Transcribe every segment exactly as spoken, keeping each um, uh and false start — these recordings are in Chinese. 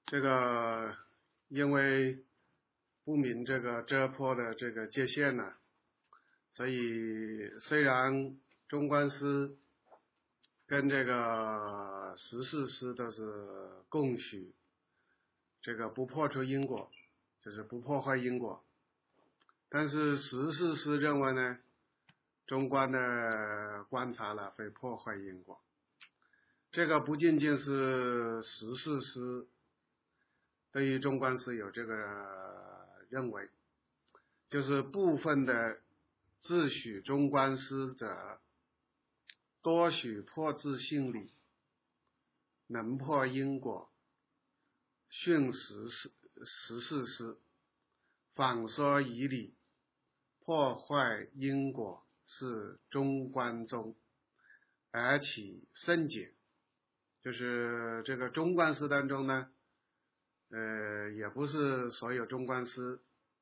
这个因为不明这个遮破的这个界限呢，所以虽然中观师跟这个十四师都是共许这个不破除因果，就是不破坏因果，但是十四师认为呢，中观的观察了会破坏因果。这个不仅仅是十四师对于中观师有这个认为，就是部分的自诩中观师者，多许破自性理，能破因果，训十四十四师，反说以理，破坏因果是中观宗，而起圣解。就是这个中观师当中呢，呃，也不是所有中观师，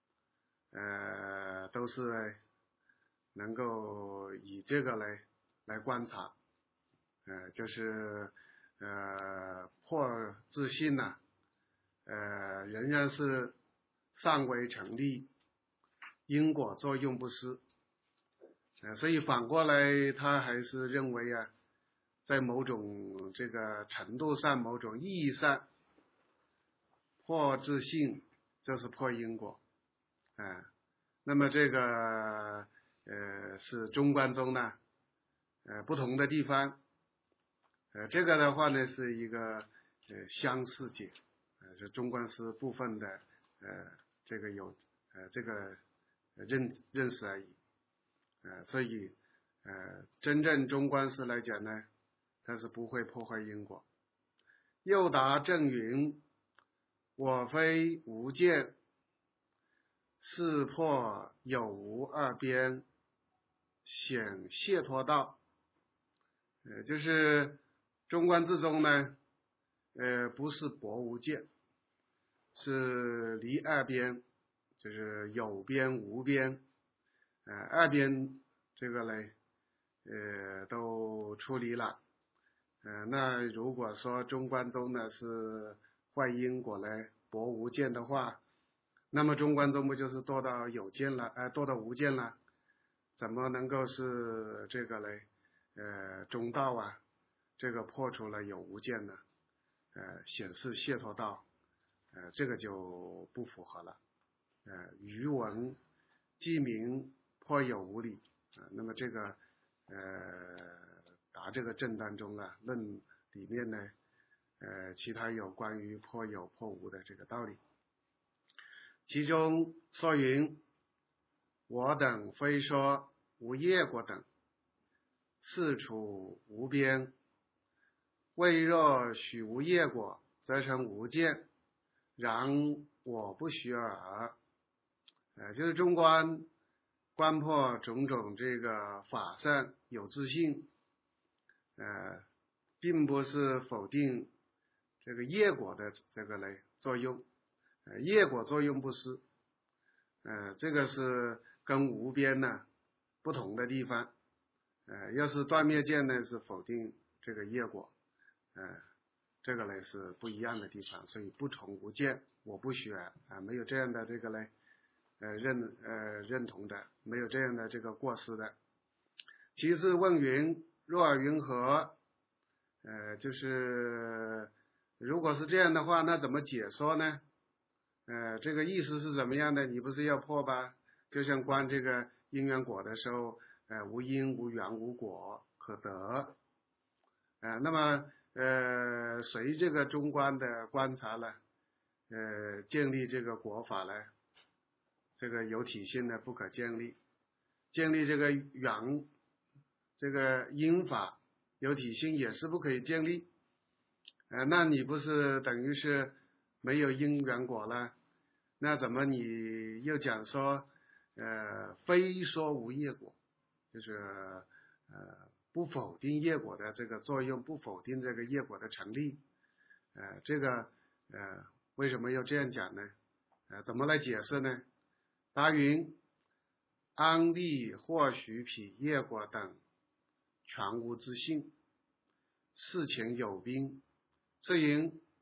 呃，都是能够以这个来来观察，呃，就是呃破自性呢、啊，呃，仍然是尚未成立，因果作用不失，呃，所以反过来他还是认为啊，在某种这个程度上，某种意义上，破自性就是破因果，啊、呃，那么这个呃是中观宗呢，呃不同的地方，呃这个的话呢是一个呃相似解，呃是中观师部分的呃这个有呃这个认认识而已，呃所以呃真正中观师来讲呢，它是不会破坏因果。又答正云：我非无见，是破有无二边，显解脱道。呃，就是中观之中呢，呃，不是薄无见，是离二边，就是有边无边，呃，二边这个呢，呃，都出离了。呃，那如果说中观宗呢是坏因果呢薄无见的话，那么中观宗不就是堕到有见了，呃，堕到无见了？怎么能够是这个呢？呃，中道啊，这个破除了有无见呢？呃，显示解脱道，呃，这个就不符合了。呃，余文记名破有无理，啊、呃，那么这个呃。答这个正当中啊论里面呢，呃，其他有关于破有破无的这个道理，其中说云：我等非说无业果等，是处无边，未若许无业果，则成无见，然我不许耳。呃，就是中观观破种种这个法上有自性。呃，并不是否定这个业果的这个呢作用，呃，业果作用不失，呃，这个是跟无边呢不同的地方，呃，要是断灭见呢是否定这个业果，呃，这个呢是不一样的地方，所以不从无见，我不学啊、呃，没有这样的这个呢，呃认呃认同的，没有这样的这个过失的。其次问云：若云何？呃，就是如果是这样的话，那怎么解说呢？呃，这个意思是怎么样的？你不是要破吧？就像观这个因缘果的时候，呃，无因无缘无果可得。呃，那么呃，随这个中观的观察呢，呃，建立这个果法呢，这个有体性呢不可建立，建立这个缘这个因法。有体性也是不可以建立，呃，那你不是等于是没有因缘果了？那怎么你又讲说，呃，非说无业果，就是呃不否定业果的这个作用，不否定这个业果的成立，呃，这个呃为什么要这样讲呢？呃，怎么来解释呢？答云：安立或许彼业果等。全无自性，事情有宾，是因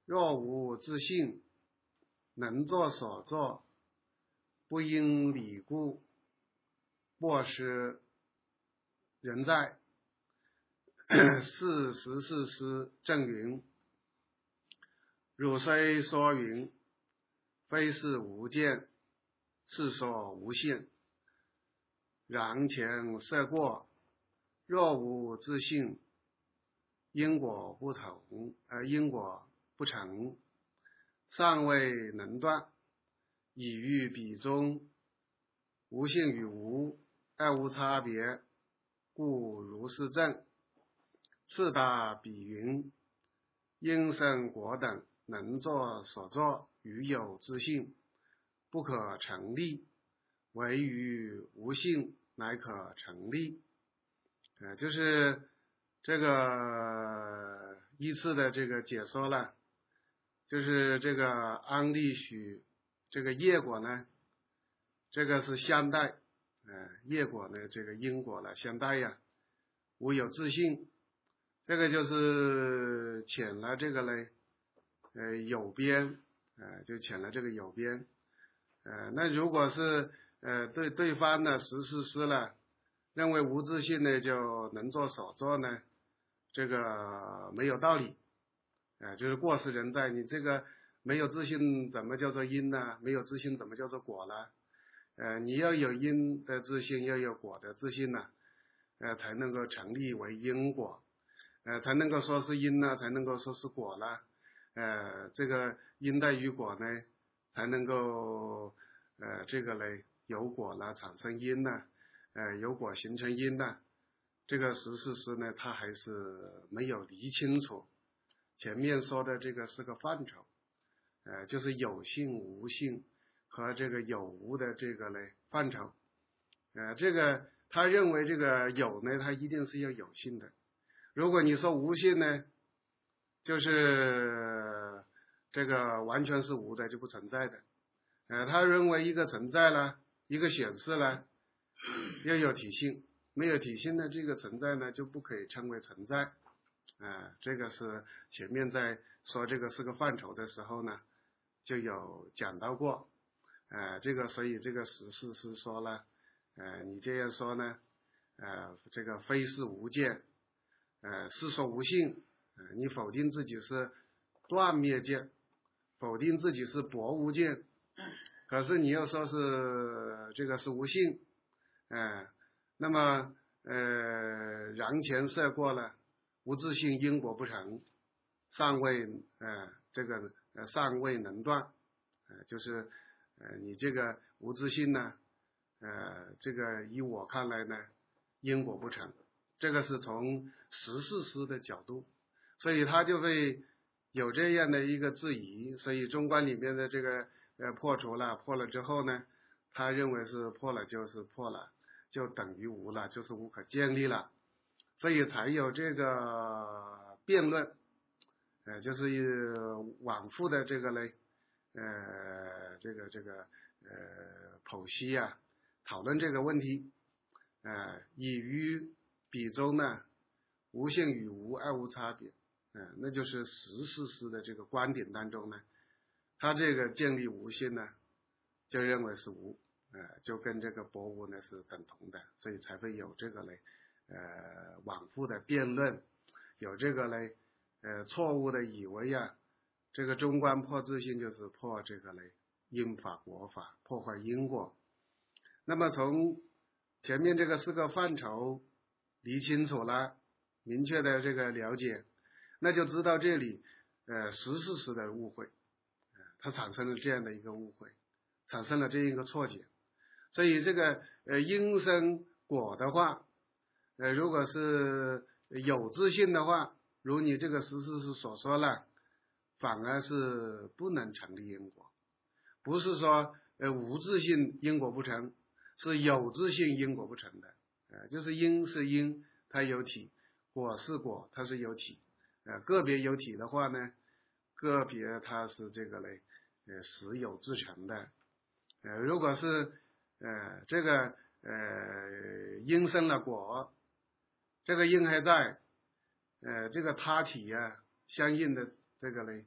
若无自性，能作所作，不因理故，莫失人在。是十四师正云：汝虽说云，非是无见，是说无性。然前涉过，若无自性，因果不同，呃，因果不成，尚未能断，以喻彼中无性与无二无差别，故如是证。次大比云：因生果等能作所作，与有自性，不可成立，唯于无性乃可成立。呃，就是这个依次的这个解说了，就是这个安立许这个业果呢，这个是相待，呃，业果呢这个因果了相待呀，无有自性。这个就是遣了这个嘞，呃，有边，呃，就遣了这个有边，呃，那如果是呃对对方呢实施师了，认为无自性呢就能作所作呢，这个没有道理，呃，就是过失人在，你这个没有自性怎么叫做因呢？没有自性怎么叫做果呢？呃，你要有因的自性，要有果的自性呢，呃，才能够成立为因果。呃，才能够说是因呢，才能够说是果了。呃，这个因带于果呢，才能够呃这个嘞有果了产生因呢，呃有果形成因呢。这个十四师呢，它还是没有理清楚。前面说的这个是个范畴，呃，就是有性无性和这个有无的这个嘞范畴。呃，这个他认为这个有呢，它一定是要有性的。如果你说无性呢，就是这个完全是无的，就不存在的。呃，他认为一个存在了，一个显示了，要有体性，没有体性的这个存在呢，就不可以称为存在。啊、呃，这个是前面在说这个是个范畴的时候呢，就有讲到过。呃，这个所以这个十四师说了，呃，你这样说呢，呃，这个非是无见。呃，是说无性，呃，你否定自己是断灭见，否定自己是薄无见，可是你又说是这个是无性，呃，那么呃，然前涉过了，无自性因果不成，尚未呃这个呃尚未能断，呃，就是呃你这个无自性呢，呃，这个依我看来呢，因果不成。这个是从十四师的角度，所以他就会有这样的一个质疑。所以中观里面的这个呃破除了，破了之后呢，他认为是破了就是破了，就等于无了，就是无可建立了，所以才有这个辩论，呃，就是往复的这个嘞，呃，这个这个呃剖析啊，讨论这个问题，呃，以于比中呢，无性与无二无差别，嗯、呃，那就是十四师的这个观点当中呢，他这个建立无性呢，就认为是无，呃，就跟这个薄无呢是等同的，所以才会有这个嘞，呃，往复的辩论，有这个嘞，呃，错误的以为啊，这个中观破自性就是破这个嘞因法果法，破坏因果。那么从前面这个四个范畴理清楚了，明确的这个了解，那就知道这里呃十四师的误会，呃，它产生了这样的一个误会，产生了这样一个错解。所以这个呃因生果的话，呃如果是有自性的话，如你这个十四师所说了，反而是不能成立因果，不是说呃无自性因果不成，是有自性因果不成的。呃，就是因是因，它有体；果是果，它是有体。呃，个别有体的话呢，个别它是这个嘞，呃，实有自成的。呃，如果是呃这个呃因生了果，这个因还在，呃，这个他体啊相应的这个嘞，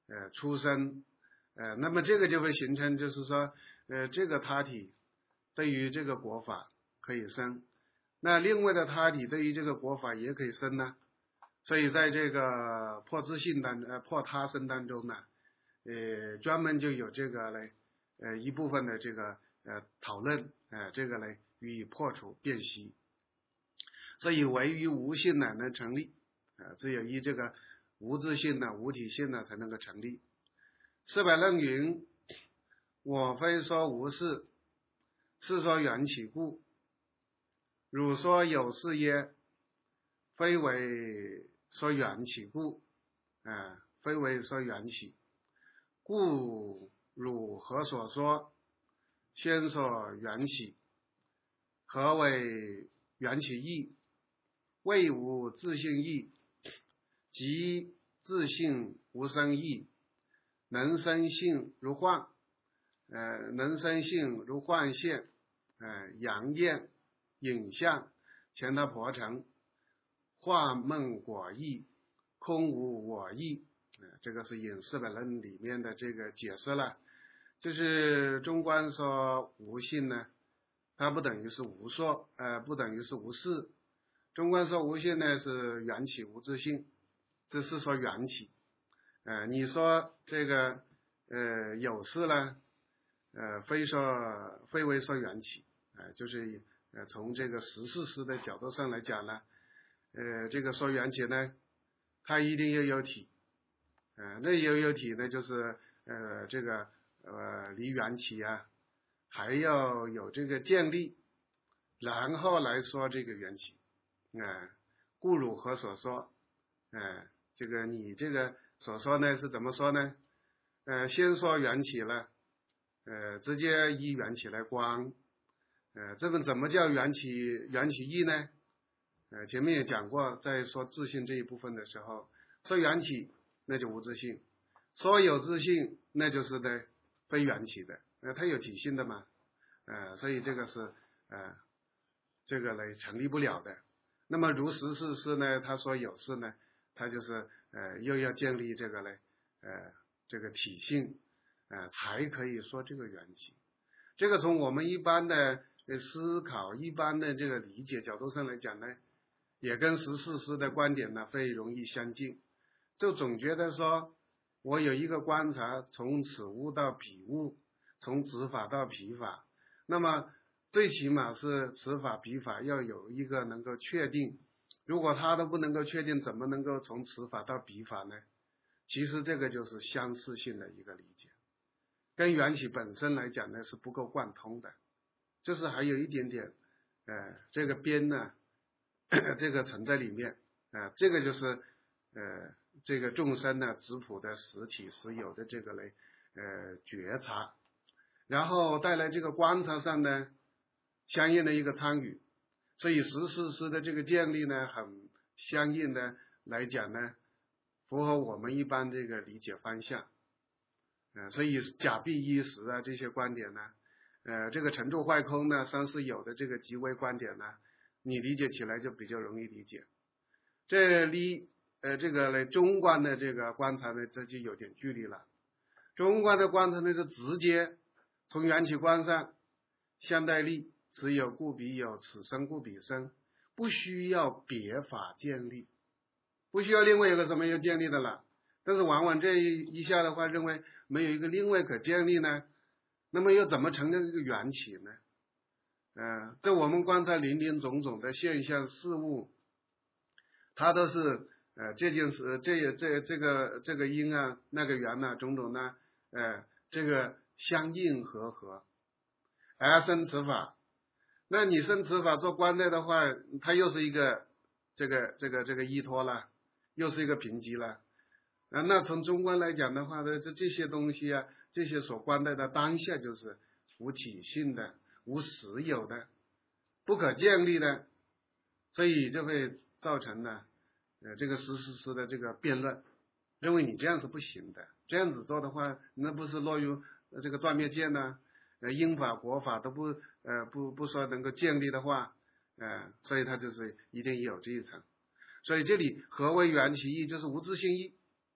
呃出生，呃，那么这个就会形成就是说，呃，这个他体对于这个国法可以生，那另外的他体对于这个国法也可以生呢。所以在这个破自性当呃破他生当中呢，呃，专门就有这个嘞，呃一部分的这个呃讨论，呃这个嘞予以破除辨析。所以唯于无性呢能成立，呃只有依这个无自性呢无体性呢才能够成立。四百论云：我非说无事，是说缘起故。汝说有事耶？非为说缘起故，呃，非为说缘起，故汝何所说？先说缘起。何为缘起义？谓无自性义，即自性无生义，能生性如幻，呃，能生性如幻现，呃，阳焰、影像、前他婆城、化梦果义，空无我义。呃，这个是引四百论里面的这个解释了。就是中观说无性呢，它不等于是无说，呃，不等于是无事。中观说无性呢是缘起无自性，这是说缘起。呃，你说这个呃有事呢，呃，非说非为说缘起，呃，就是呃从这个实事实的角度上来讲呢，呃，这个说缘起呢，它一定要有体，呃，那有有体呢，就是呃这个呃离缘起啊，还要有这个建立，然后来说这个缘起。呃，故汝何所说？呃，这个你这个所说呢是怎么说呢？呃，先说缘起了，呃，直接依缘起来观，呃，这个怎么叫缘起缘起义呢？呃，前面也讲过，在说自性这一部分的时候，说缘起那就无自性，说有自性那就是呢非缘起的，呃，它有体性的嘛，呃，所以这个是呃这个呢成立不了的。那么如实事事呢，他说有事呢，他就是呃又要建立这个呢呃这个体性，呃才可以说这个缘起。这个从我们一般的思考、一般的这个理解角度上来讲呢，也跟实事师的观点呢非容易相近。就总觉得说，我有一个观察，从此物到彼物，从此法到彼法，那么最起码是此法彼法要有一个能够确定，如果他都不能够确定，怎么能够从此法到彼法呢？其实这个就是相似性的一个理解，跟缘起本身来讲呢是不够贯通的，就是还有一点点呃这个边呢这个存在里面，呃这个就是呃这个众生呢质朴的实体实有的这个嘞呃觉察，然后带来这个观察上呢相应的一个参与，所以实事师的这个建立呢很相应的来讲呢符合我们一般这个理解方向，呃所以假必一实啊这些观点呢，呃这个成住坏空呢三世有的这个极微观点呢，你理解起来就比较容易理解。这离呃这个呢中观的这个观察呢这就有点距离了，中观的观察呢是直接从缘起观上相待立，此有故彼有，此生故彼生，不需要别法建立，不需要另外有个什么要建立的了。但是往往这一下的话，认为没有一个另外可建立呢，那么又怎么成了一个缘起呢？呃，在我们观察林林总总的现象事物，它都是呃这件事这这这个这个因啊那个缘啊种种呢呃这个相应和合而生此法。那你生此法做观待的话，它又是一个这个这个这个依托了，又是一个评级了啊。那从中观来讲的话呢，这这些东西啊，这些所观待的当下就是无体性的、无实有的、不可建立的，所以就会造成呢呃这个实事师的这个辩论，认为你这样是不行的，这样子做的话，那不是落入这个断灭见呢？呃，因法果法都不呃不不说能够建立的话，呃，所以它就是一定有这一层。所以这里何为缘起义，就是无自性义，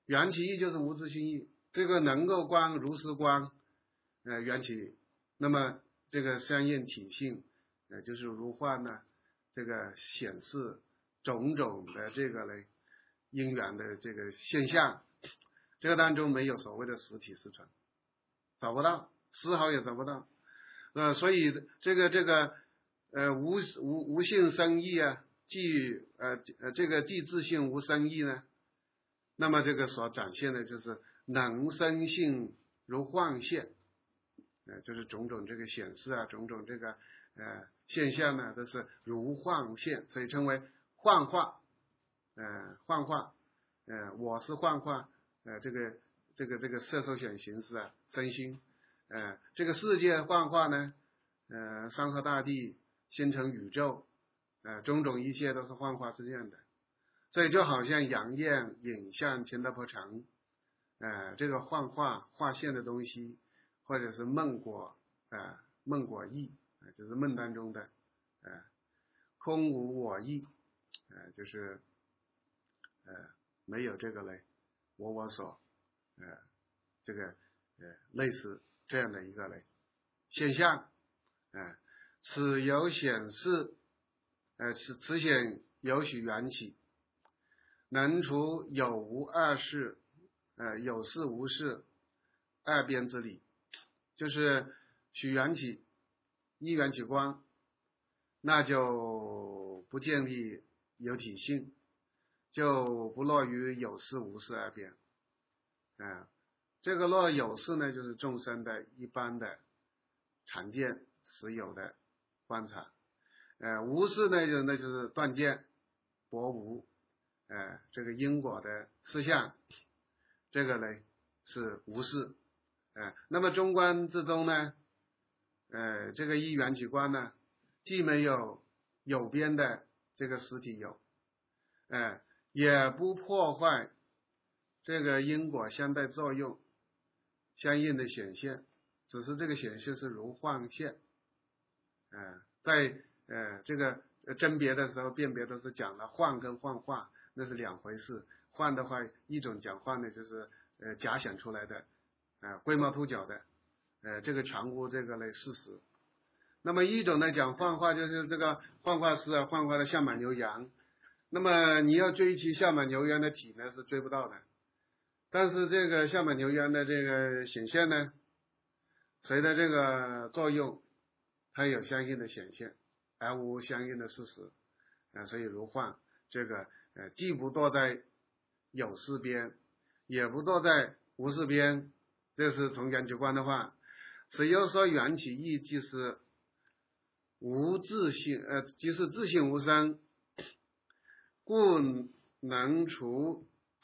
缘起义就是无自性义，这个能够观如是观，呃，缘起，那么这个相应体性，呃，就是如幻呢，这个显示种种的这个呢因缘的这个现象，这个当中没有所谓的实体实存，找不到，丝毫也找不到，呃，所以这个这个呃无无无性生义啊，即呃呃这个即自性无生义呢，那么这个所展现的就是能生性如幻现，呃，就是种种这个显示啊，种种这个呃现象呢，都是如幻现，所以称为幻化，呃，幻化，呃，我是幻化，呃，这个这个这个色受想行识啊，身心，呃，这个世界幻化呢，呃，山河大地、星辰宇宙，呃，种种一切都是幻化是这样的。所以就好像阳焰、影像、乾德婆城，呃，这个幻化化现的东西，或者是梦果，呃，梦果意，呃，就是梦当中的，呃，空无我意，呃，就是呃没有这个嘞，我我所，呃，这个呃类似这样的一个嘞现象，呃，此有显示，呃，此此显有许缘起。能除有无二事，呃，有事无事二边之理，就是许缘起，一缘起观，那就不建立有体性，就不落于有事无事二边。啊、呃，这个落有事呢，就是众生的一般的常见实有的观察，呃，无事呢，就那就是断见薄无。呃，这个因果的事项，这个呢是无事，呃，那么中观之中呢，呃，这个一缘起观呢，既没有有边的这个实体有，呃，也不破坏这个因果相对作用相应的显现，只是这个显现是如幻现，呃，在呃这个甄别的时候辨别的是讲了幻跟幻化。那是两回事，幻的话，一种讲幻呢，就是呃假想出来的，呃龟毛秃角的，呃这个全无这个类事实。那么一种呢讲幻化，就是这个幻化师啊，幻化的象马牛羊。那么你要追其象马牛羊的体呢，是追不到的。但是这个象马牛羊的这个显现呢，随着这个作用，它有相应的显现，而无相应的事实，啊、呃，所以如幻这个。呃，既不堕在有事边，也不堕在无事边，这是从缘起观的话。只有说缘起义即是无自性，呃，即是自性无生，故能除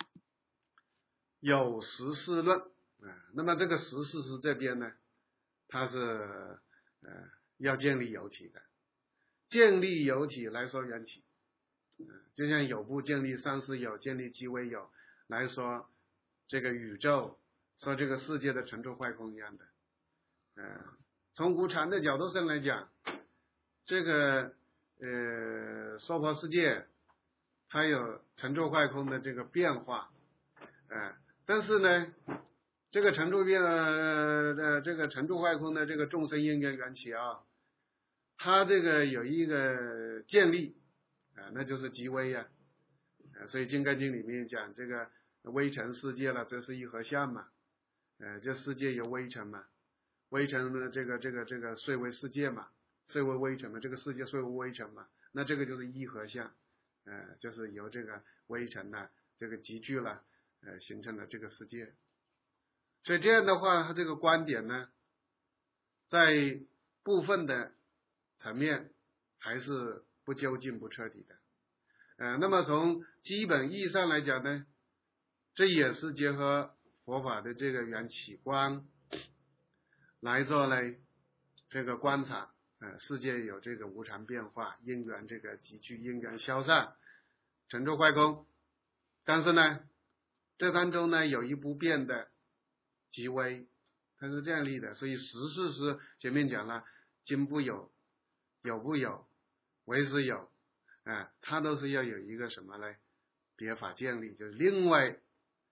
有实事论。啊、呃，那么这个实事实这边呢，它是呃要建立有体的，建立有体来说缘起。就像有部建立三世有，建立即为有来说这个宇宙，说这个世界的成住坏空一样的。呃，从无常的角度上来讲，这个呃娑婆世界它有成住坏空的这个变化，呃，但是呢，这个成住变呃这个成住坏空的这个众生因缘缘起啊，它这个有一个建立。啊，那就是极微呀、啊，啊，所以《金刚经》里面讲这个微尘世界了，这是一合相嘛，呃，这世界有微尘嘛，微尘呢，这个这个这个虽为世界嘛，虽为微尘嘛，这个世界虽为微尘嘛，那这个就是一合相，呃，就是由这个微尘呢，这个集聚了，呃，形成了这个世界。所以这样的话，它这个观点呢，在部分的层面还是不究竟不彻底的，呃，那么从基本意义上来讲呢，这也是结合佛法的这个缘起观来做呢这个观察，呃，世界有这个无常变化，因缘这个集聚，因缘消散，成住坏空，但是呢，这当中呢有一不变的极微，它是这样立的，所以实事是前面讲了，今不有，有不有。为实有，啊、呃，它都是要有一个什么呢？别法建立，就是另外，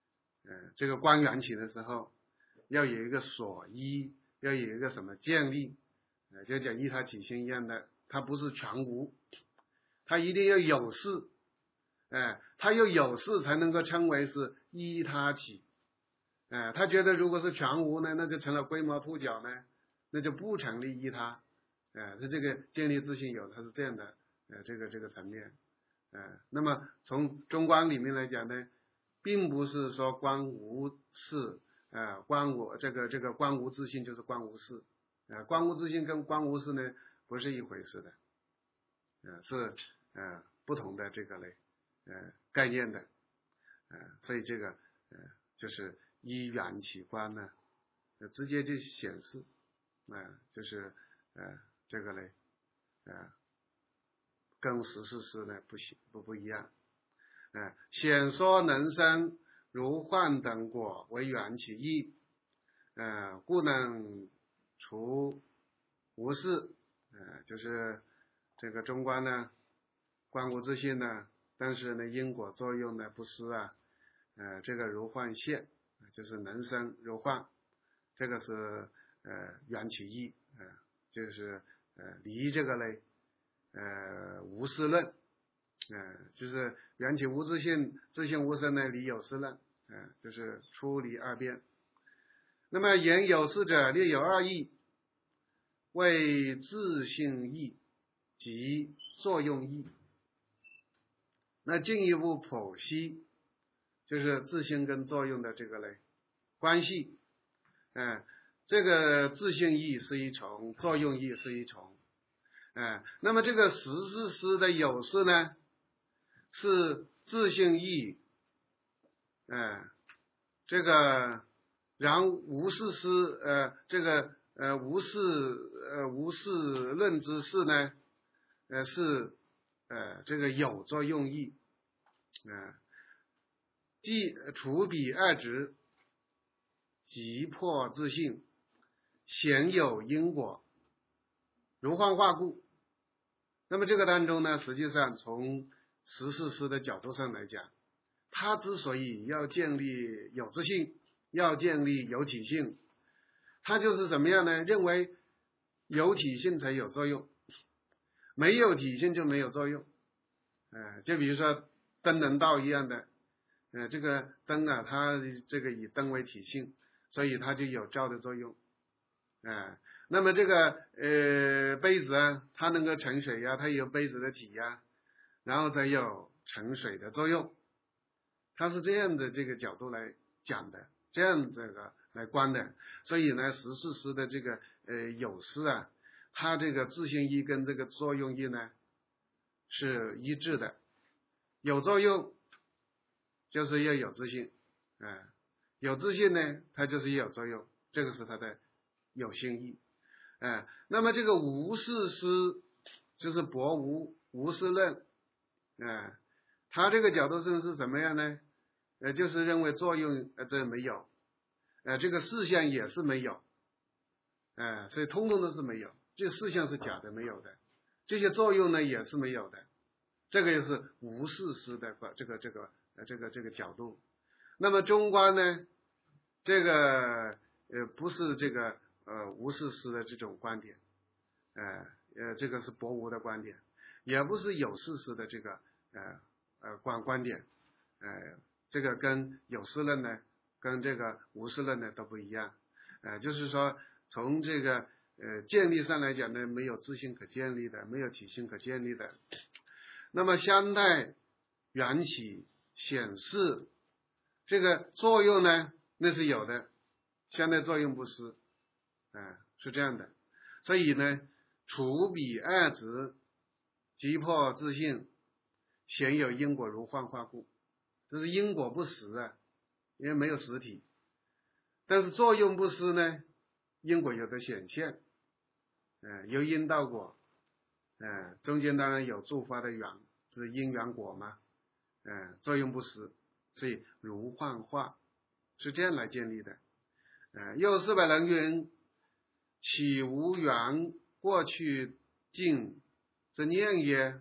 呃，这个观缘起的时候，要有一个所依，要有一个什么建立，呃，就讲依他起心一样的，它不是全无，它一定要有事，哎、呃，它要有事才能够称为是依他起，哎、呃，他觉得如果是全无呢，那就成了龟毛兔角呢，那就不成立依他，哎、呃，他这个建立自性有，它是这样的，呃，这个这个层面。呃，那么从中观里面来讲呢，并不是说观无事，呃，观我这个这个观无自性就是观无事，呃，观无自性跟观无事呢不是一回事的，呃，是呃不同的这个类呃概念的，呃，所以这个呃就是依缘起观呢，呃，直接就显示，呃，就是呃这个类呃。跟实事师呢不行不不一样，呃，显说能生如幻等果为缘起义，呃，故能除无事，呃，就是这个中观呢，观无自性呢，但是呢因果作用呢不失啊，呃，这个如幻现，就是能生如幻，这个是呃缘起义，呃，就是呃离这个类。呃，无事论，呃，就是缘起无自性，自性无生呢，离有事论，呃，就是出离二边。那么言有事者略有二义，为自性义及作用义。那进一步剖析，就是自性跟作用的这个类关系，嗯、呃，这个自性义是一重，作用义是一重。哎，那么这个实事师的有事呢，是自性义，哎，这个然无事师，呃，这个呃无事呃无事论之事呢，呃是呃这个有作用义，呃，即除彼二执，即破自性，显有因果，如幻化故。那么这个当中呢，实际上从实事师的角度上来讲，他之所以要建立有自性，要建立有体性，他就是怎么样呢？认为有体性才有作用，没有体性就没有作用。呃，就比如说灯能道一样的，呃，这个灯啊，它这个以灯为体性，所以它就有照的作用。呃那么这个呃杯子啊，它能够盛水呀、啊，它有杯子的体呀、啊，然后才有盛水的作用。它是这样的这个角度来讲的，这样这个来观的。所以呢，实事师的这个呃有事啊，它这个自性义跟这个作用义呢是一致的。有作用就是要有自性，啊、呃，有自性呢，它就是有作用，这个是它的有性义。哎，那么这个无事师就是博无无事论，哎，他这个角度上是什么样呢？呃，就是认为作用呃这没有，呃，这个事项也是没有，哎，所以通通都是没有，这事项是假的没有的，这些作用呢也是没有的，这个就是无事师的这个这个呃这个这个角度。那么中观呢，这个呃不是这个。呃，无事师的这种观点，呃呃，这个是博无的观点，也不是有事师的这个呃呃观观点，呃，这个跟有事论呢，跟这个无事论呢都不一样，呃，就是说从这个呃建立上来讲呢，没有自性可建立的，没有体性可建立的。那么相待缘起显示这个作用呢，那是有的，相待作用不失。啊，是这样的，所以呢，除彼二执，即破自性，显有因果如幻化故。这是因果不实啊，因为没有实体。但是作用不失呢，因果有的显现，呃，由因到果，呃，中间当然有助发的缘，是因缘果嘛，呃，作用不失，所以如幻化是这样来建立的。呃，又四百人云。岂无缘过去尽之念也？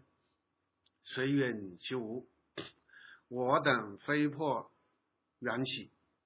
谁允其无？我等非破缘起，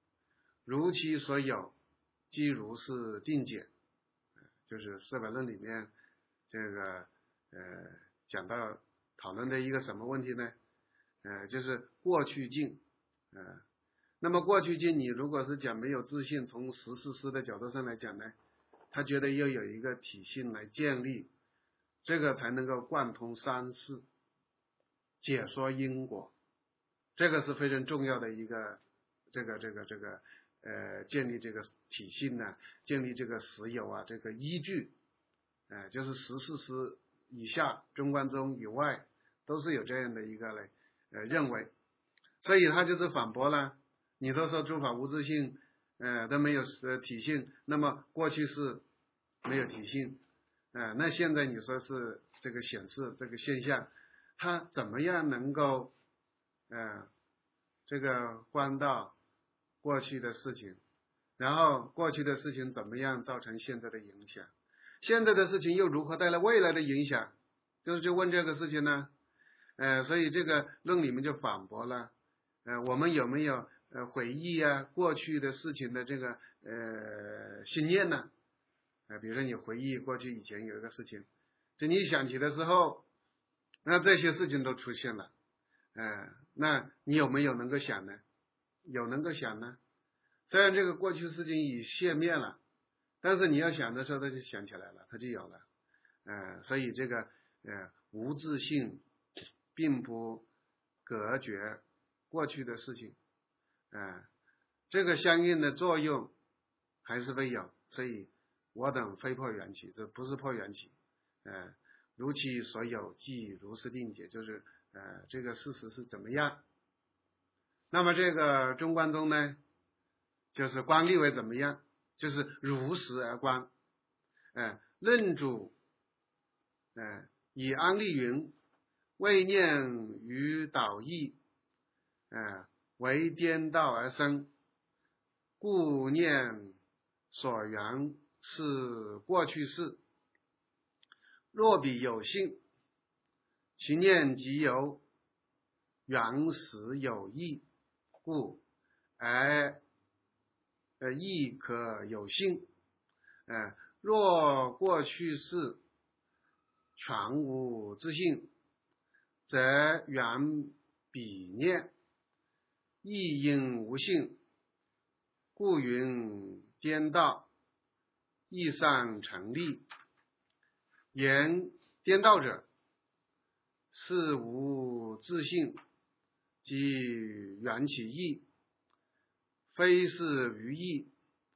如其所有，即如是定解。就是四百论里面这个呃讲到讨论的一个什么问题呢？呃，就是过去境。呃，那么过去境，你如果是讲没有自信，从实事师的角度上来讲呢，他觉得要有一个体性来建立，这个才能够贯通三世，解说因果，这个是非常重要的一个这个这个这个呃建立这个体性呢，建立这个实有啊这个依据，呃就是实事师以下中观宗以外都是有这样的一个嘞呃认为，所以他就是反驳了，你都说诸法无自性，呃都没有呃体性，那么过去是没有体性，呃那现在你说是这个显示这个现象，它怎么样能够呃这个观到过去的事情，然后过去的事情怎么样造成现在的影响，现在的事情又如何带来未来的影响，就是就问这个事情呢？呃，所以这个论里面就反驳了，呃，我们有没有呃回忆啊过去的事情的这个呃心念呢？呃，比如说你回忆过去以前有一个事情，就你想起的时候，那这些事情都出现了，呃，那你有没有能够想呢？有能够想呢？虽然这个过去事情已谢灭了，但是你要想的时候，它就想起来了，它就有了，呃，所以这个呃无自性并不隔绝过去的事情，呃，这个相应的作用还是会有，所以我等非破缘起，这不是破缘起，呃，如其所有，即如是定解，就是呃这个事实是怎么样。那么这个中观宗呢，就是观力为怎么样？就是如实而观。呃，论主呃以安立云，为念于导义，呃为颠倒而生，故念所缘是过去事。若彼有性，其念即有原始有义，故而呃亦可有性。呃若过去事全无自性，则缘彼念亦应无性，故云颠倒，亦善成立。言颠倒者，是无自性，即缘起义，非是于义，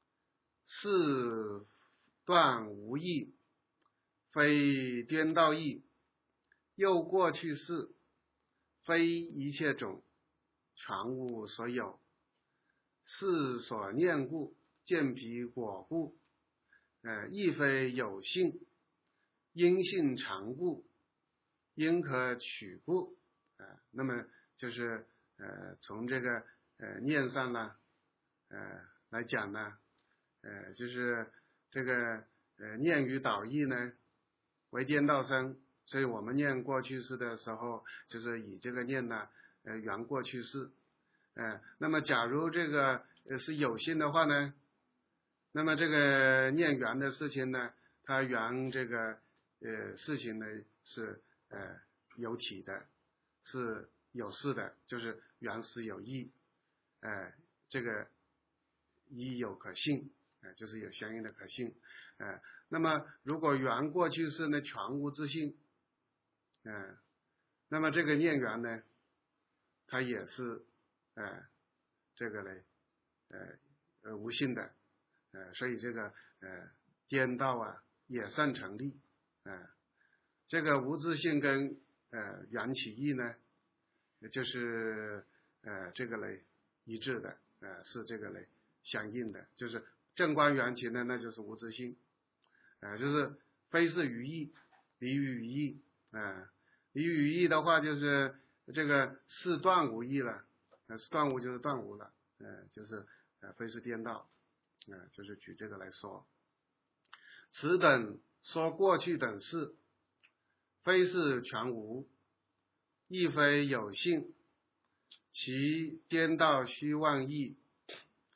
是断无义，非颠倒义，又过去事，非一切种，全无所有，是所念故，见彼果故，呃，亦非有性，因性常故，因可取故，呃，那么就是呃从这个呃念上呢，呃来讲呢，呃就是这个呃念与导义呢为颠倒生，所以我们念过去式的时候，就是以这个念呢呃缘过去式，呃那么假如这个呃是有性的话呢，那么这个念缘的事情呢，它缘这个呃事情呢是呃有体的，是有事的，就是缘实有义，呃这个义有可信，呃就是有相应的可信，呃那么如果缘过去式呢全无自性，呃那么这个念缘呢，它也是呃这个呢呃呃无性的，呃所以这个呃颠倒啊也算成立，呃这个无自性跟呃缘起义呢，就是呃这个嘞一致的，呃是这个嘞相应的，就是正观缘起呢，那就是无自性，呃就是非是于义，离于义，呃离于义的话就是这个是断无义了，呃是断无就是断无了，呃就是呃非是颠倒，呃就是举这个来说，此等说过去等事，非是全无，亦非有性，其颠倒虚妄义，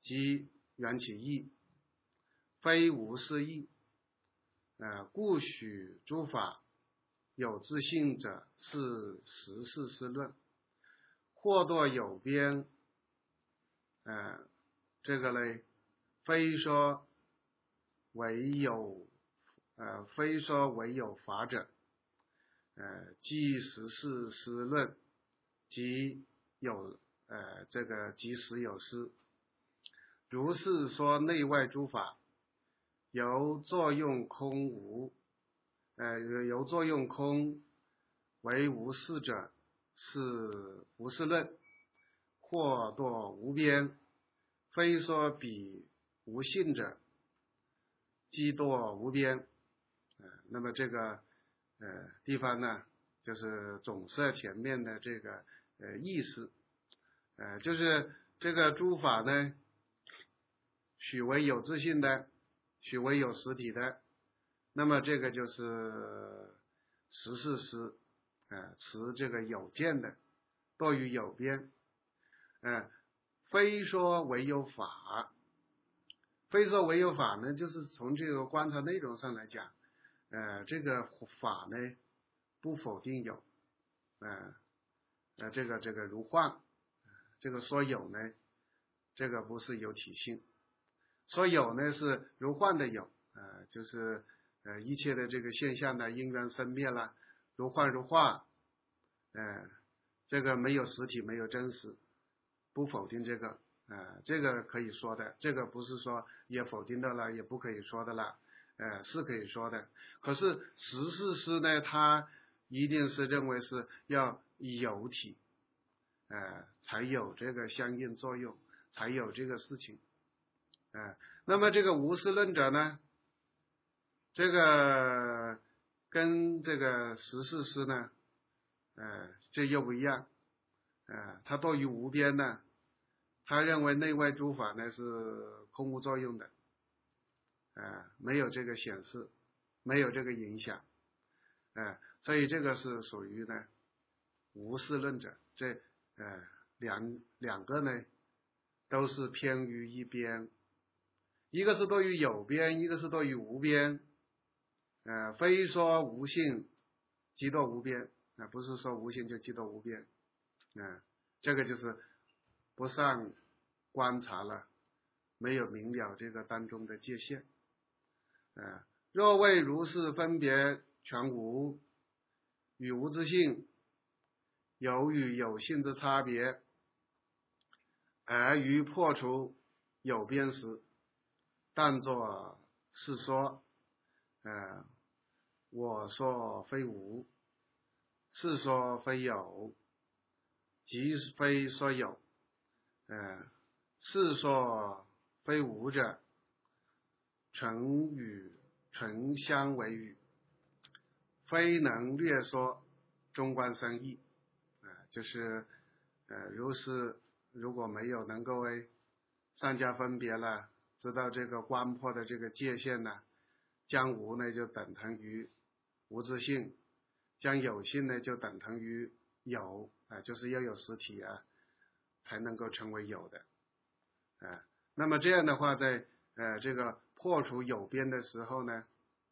即缘起义，非无是义。呃，故许诸法有自性者，是实事实论。或堕有边，呃，这个呢，非说唯有，呃，非说唯有法者，呃，即实事实论，即有，呃，这个即实有思。如是说内外诸法由作用空无，呃，由作用空为无事者，是无事论。或堕无边，非说彼无性者，即堕无边。呃，那么这个呃地方呢，就是总摄前面的这个呃意思，呃，就是这个诸法呢，许为有自性的，许为有实体的，那么这个就是实事实，呃，持这个有见的，堕于有边。呃，非说唯有法，非说唯有法呢，就是从这个观察内容上来讲，呃，这个法呢不否定有，呃，呃，这个这个如幻，这个说有呢，这个不是有体性，说有呢是如幻的有，呃，就是呃一切的这个现象呢，因缘生灭啦，如幻如化，呃，这个没有实体，没有真实。不否定这个，呃，这个可以说的，这个不是说也否定的了，也不可以说的了，呃，是可以说的。可是实事实呢，它一定是认为是要有体，呃，才有这个相应作用，才有这个事情，呃，那么这个无事论者呢，这个跟这个实事实呢，呃，这又不一样，呃，他堕于无边呢。他认为内外诸法呢是空无作用的，呃，没有这个显示，没有这个影响，呃，所以这个是属于呢无事论者。这呃两两个呢都是偏于一边，一个是堕于有边，一个是堕于无边，呃，非说无性即堕无边，呃，不是说无性就即堕无边，呃，这个就是不善观察了，没有明了这个当中的界限。呃，若为如是分别全无，与无之性有与有性之差别，而于破除有边时，当作是说，呃，我说非无，是说非有，即非说有，呃，是说非无者，纯与纯相为语，非能略说中观生义，呃，就是呃，如是如果没有能够为上下分别了，知道这个观破的这个界限呢，将无呢就等同于无自性，将有性呢就等同于有，啊、呃，就是要有实体啊，才能够成为有的，啊、呃，那么这样的话，在呃这个破除有边的时候呢，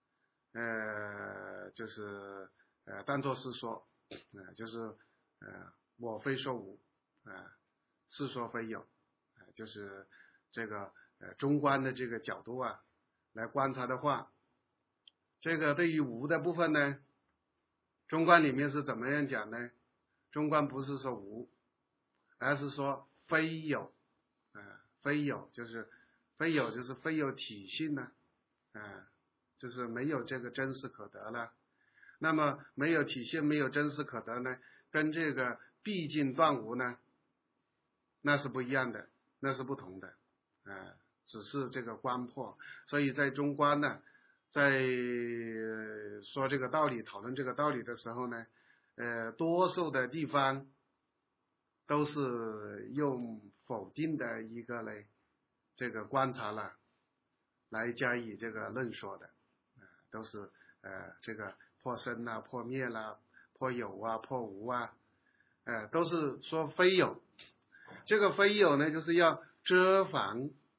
呃就是呃当作是说，呃就是呃我非说无，呃是说非有，呃就是这个呃中观的这个角度啊来观察的话，这个对于无的部分呢，中观里面是怎么样讲呢？中观不是说无，而是说非有，呃非有就是非有就是非有体性呢，呃就是没有这个真实可得了。那么没有体现，没有真实可得呢，跟这个毕竟断无呢，那是不一样的，那是不同的，呃只是这个观破。所以在中观呢，在说这个道理，讨论这个道理的时候呢，呃多数的地方都是用否定的一个嘞这个观察了来加以这个论说的，呃都是呃这个破生啊、破灭啦、啊、破有啊、破无啊，呃都是说非有。这个非有呢，就是要遮防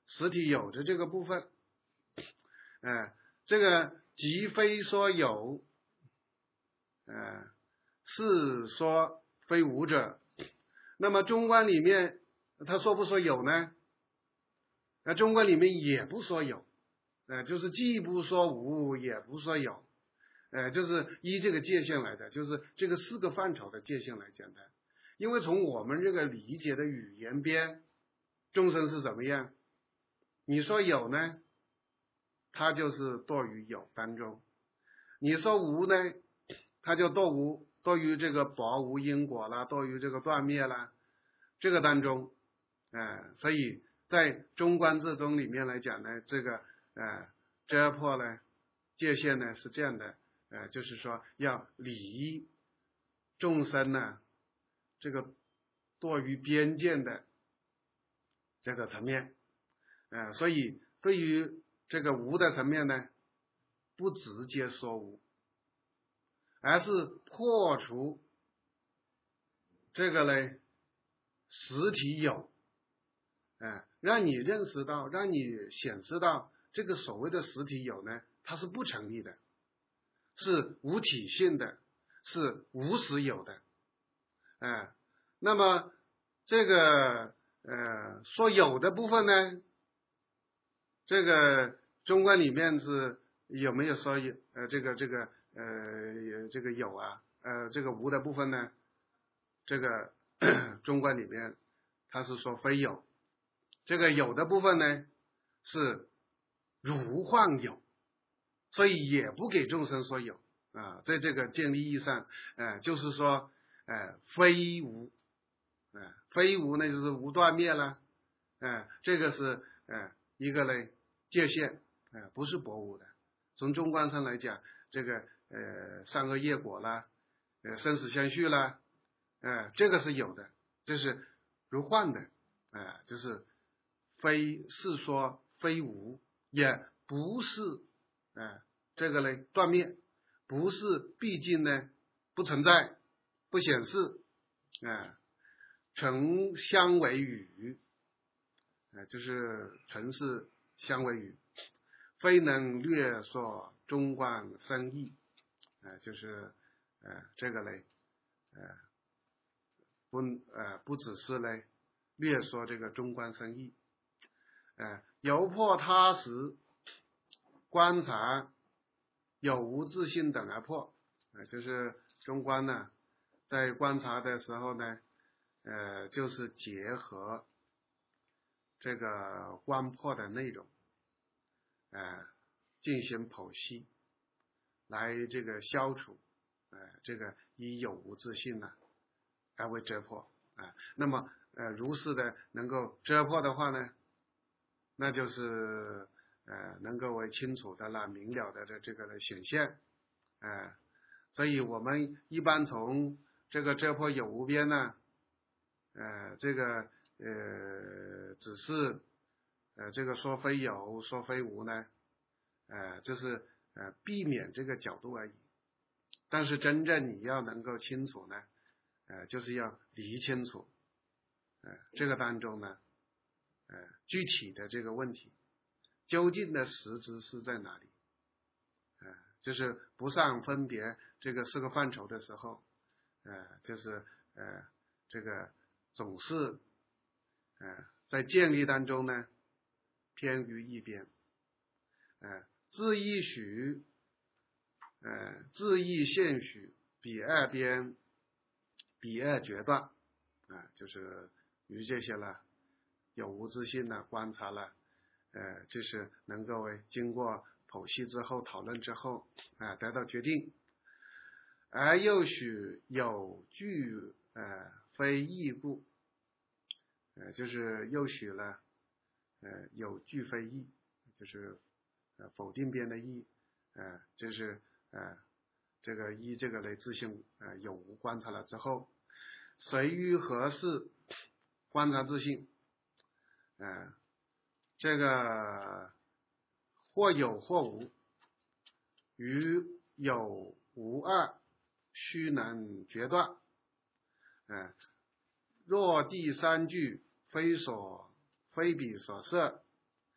实体有的这个部分，呃，这个即非说有，呃，是说非无者。那么中观里面他说不说有呢？那中观里面也不说有，呃，就是既不说无，也不说有，呃，就是依这个界限来的，就是这个四个范畴的界限来讲的。因为从我们这个理解的语言边，众生是怎么样？你说有呢，它就是堕于有当中；你说无呢，它就堕无，堕于这个薄无因果啦，堕于这个断灭啦，这个当中，呃，所以在中观智宗里面来讲呢，这个呃遮破呢界限呢是这样的，呃，就是说要离众生呢这个堕于边界的这个层面，呃，所以对于这个无的层面呢，不直接说无，而是破除这个呢实体有，呃，让你认识到，让你显示到这个所谓的实体有呢，它是不成立的，是无体性的，是无实有的，呃，那么这个呃说有的部分呢，这个中观里面是有没有说有呃这个这个呃这个有啊呃这个无的部分呢？这个中观里面它是说非有，这个有的部分呢是如幻有，所以也不给众生说有啊，在这个建立意义上，呃就是说呃非无，呃非无呢就是无断灭啦，呃这个是呃一个呢界限，呃不是薄无的。从中观上来讲，这个呃善恶业果啦，呃生死相续啦，呃这个是有的，这是如幻的，呃就是非是说非无，也不是呃这个呢断灭，不是毕竟呢不存在不显示，呃纯相为语，呃就是纯是相为语，非能略说中观深义，呃就是呃这个嘞呃不呃不只是嘞略说这个中观深义，呃由破他实观察有无自性等而破，呃就是中观呢在观察的时候呢，呃就是结合这个观破的内容，呃进行剖析，来这个消除呃这个以有无自性呢而为遮破啊、呃。那么呃如是的能够遮破的话呢，那就是呃能够为清楚的啦、明了的的这个的显现，呃所以我们一般从这个遮破有无边呢，呃这个呃只是呃这个说非有说非无呢，呃就是呃避免这个角度而已。但是真正你要能够清楚呢，呃就是要理清楚，呃这个当中呢，呃具体的这个问题究竟的实质是在哪里，呃就是不上分别这个四个范畴的时候，呃就是呃这个总是呃在建立当中呢偏于一边，呃自意许呃自意现许彼二边彼二决断啊、呃，就是于这些了有无自性呢观察了，呃就是能够为经过剖析之后讨论之后啊、呃、得到决定，而又许有据呃非义故，呃就是又许了呃有据非义，就是呃否定边的义，呃就是呃这个依这个类自性呃有无观察了之后，随于何事观察自性，呃这个或有或无，于有无二须能决断，呃若第三句非所非彼所设，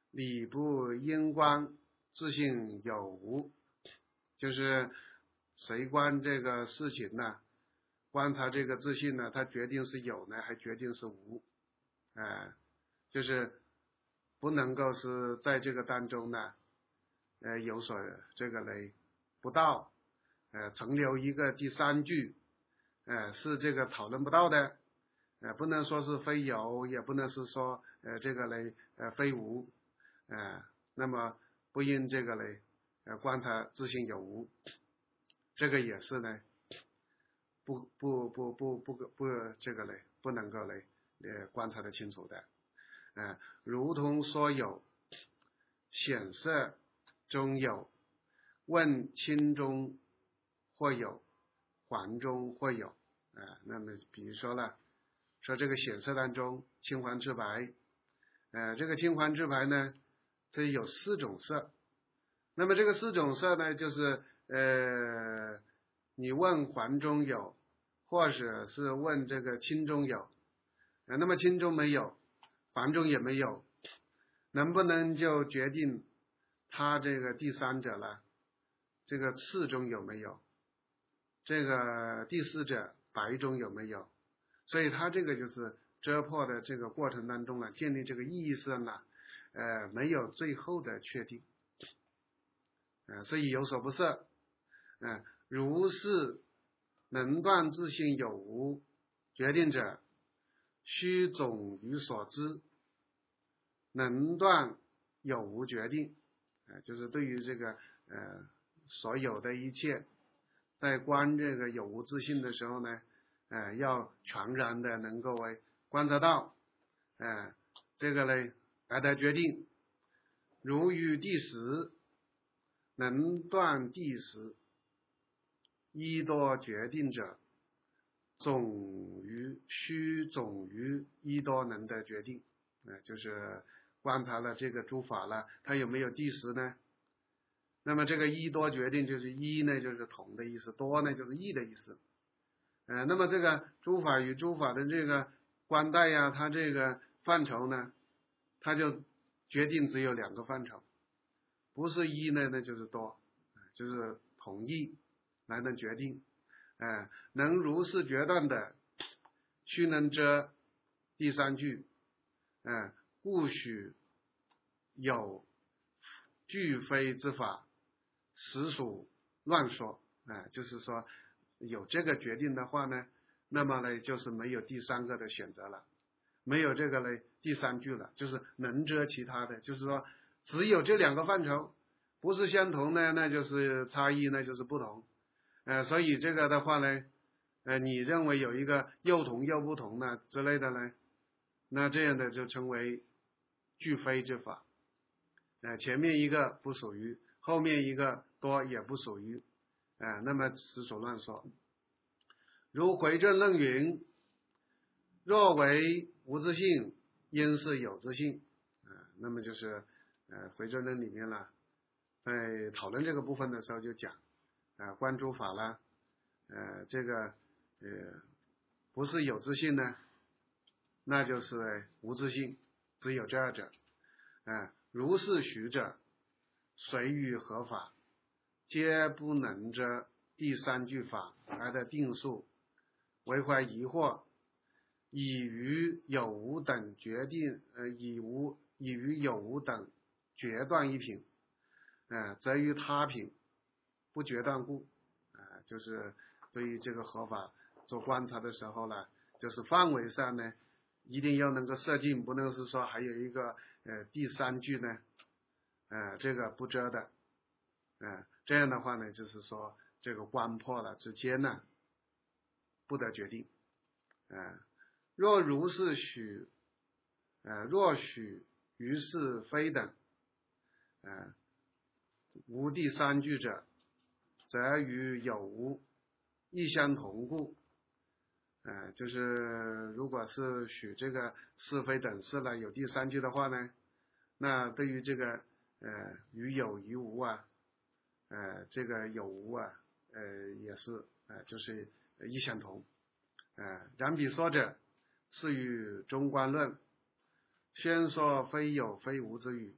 理不因观自性有无，就是谁观这个事情呢，观察这个自性呢，它决定是有呢还决定是无，呃、就是不能够是在这个当中呢呃有所这个嘞不到，呃存留一个第三句，呃是这个讨论不到的，呃不能说是非有，也不能是说呃这个嘞呃非无，呃那么不因这个嘞呃观察自性有无，这个也是呢不不不不不不这个嘞不能够嘞呃观察得清楚的，呃如同说有显色中有，问轻中或有，环中或有，呃那么比如说了，说这个显色当中青黄赤白，呃这个青黄赤白呢这有四种色，那么这个四种色呢就是呃你问环中有，或者是问这个青中有，呃那么青中没有，环中也没有，能不能就决定他这个第三者了，这个赤中有没有，这个第四者白中有没有，所以他这个就是遮破的这个过程当中呢，建立这个意义上呢呃没有最后的确定，呃所以有所不涉，呃如是能断自性有无决定者，须总于所知，能断有无决定，呃就是对于这个呃所有的一切，在观这个有无自性的时候呢，呃要全然的能够为观察到，呃这个呢来得决定，如于第十能断第十一多决定者，总于须总于一多能的决定，呃就是观察了这个诸法了，它有没有第十呢？那么这个一多决定就是一呢就是同的意思，多呢就是异的意思，呃那么这个诸法与诸法的这个观待呀，它这个范畴呢，它就决定只有两个范畴，不是一呢那就是多，就是同异来能决定，呃能如是决断的，须能遮第三句，呃故许有俱非之法，实属乱说，呃就是说有这个决定的话呢，那么呢就是没有第三个的选择了，没有这个呢第三句了，就是能遮其他的，就是说只有这两个范畴，不是相同呢那就是差异，那就是不同，呃所以这个的话呢，呃你认为有一个又同又不同呢之类的呢，那这样的就称为俱非之法，呃前面一个不属于，后面一个多也不属于，呃那么实属乱说。如回正论云，若为无自性，应是有自性，呃那么就是呃回正论里面呢，在讨论这个部分的时候就讲，呃观诸法啦，呃这个呃不是有自性呢，那就是无自性，只有这二者，呃如是许者，随于何法，皆不能遮第三句法而的定数，为怀疑惑，以于有无等决定，呃以无以于有无等决断一品，呃则于他品不决断故，呃就是对于这个合法做观察的时候呢，就是范围上呢一定要能够设定，不能是说还有一个呃第三句呢呃这个不遮的，呃这样的话呢就是说这个观破了之间呢不得决定，呃若如是许，呃若许于是非等，呃无第三句者，则与有无亦相同故，呃就是如果是许这个是非等式了有第三句的话呢，那对于这个呃与有与无啊，呃这个有无啊呃也是呃就是亦相同，呃然彼说者，是与中观论宣说非有非无之语，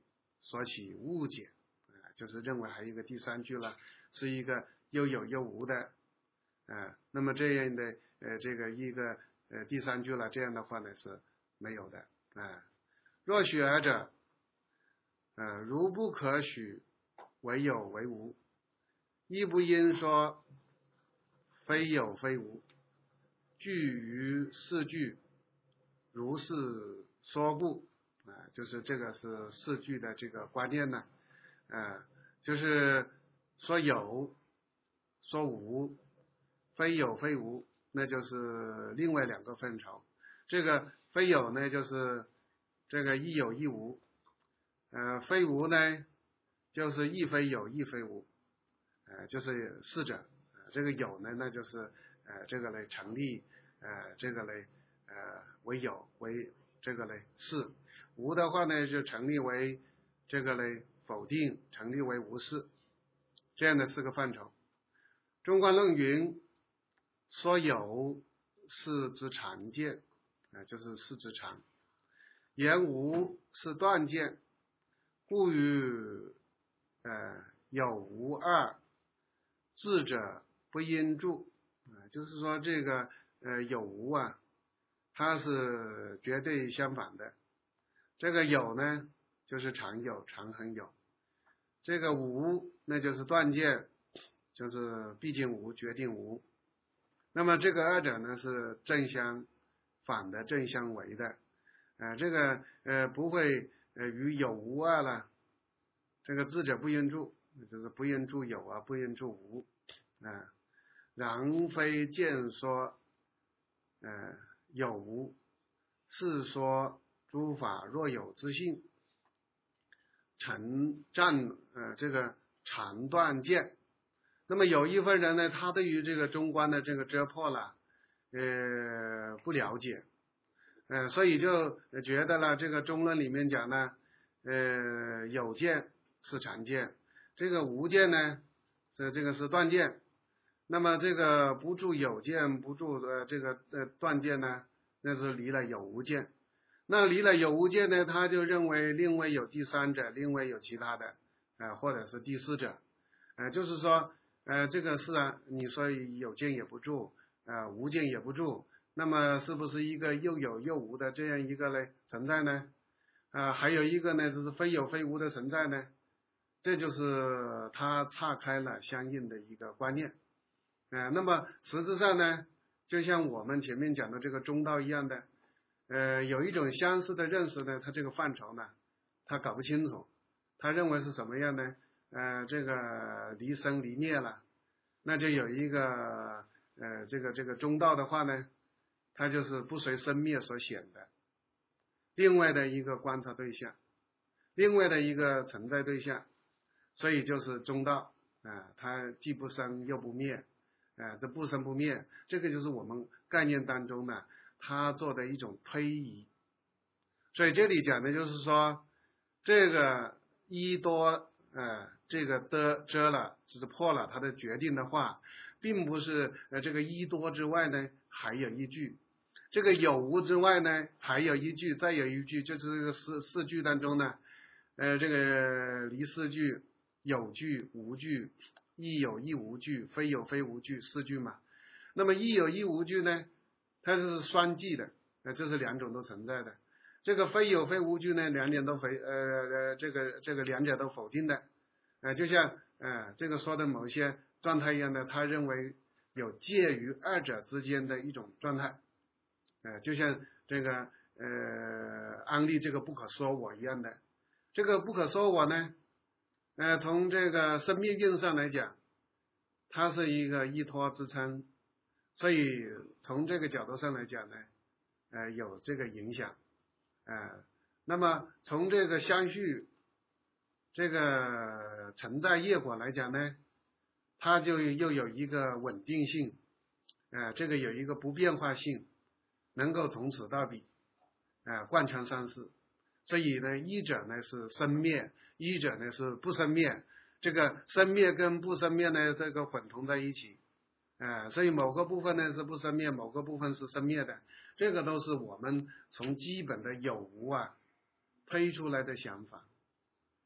所起误解，呃、就是认为还有一个第三句了，是一个又有又无的，呃、那么这样的呃这个一个呃第三句了，这样的话呢是没有的啊、呃。若许尔者，呃如不可许为有为无，亦不应说非有非无，据于四句，如是说故啊、呃，就是这个是四句的这个观念呢，呃，就是说有，说无，非有非无，那就是另外两个范畴。这个非有呢，就是这个亦有亦无，呃，非无呢，就是亦非有亦非无，呃，就是四者。呃、这个有呢，那就是呃这个来成立，呃这个来呃为有，为这个来是，无的话呢就成立为这个来否定，成立为无是，这样的四个范畴。中观论云：说有是之常见，啊、呃，就是是之常；言无是断见，故于呃有无二，智者不应著。啊、呃，就是说这个呃有无啊，它是绝对相反的。这个有呢，就是常有、常恒有；这个无，那就是断见，就是毕竟无、决定无。那么这个二者呢是正相反的、正相违的。呃，这个呃不会呃与有无二了。这个智者不应著，就是不应著有啊，不应著无啊、呃。然非见说呃有无，是说诸法若有之性，成占呃这个常断见。那么有一份人呢，他对于这个中观的这个遮破了，呃不了解，呃所以就觉得了这个中论里面讲呢，呃有见是常见，这个无见呢是这个是断见。那么这个不住有见，不住呃这个呃断见呢，那是离了有无见。那离了有无见呢，他就认为另外有第三者，另外有其他的，呃或者是第四者，呃就是说呃这个是啊，你说有见也不住，呃无见也不住，那么是不是一个又有又无的这样一个呢存在呢？啊、呃、还有一个呢就是非有非无的存在呢？这就是他岔开了相应的一个观念。呃那么实质上呢，就像我们前面讲的这个中道一样的，呃有一种相似的认识呢，他这个范畴呢他搞不清楚，他认为是什么样呢？呃这个离生离灭了，那就有一个呃这个这个中道的话呢，它就是不随生灭所显的另外的一个观察对象，另外的一个存在对象，所以就是中道啊、呃，它既不生又不灭，啊、呃，这不生不灭，这个就是我们概念当中呢，它做的一种推移。所以这里讲的就是说，这个一多呃这个的遮了，只是破了它的决定的话，并不是呃这个一多之外呢还有一句，这个有无之外呢还有一句，再有一句，就是这个四四句当中呢，呃这个离四句，有句无句，亦有亦无句，非有非无句，四句嘛。那么亦有亦无句呢，它是双记的，呃这是两种都存在的。这个非有非无句呢，两点都非呃呃这个这个两者都否定的，呃就像呃这个说的某些状态一样的，他认为有介于二者之间的一种状态，呃就像这个呃安利这个不可说我一样的，这个不可说我呢，呃从这个生命运上来讲，它是一个依托支撑，所以从这个角度上来讲呢，呃有这个影响。呃，那么从这个相续这个存在业果来讲呢，它就又有一个稳定性，呃，这个有一个不变化性，能够从此到彼，呃，贯穿三世。所以呢，一者呢是生灭，一者呢是不生灭，这个生灭跟不生灭呢这个混同在一起，呃，所以某个部分呢是不生灭，某个部分是生灭的。这个都是我们从基本的有无啊推出来的想法，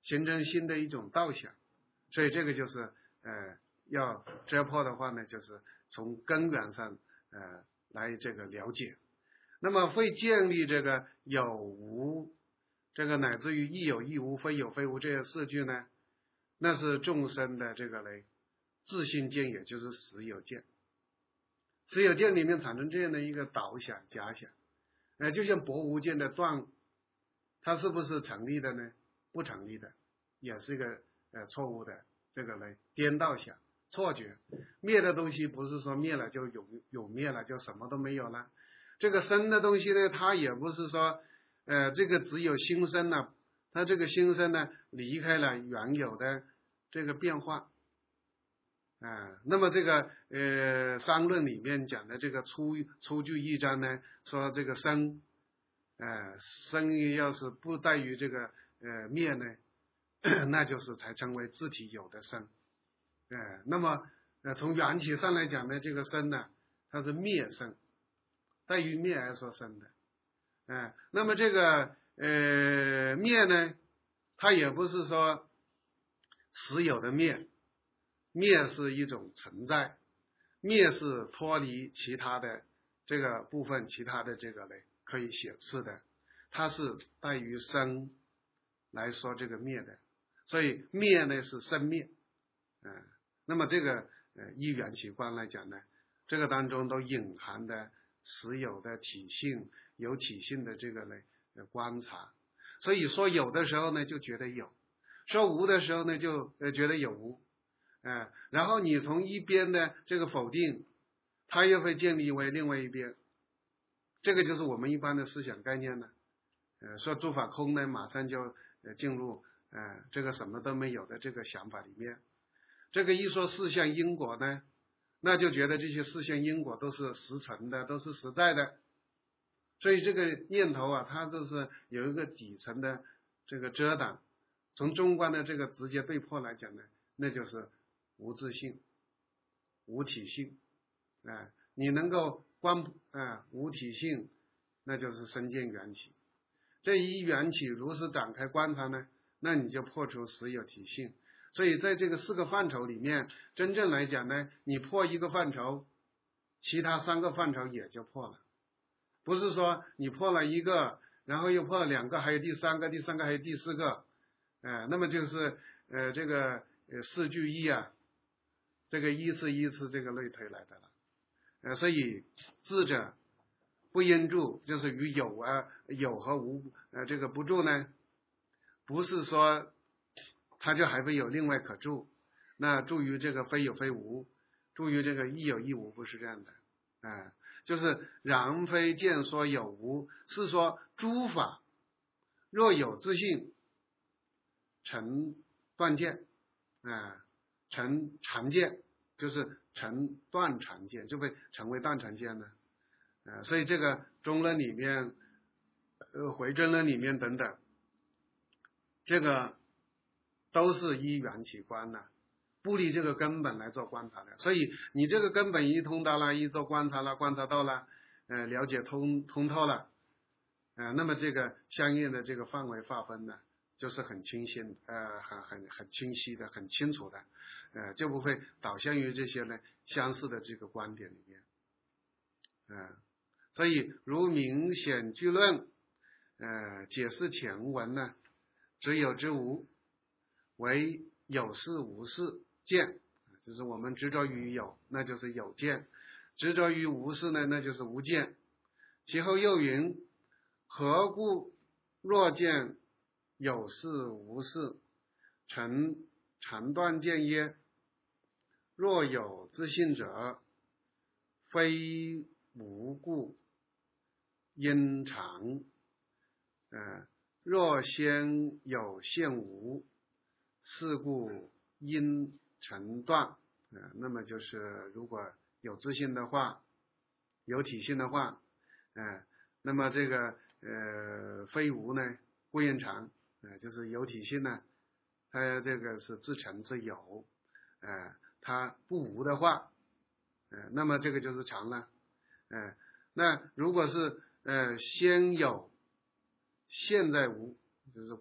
形成新的一种道想。所以这个就是呃要遮破的话呢，就是从根源上呃来这个了解。那么会建立这个有无，这个乃至于亦有亦无，非有非无这些四句呢，那是众生的这个嘞自性见，也就是实有见。实有见里面产生这样的一个导想假想，呃，就像薄无见的断，它是不是成立的呢？不成立的，也是一个呃错误的这个嘞颠倒想错觉。灭的东西不是说灭了就有有灭了，就什么都没有了。这个生的东西呢，它也不是说呃这个只有新生了，它这个新生呢离开了原有的这个变化。啊，那么这个呃商论里面讲的这个出出句一章呢，说这个生，呃生要是不带于这个呃灭呢，那就是才称为自体有的生。呃，那么呃从缘起上来讲呢，这个生呢，它是灭生，带于灭而说生的。呃，那么这个呃灭呢，它也不是说实有的灭。灭是一种存在，灭是脱离其他的这个部分，其他的这个嘞可以显示的，它是带于生来说这个灭的，所以灭呢是生灭，嗯、呃，那么这个呃依缘起观来讲呢，这个当中都隐含的实有的体性，有体性的这个嘞呃观察，所以说有的时候呢就觉得有，说无的时候呢就呃觉得有无。哎，然后你从一边的这个否定，它又会建立为另外一边，这个就是我们一般的思想概念呢。呃，说诸法空呢，马上就呃进入呃这个什么都没有的这个想法里面。这个一说四项因果呢，那就觉得这些四项因果都是实存的，都是实在的。所以这个念头啊，它就是有一个底层的这个遮挡。从中观的这个直接对破来讲呢，那就是无自性、无体性，啊、呃，你能够观啊、呃、无体性，那就是身见缘起。这一缘起如实展开观察呢，那你就破除实有体性。所以在这个四个范畴里面，真正来讲呢，你破一个范畴，其他三个范畴也就破了。不是说你破了一个，然后又破了两个，还有第三个，第三个还有第四个，呃，那么就是呃这个呃四句一啊。这个一是依次这个类推来的了，呃，所以智者不应注，就是与有啊有和无呃这个不注呢，不是说它就还会有另外可注，那注于这个非有非无，注于这个亦有亦无，不是这样的，啊、呃，就是然非见说有无，是说诸法若有自性，成断见，啊、呃。成常见，就是成断常见，就会成为断常见呢。呃，所以这个中论里面，呃，回真论里面等等，这个都是依缘起观的，不离这个根本来做观察的。所以你这个根本一通达了，一做观察了，观察到了，呃，了解通通透了，呃，那么这个相应的这个范围划分呢，就是很清晰，呃，很很很清晰的，很清楚的，呃，就不会导向于这些呢相似的这个观点里面，嗯、呃，所以如明显句论，呃，解释前文呢，只有之无，为有事无事见，就是我们执着于有，那就是有见；执着于无事呢，那就是无见。其后又云：何故若见有事无事，成常断见耶？若有自性者，非无故因常。呃，若先有现无，是故因成断。呃，那么就是如果有自性的话，有体性的话，呃，那么这个呃非无呢，故因常，呃，就是有体性呢，它这个是自成自有，呃，它不无的话，呃，那么这个就是常了，呃，那如果是呃先有，现在无，就是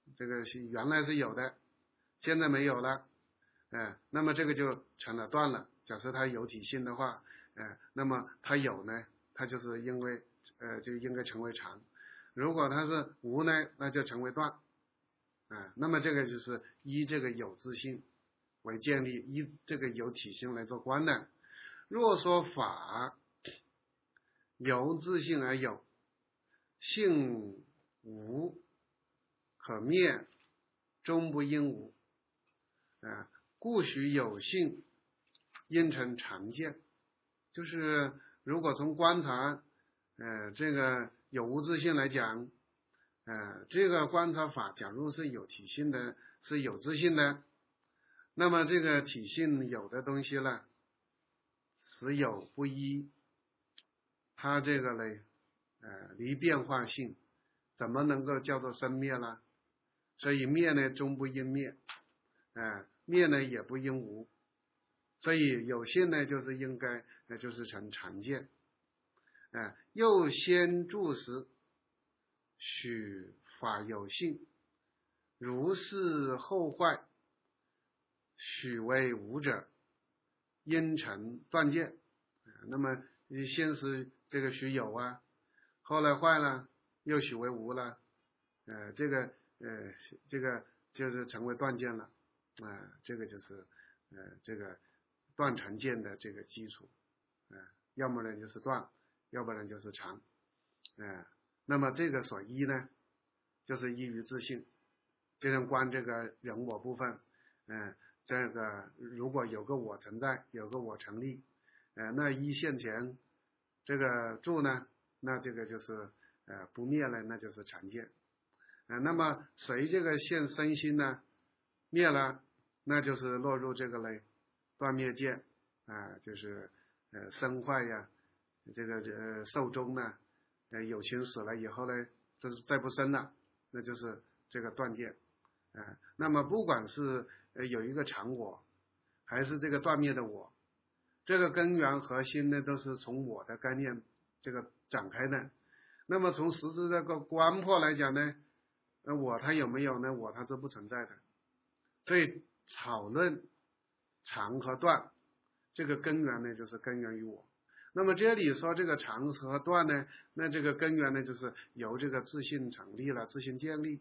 这个是原来是有的，现在没有了，哎，那么这个就成了断了。假设它有体性的话，哎，那么它有呢，它就是因为呃就应该成为常。如果它是无呢，那就成为断。啊，那么这个就是依这个有自性为建立，依这个有体性来做观的。若说法由自性而有，性无可灭，终不因无，啊，故许有性因成常见。就是如果从观察呃这个有无自性来讲，呃这个观察法假如是有体性的，是有自性的，那么这个体性有的东西呢，实有不一，它这个呢呃离变化性，怎么能够叫做生灭呢？所以灭呢终不因灭，呃灭呢也不因无，所以有性呢就是应该那就是成常见。呃又先注时许法有性，如是后坏，许为无者，因成断见。那么先是这个许有啊，后来坏了又许为无了，呃这个呃这个就是成为断见了啊、呃、这个就是呃这个断常见的这个基础啊、呃、要么呢就是断，要不然就是常啊、呃、那么这个所依呢就是依于自性，就像观这个人我部分，嗯、呃这个如果有个我存在，有个我成立，呃那一现前这个住呢，那这个就是呃不灭了，那就是常见。呃那么随这个现身心呢灭了，那就是落入这个嘞断灭见啊、呃、就是呃生坏呀，这个呃寿终呢，呃有情死了以后呢，这是再不生了，那就是这个断见啊、呃、那么不管是呃有一个常我，还是这个断灭的我，这个根源核心呢都是从我的概念这个展开的。那么从实质这个观破来讲呢，呃我它有没有呢？我它是不存在的。所以讨论常和断，这个根源呢就是根源于我。那么这里说这个常和断呢，那这个根源呢就是由这个自性成立了，自性建立。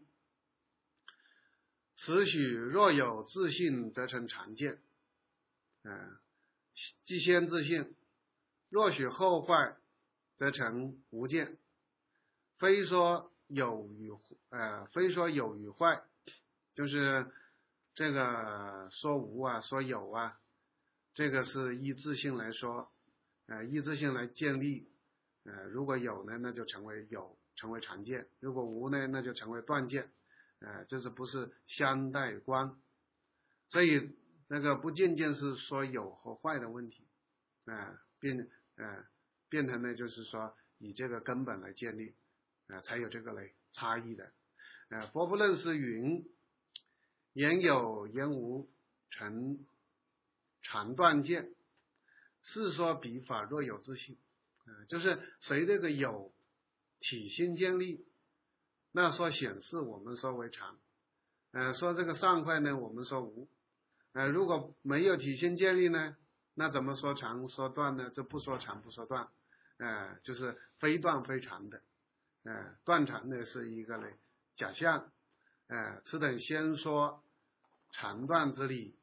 此许若有自性，则成常见。啊，既先自性，若许后坏，则成无见。非说有与呃，非说有与坏，就是这个说无啊，说有啊，这个是依自性来说，呃，依自性来建立。呃，如果有呢，那就成为有，成为常见；如果无呢，那就成为断见。呃，这是不是相待观？所以那个不仅仅是说有和坏的问题，啊、呃，变呃变成呢，就是说以这个根本来建立，啊、呃，才有这个嘞差异的。呃，佛不认识云，言有言无，成常断见。是说彼法若有自性，呃，就是随这个有体性建立，那说显示我们说为常，呃，说这个上坏呢，我们说无。呃，如果没有体性建立呢，那怎么说常说断呢？这不说常不说断，呃，就是非断非常的，呃，断常呢是一个呢假象，呃，此等先说常断之理，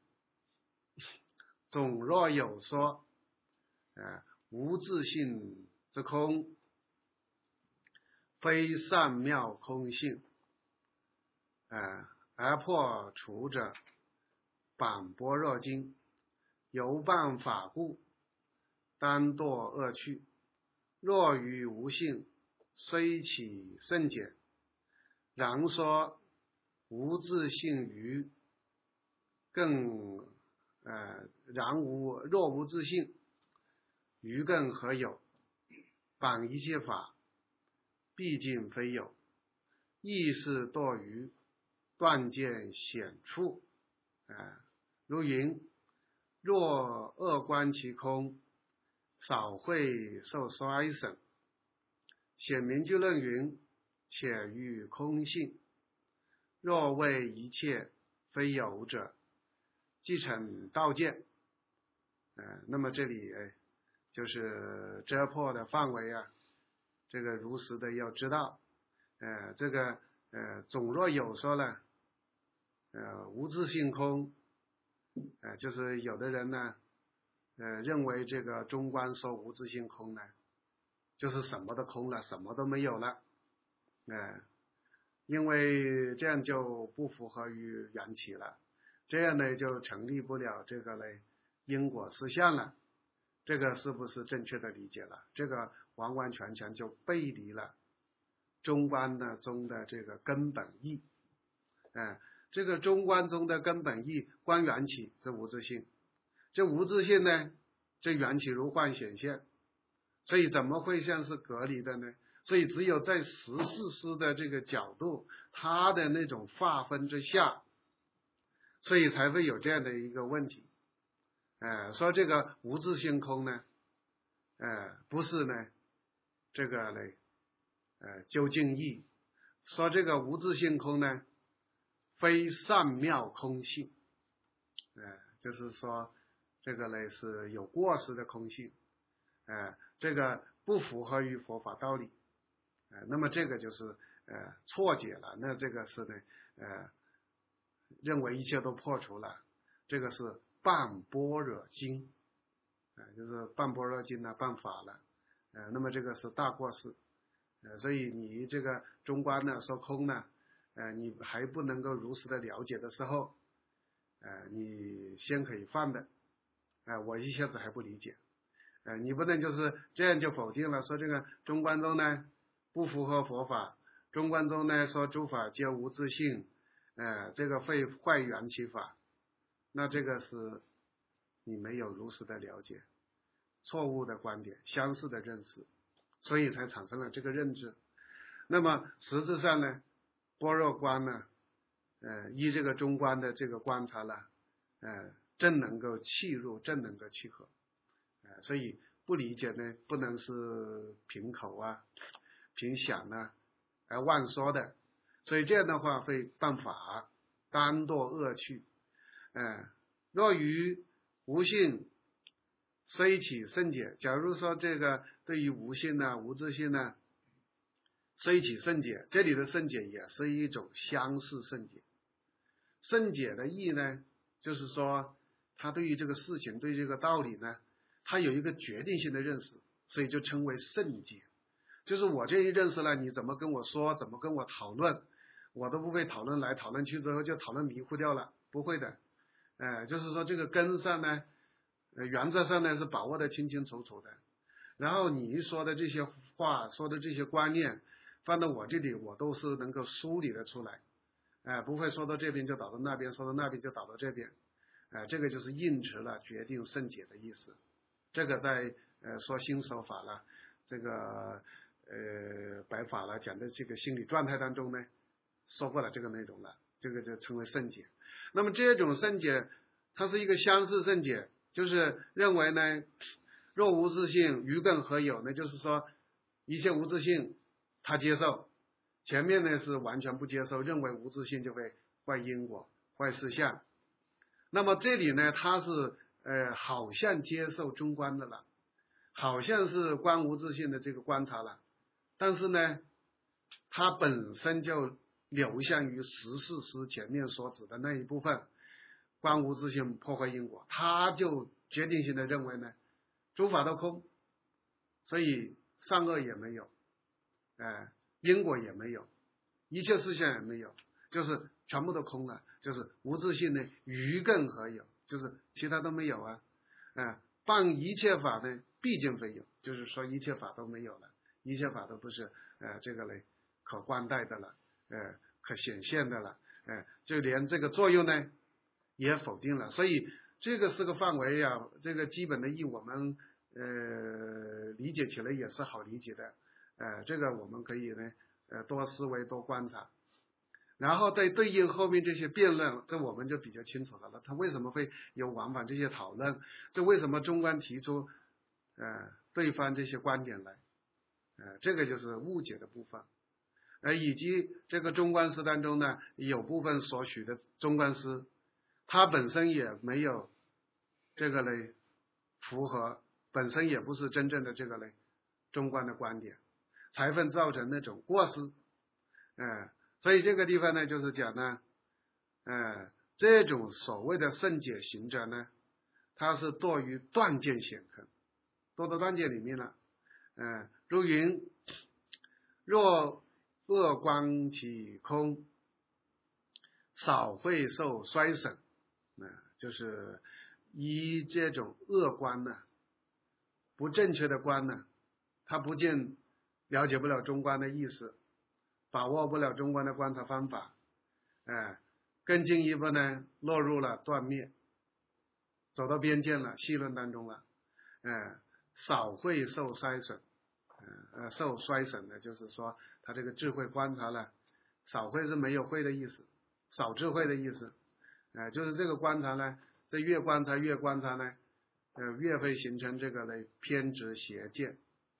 总若有说，呃，无自性之空，非善妙空性，呃，而破除者，反般若经，犹谤法故，当堕恶趣。若于无性，虽起甚简，然说无自性于，更呃然无若无自性，于更何有？谤一切法，毕竟非有，亦是堕于断见显处。啊，如云：若恶观其空，少会受衰损。显明句论云：且于空性， 若谓一切非有者，即成道见。呃，那么这里哎，就是遮破的范围啊，这个如实的要知道。呃，这个呃总若有说呢，呃无自性空，呃就是有的人呢，呃认为这个中观说无自性空呢，就是什么都空了，什么都没有了。呃，因为这样就不符合于缘起了，这样呢就成立不了这个呢因果实相了。这个是不是正确的理解了？这个完完全全就背离了中观的中的这个根本义。哎，这个中观中的根本义，观缘起这无自性，这无自性呢，这缘起如幻显现，所以怎么会像是隔离的呢？所以只有在十四师的这个角度，它的那种划分之下，所以才会有这样的一个问题。呃，说这个无自性空呢，呃，不是呢，这个呢，呃，究竟义。说这个无自性空呢，非善妙空性，呃，就是说这个呢是有过失的空性，呃，这个不符合于佛法道理。呃，那么这个就是呃错解了，那这个是呢呃认为一切都破除了，这个是半般若经，呃就是半般若经呢半法了，呃那么这个是大过失，呃所以你这个中观呢说空呢，呃你还不能够如实的了解的时候，呃你先可以放的，呃我一下子还不理解，呃你不能就是这样就否定了，说这个中观中呢不符合佛法，中观中呢说诸法皆无自性，呃，这个会坏缘起法，那这个是你没有如实的了解，错误的观点，相似的认识，所以才产生了这个认知。那么实质上呢，般若观呢，呃，依这个中观的这个观察呢，呃，正能够契入，正能够契合，呃，所以不理解呢，不能是凭口啊。凭想呢而妄说的，所以这样的话会犯法，单堕恶趣。呃，若于无性虽起圣解，假如说这个对于无性呢、无自性呢，虽起圣解，这里的圣解也是一种相似圣解。圣解的意呢，就是说他对于这个事情、对于这个道理呢，他有一个决定性的认识，所以就称为圣解。就是我这一认识了，你怎么跟我说，怎么跟我讨论，我都不会讨论来讨论去之后就讨论迷糊掉了，不会的。呃，就是说这个根上呢，呃，原则上呢是把握的清清楚楚的。然后你说的这些话，说的这些观念，放到我这里，我都是能够梳理的出来，呃，不会说到这边就导到那边，说到那边就导到这边，呃，这个就是应持了决定圣解的意思。这个在呃说新手法了，这个。呃，白法了讲的这个心理状态当中呢，说过了这个内容了，这个就称为圣解。那么这种圣解，它是一个相似圣解，就是认为呢，若无自性，于根何有呢？就是说一切无自性，他接受。前面呢是完全不接受，认为无自性就会坏因果、坏事相。那么这里呢，他是呃好像接受中观的了，好像是观无自性的这个观察了。但是呢，它本身就流向于十四师前面所指的那一部分，观无自性破坏因果，他就决定性的认为呢，诸法都空，所以善恶也没有，呃，因果也没有，一切事项也没有，就是全部都空了，就是无自性呢，于根何有？就是其他都没有啊，呃，办一切法呢，毕竟非有，就是说一切法都没有了。一切法都不是呃这个嘞可观待的了，呃可显现的了，呃就连这个作用呢也否定了，所以这个是个范围啊，这个基本的义我们呃理解起来也是好理解的，呃这个我们可以呢呃多思维多观察，然后再对应后面这些辩论，这我们就比较清楚了了，他为什么会有往返这些讨论，这为什么中观提出呃对方这些观点来。呃，这个就是误解的部分。 呃，以及这个中观师当中呢，有部分所许的中观师，他本身也没有这个嘞符合，本身也不是真正的这个嘞中观的观点，才会造成那种过失。呃，所以这个地方呢，就是讲呢，呃，这种所谓的圣解行者呢，他是堕于断见险坑，堕到断见里面了。呃，如云若恶观其空，少会受衰损。呃，就是依这种恶观呢，不正确的观呢，他不见了解不了中观的意思，把握不了中观的观察方法，呃，更进一步呢，落入了断灭，走到边界了，细论当中了，呃，少会受衰损。呃，受衰损的，就是说他这个智慧观察了，少会是没有慧的意思，少智慧的意思，呃，就是这个观察呢，这越观察越观察呢，呃，越会形成这个呢偏执邪见，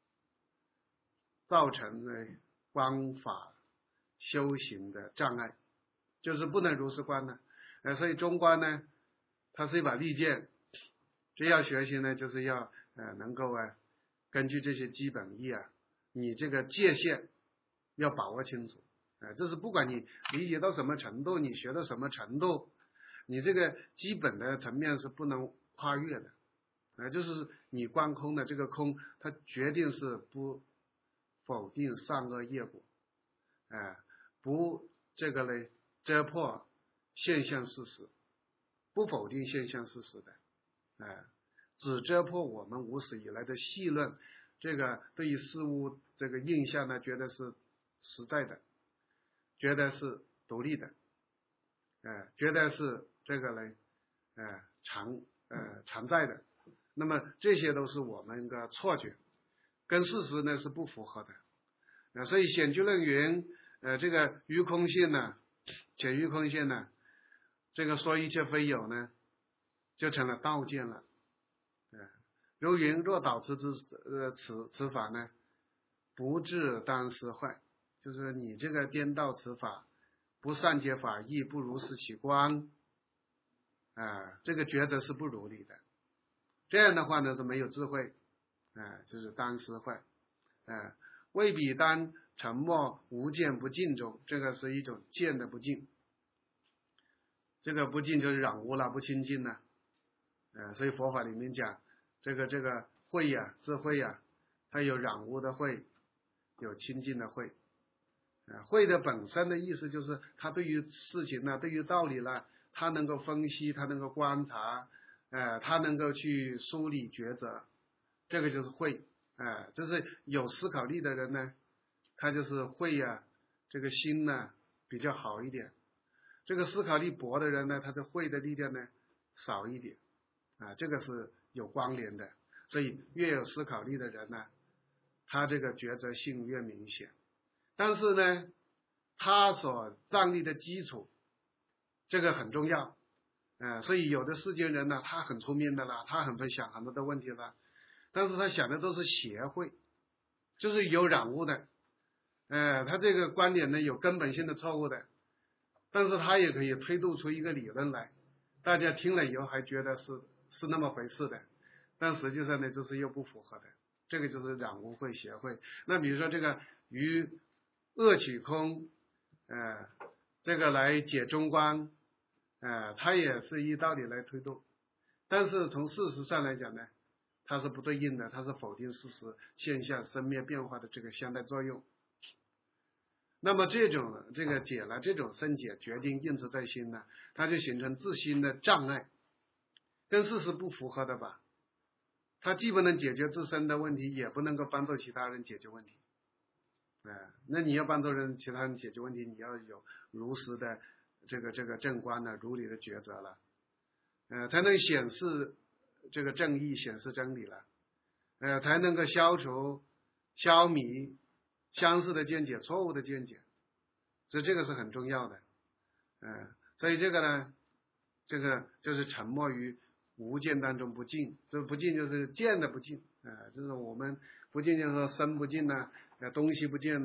造成呢观法修行的障碍，就是不能如实观呢。呃，所以中观呢，它是一把利剑，这要学习呢，就是要呃能够啊。根据这些基本义啊，你这个界限要把握清楚，呃，这是不管你理解到什么程度，你学到什么程度，你这个基本的层面是不能跨越的，呃，就是你观空的这个空，它决定是不否定善恶业果，呃，不这个嘞遮破现象事实，不否定现象事实的，呃只遮破我们无始以来的细论，这个对于事物这个印象呢，觉得是实在的，觉得是独立的，呃，觉得是这个呢，呃，常呃常在的。那么这些都是我们的错觉，跟事实呢是不符合的。呃，所以显居论云，呃，这个于空性呢，解于空性呢，这个说一切非有呢，就成了道见了。呃，如云若导持之呃此此法呢，不至当失坏，就是你这个颠倒此法，不善解法义，不如是其观，啊、呃，这个抉择是不如理的。这样的话呢是没有智慧，啊、呃，就是当失坏，啊、呃，未必当沉默无见不净中，这个是一种见的不净，这个不净就是染污了，不清净了。呃，所以佛法里面讲，这个这个慧呀、啊，智慧呀、啊，它有染污的慧，有清净的慧。呃，慧的本身的意思就是，它对于事情呢，对于道理呢，它能够分析，它能够观察，呃，它能够去梳理抉择，这个就是慧。呃，就是有思考力的人呢，他就是慧呀、啊，这个心呢比较好一点。这个思考力薄的人呢，他的慧的力量呢少一点。啊，这个是有关联的，所以越有思考力的人呢，他这个抉择性越明显。但是呢，他所站立的基础，这个很重要。呃，所以有的世间人呢，他很聪明的啦，他很会想很多的问题了，但是他想的都是邪慧，就是有染污的。呃，他这个观点呢有根本性的错误的，但是他也可以推导出一个理论来，大家听了以后还觉得是。是那么回事的，但实际上呢，这是又不符合的，这个就是染污慧邪慧。那比如说这个于恶取空，呃，这个来解中观，呃，它也是依道理来推动，但是从事实上来讲呢，它是不对应的，它是否定事实现象生灭变化的这个相对作用。那么这种这个解了这种生解决定印持在心呢，它就形成自心的障碍。跟事实不符合的吧，他既不能解决自身的问题，也不能够帮助其他人解决问题。呃、那你要帮助人其他人解决问题，你要有如实的这个这个正观的如理的抉择了，呃，才能显示这个正义，显示真理了，呃，才能够消除消弭相似的见解，错误的见解，所以这个是很重要的。呃，所以这个呢，这个就是沉默于无见当中不净，这不净就是见的不净，呃，就是我们不净就是说身不净呢、啊，呃，东西不见呢、啊，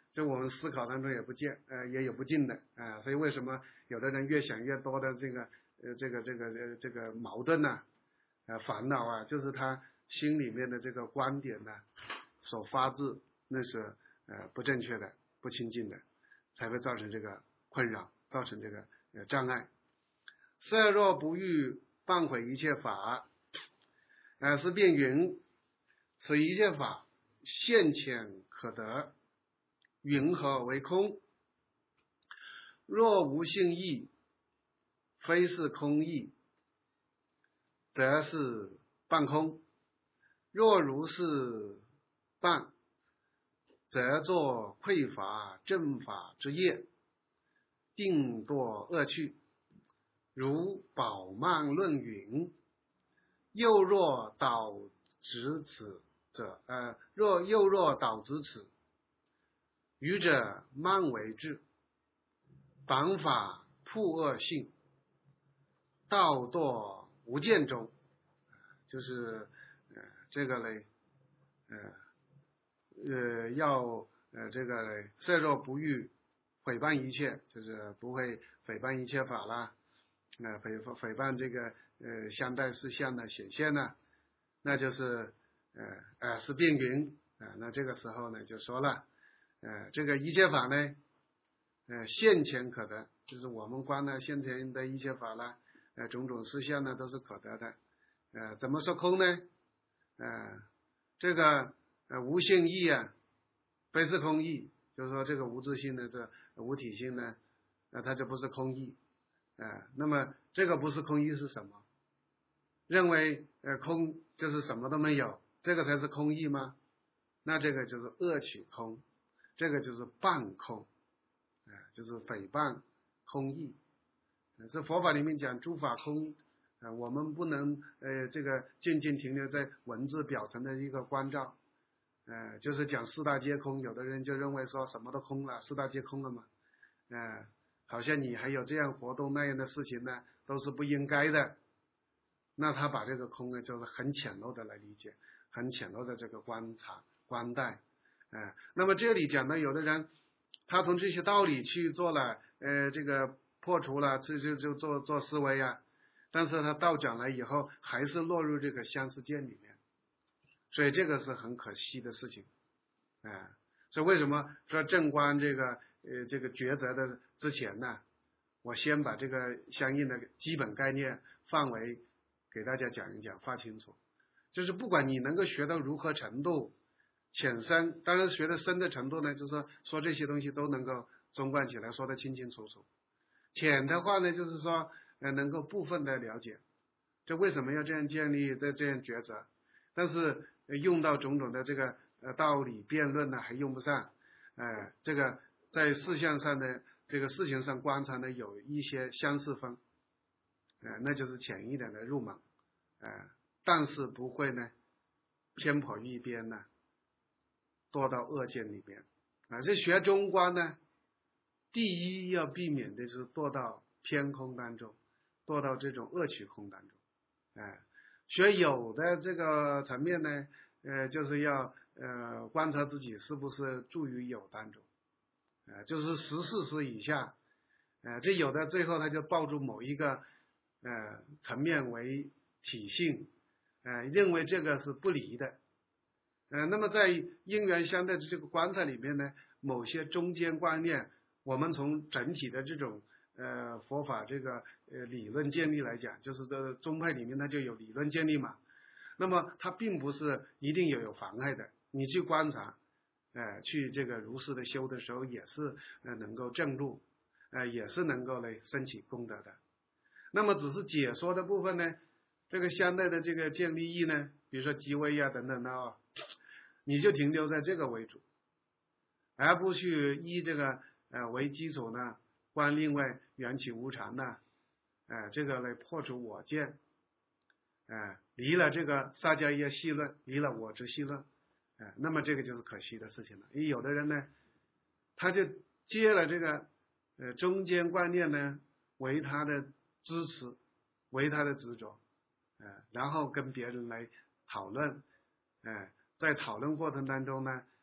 就我们思考当中也不见，呃，也有不尽的啊、呃，所以为什么有的人越想越多的这个呃这个这个呃这个矛盾呢、啊，呃烦恼啊，就是他心里面的这个观点呢、啊、所发自那是呃不正确的、不清净的，才会造成这个困扰，造成这个呃障碍。色若不欲，谤毁一切法，呃是辩云，此一切法现前可得，云何为空？若无性义，非是空义，则是半空；若如是半，则作匮乏正法之业，定堕恶趣。如宝鬘论云：又若导直此者，呃，若又若导直此，愚者慢为智，谤法铺恶性，道堕无间中。就是呃这个嘞，呃呃要呃这个嘞色若不欲，诽谤一切，就是不会诽谤一切法啦，呃诽诽谤这个呃相待事项的显现呢，那就是呃呃是辩云啊、呃，那这个时候呢就说了，呃这个一切法呢，呃现前可得，就是我们观呢现前的一切法啦，呃种种事项呢都是可得的。呃，怎么说空呢？呃，这个呃无性义啊，非是空义，就是说这个无自性的这无体性呢，那、呃、它就不是空义。呃，那么这个不是空义是什么？认为呃空就是什么都没有，这个才是空义吗？那这个就是恶取空，这个就是谤空，啊、呃，就是诽谤空义。是佛法里面讲诸法空。呃，我们不能呃这个渐渐停留在文字表层的一个关照，呃，就是讲四大皆空，有的人就认为说什么都空了，四大皆空了嘛，呃，好像你还有这样活动那样的事情呢，都是不应该的。那他把这个空呢，就是很浅陋的来理解，很浅陋的这个观察观待，呃，那么这里讲的有的人，他从这些道理去做了，呃，这个破除了，这就就做做思维啊。但是他到讲了以后，还是落入这个相似见里面，所以这个是很可惜的事情，哎、呃，所以为什么说正观这个呃这个抉择的之前呢，我先把这个相应的基本概念范围给大家讲一讲，发清楚。就是不管你能够学到如何程度，浅深，当然学的深的程度呢，就是说说这些东西都能够综贯起来，说得清清楚楚。浅的话呢，就是说。呃，能够部分的了解，这为什么要这样建立的这样抉择？但是、呃、用到种种的这个呃道理辩论呢，还用不上。呃，这个在事项上的这个事情上观察呢，有一些相似分，呃，那就是浅一点的入门，呃，但是不会呢偏颇一边呢，堕到恶见里边。啊、呃，这学中观呢，第一要避免的是堕到偏空当中。做到这种恶取空当中，哎，学有的这个层面呢，呃，就是要呃观察自己是不是住于有当中，呃，就是十四时以下，呃，这有的最后他就抱住某一个呃层面为体性，呃，认为这个是不离的，呃，那么在因缘相对的这个观察里面呢，某些中间观念，我们从整体的这种。呃，佛法这个呃理论建立来讲，就是这宗派里面它就有理论建立嘛。那么它并不是一定有有妨碍的，你去观察，呃，去这个如是的修的时候，也是呃能够正入，呃，也是能够来升起功德的。那么只是解说的部分呢，这个相对的这个建立义呢，比如说极微啊等等的啊，你就停留在这个为主，而不去依这个呃为基础呢。观另外缘起无常呢，呃，这个来破除我见，呃，离了这个萨迦耶细论，离了我执细论，呃，那么这个就是可惜的事情了。因为有的人呢，他就接了这个呃中间观念呢为他的支持，为他的执着，呃，然后跟别人来讨论，呃，在讨论过程当中呢，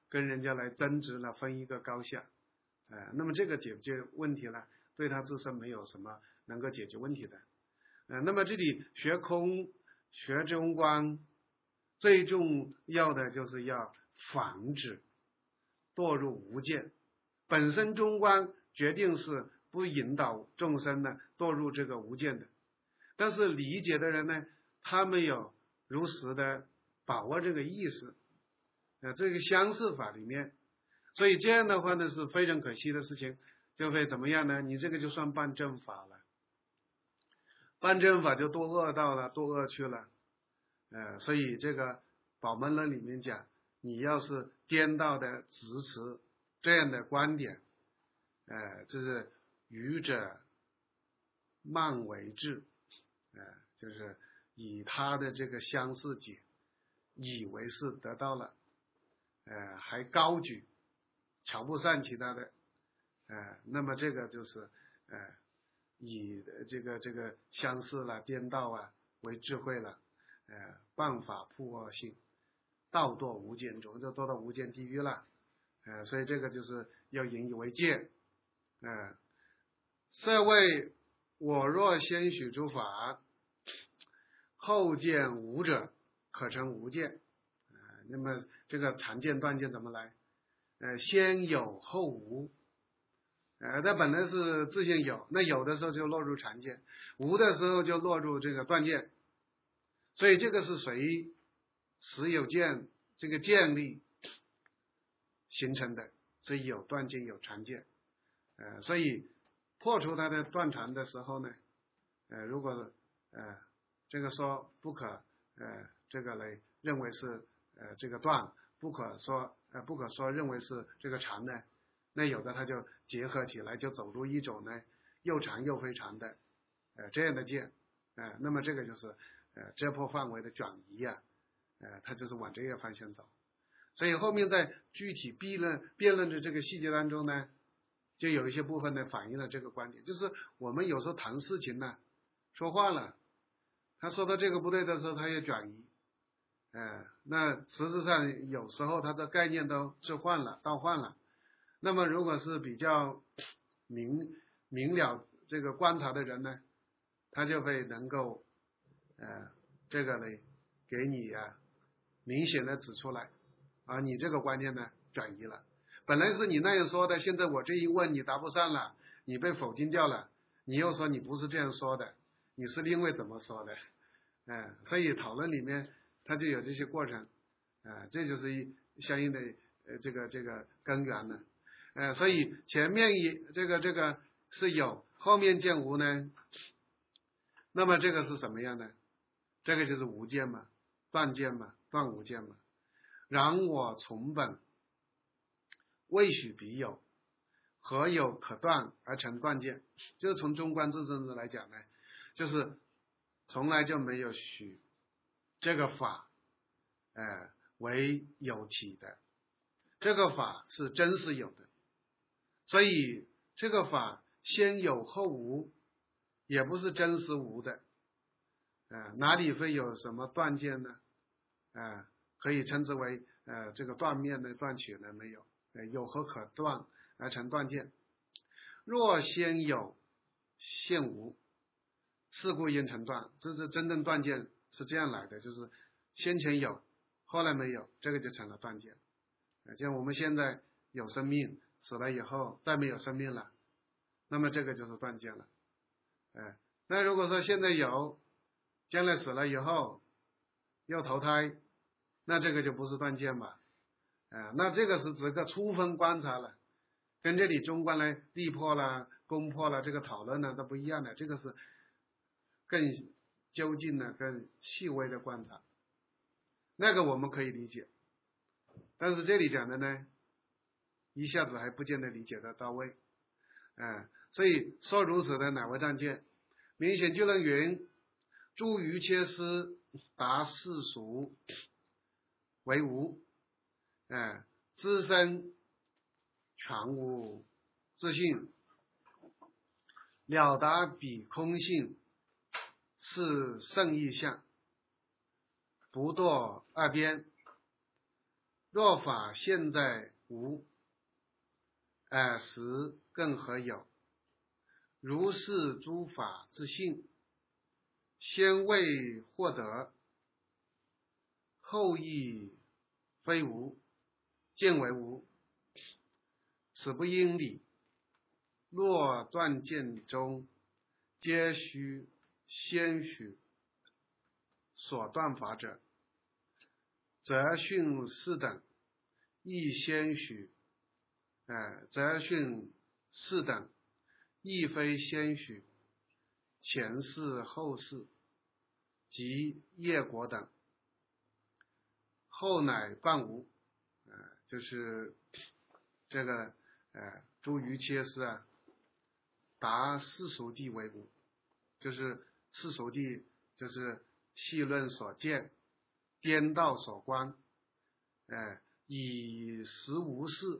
跟人家来争执了，分一个高下，呃，那么这个解不解问题呢？对他自身没有什么能够解决问题的。呃，那么这里学空学中观，最重要的就是要防止堕入无间。本身中观决定是不引导众生呢堕入这个无间的，但是理解的人呢，他没有如实的把握这个意思，呃，这个相似法里面，所以这样的话呢是非常可惜的事情，就会怎么样呢？你这个就算办正法了，办正法就堕恶道了，堕恶去了，呃，所以这个宝门论里面讲，你要是颠倒的支持这样的观点，呃，这是愚者慢为智，呃，就是以他的这个相似解，以为是得到了，呃，还高举，瞧不上其他的，呃，那么这个就是呃，以这个这个相似了、颠倒啊为智慧了，呃，办法破恶性，倒堕无间中，就堕到无间地狱了，呃，所以这个就是要引以为戒，呃，设谓我若先许诸法，后见无者，可成无见。呃，那么这个常见断见怎么来？呃，先有后无。呃，它本来是自性有，那有的时候就落入常见，无的时候就落入这个断见。所以这个是随实有见这个见力形成的，所以有断见有常见。呃，所以破除它的断常的时候呢，呃，如果呃这个说不可呃这个来认为是呃这个断，不可说呃不可说认为是这个常呢，那有的它就结合起来，就走入一种呢又常又非常的呃这样的见，呃那么这个就是呃遮破范围的转移啊，呃它就是往这个方向走。所以后面在具体辩论辩论的这个细节当中呢，就有一些部分呢反映了这个观点，就是我们有时候谈事情呢说话了，他说到这个不对的时候，他也转移，呃，那实质上有时候他的概念都置换了，倒换了。那么如果是比较明明了这个观察的人呢，他就会能够呃这个呢给你啊明显的指出来，啊你这个观念呢转移了，本来是你那样说的，现在我这一问你答不上了，你被否定掉了，你又说你不是这样说的，你是另外怎么说的，嗯、呃，所以讨论里面它就有这些过程，啊、呃，这就是一相应的呃这个这个根源呢，呃，所以前面一这个这个是有，后面见无呢，那么这个是什么样呢？这个就是无见嘛，断见嘛，断无见嘛。然我从本未许彼有，何有可断而成断见？就是从中观自身来讲呢，就是从来就没有许这个法，呃，为有体的，这个法是真实有的，所以这个法先有后无，也不是真实无的，呃，哪里会有什么断见呢？呃，可以称之为呃这个断面的断取呢？没有，呃，有何可断而成断见？若先有现无，是故应成断。这是真正断见是这样来的，就是先前有，后来没有，这个就成了断见。呃，像我们现在有生命，死了以后再没有生命了，那么这个就是断见了。呃，那如果说现在有，将来死了以后要投胎，那这个就不是断见吧？呃，那这个是指个初分观察了，跟这里中观呢地破了、攻破了这个讨论呢都不一样的，这个是更究竟的、更细微的观察。那个我们可以理解，但是这里讲的呢，一下子还不见得理解得到位。呃，所以说如此的乃为断见。明显就能云：诸愚切思达世俗为无，呃，自身全无自性，了达彼空性是圣义相，不堕二边。 若法现在无，尔时更何有？如是诸法自性，先未获得，后亦非无，见为无，此不应理。若断见中皆须先许所断法者，则训是等亦先许，呃，则训是等亦非先许，前世后世及业果等，后乃半无。呃，就是这个呃，诸于切师啊，达世俗谛为无，就是世俗谛就是戏论所见，颠倒所观，呃，以实无事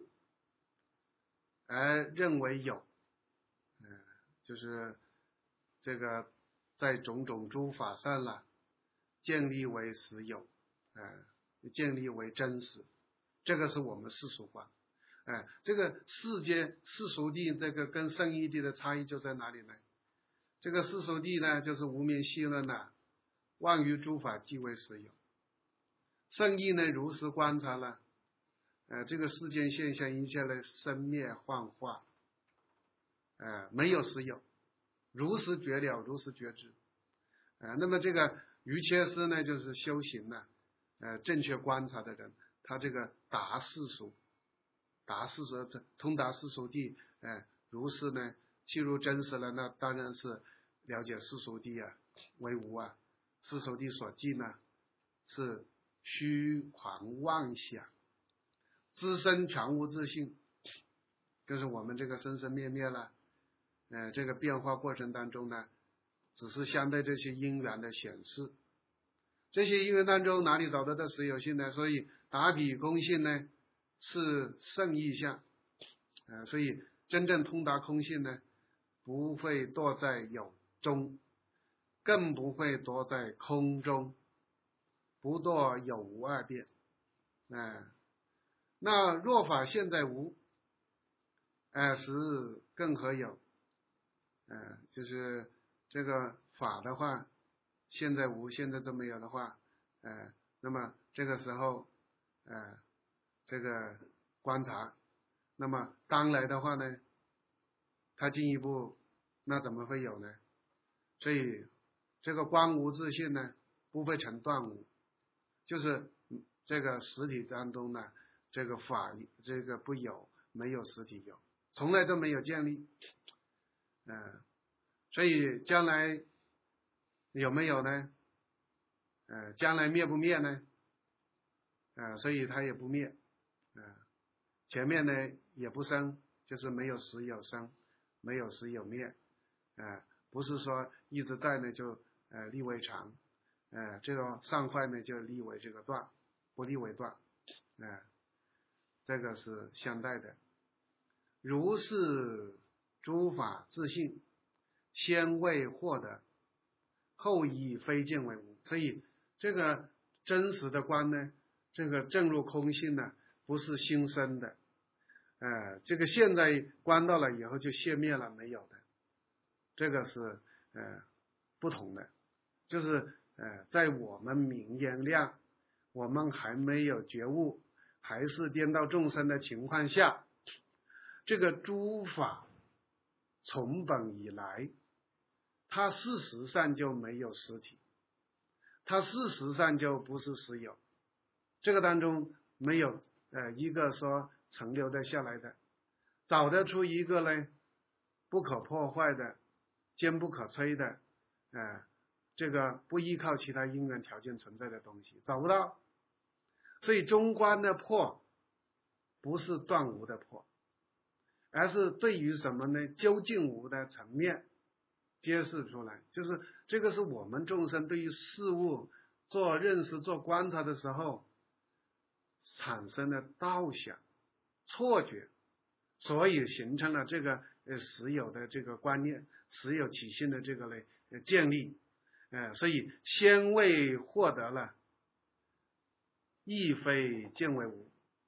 而认为有，呃，就是这个在种种诸法上了，建立为实有，呃，建立为真实，这个是我们世俗观。哎，这个世间世俗谛这个跟圣义谛的差异就在哪里呢？这个世俗谛呢，就是无明戏论呐，妄于诸法即为实有。圣义呢，如实观察了，呃，这个世间现象一切的生灭幻化，呃，没有实有，如实觉了，如实觉知。呃，那么这个于切师呢，就是修行呢，呃，正确观察的人，他这个达世俗。达世俗通达世俗谛，哎，如是呢，契入真实了，那当然是了解世俗谛啊为无啊，世俗谛所记呢是虚狂妄想，自身全无自性，就是我们这个生生灭灭了，呃，这个变化过程当中呢，只是相对这些因缘的显示，这些因缘当中哪里找得到实有性呢？所以达彼空性呢，是圣意象，呃，所以真正通达空性呢，不会堕在有中，更不会堕在空中，不堕有无二变。呃、那若法现在无，尔时更何有？呃，就是这个法的话，现在无，现在这么有的话，呃，那么这个时候，呃。这个观察，那么当来的话呢，它进一步那怎么会有呢？所以这个观无自性呢，不会成断无，就是这个实体当中呢，这个法这个不有，没有实体有，从来都没有建立，嗯、呃，所以将来有没有呢？呃，将来灭不灭呢？呃，所以它也不灭。嗯、呃，前面呢也不生，就是没有实有生，没有实有灭，呃，不是说一直在呢就呃立为常，呃，这个上坏呢就立为这个断，不立为断，呃，这个是相待的。如是诸法自性，先未获得，后以非见为无。所以这个真实的观呢，这个正入空性呢，不是新生的，呃，这个现在观到了以后就熄灭了，没有的，这个是呃不同的，就是呃在我们明眼亮，我们还没有觉悟，还是颠倒众生的情况下，这个诸法从本以来，它事实上就没有实体，它事实上就不是实有，这个当中没有呃一个说存留的下来的，找得出一个呢不可破坏的，坚不可摧的，呃这个不依靠其他因缘条件存在的东西找不到。所以中观的破不是断无的破，而是对于什么呢？究竟无的层面揭示出来，就是这个是我们众生对于事物做认识做观察的时候产生的道想错觉，所以形成了这个呃实有的这个观念，实有体性的这个呢、呃、建立，呃所以先未获得了，亦非见为无，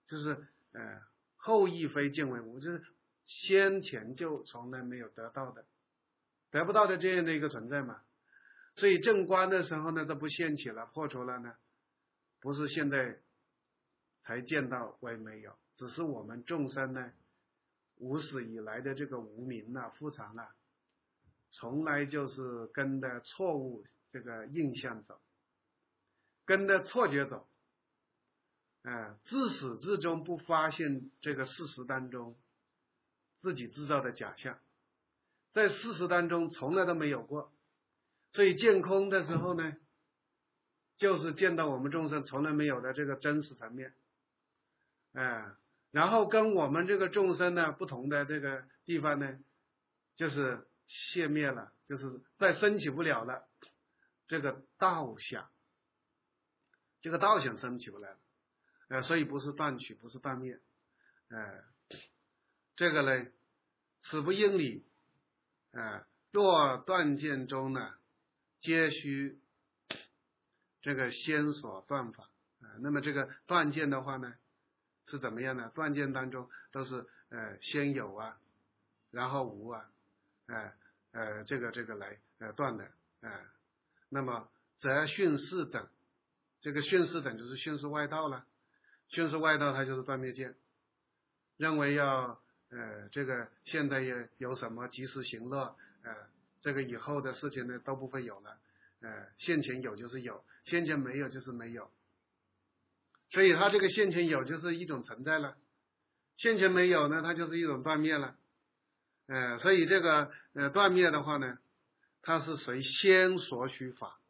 就是呃后亦非见为无，就是先前就从来没有得到的，得不到的这样的一个存在嘛。所以正观的时候呢，都不现起了，破除了呢，不是现在才见到为没有，只是我们众生呢，无始以来的这个无明啊、覆藏啊，从来就是跟着错误这个印象走，跟着错觉走，呃，自始至终不发现这个事实当中自己制造的假象，在事实当中从来都没有过。所以见空的时候呢，就是见到我们众生从来没有的这个真实层面，哎、呃，然后跟我们这个众生呢不同的这个地方呢，就是熄灭了，就是再升起不了了，这个道想，这个道想升起不来了，呃，所以不是断取，不是断灭，呃，这个呢，此不应理，呃，若断见中呢，皆须这个先所断法啊、呃，那么这个断见的话呢，是怎么样呢？断见当中都是呃先有啊，然后无啊，呃呃这个这个来呃断的，呃，那么则训示等，这个训示等就是训示外道了，训示外道它就是断灭见，认为要呃这个现在也有什么及时行乐，呃这个以后的事情呢都不会有了。呃，现前有就是有，先前没有就是没有，所以它这个现前有就是一种存在了，现前没有呢，它就是一种断灭了，呃，所以这个呃断灭的话呢，它是随先所许法，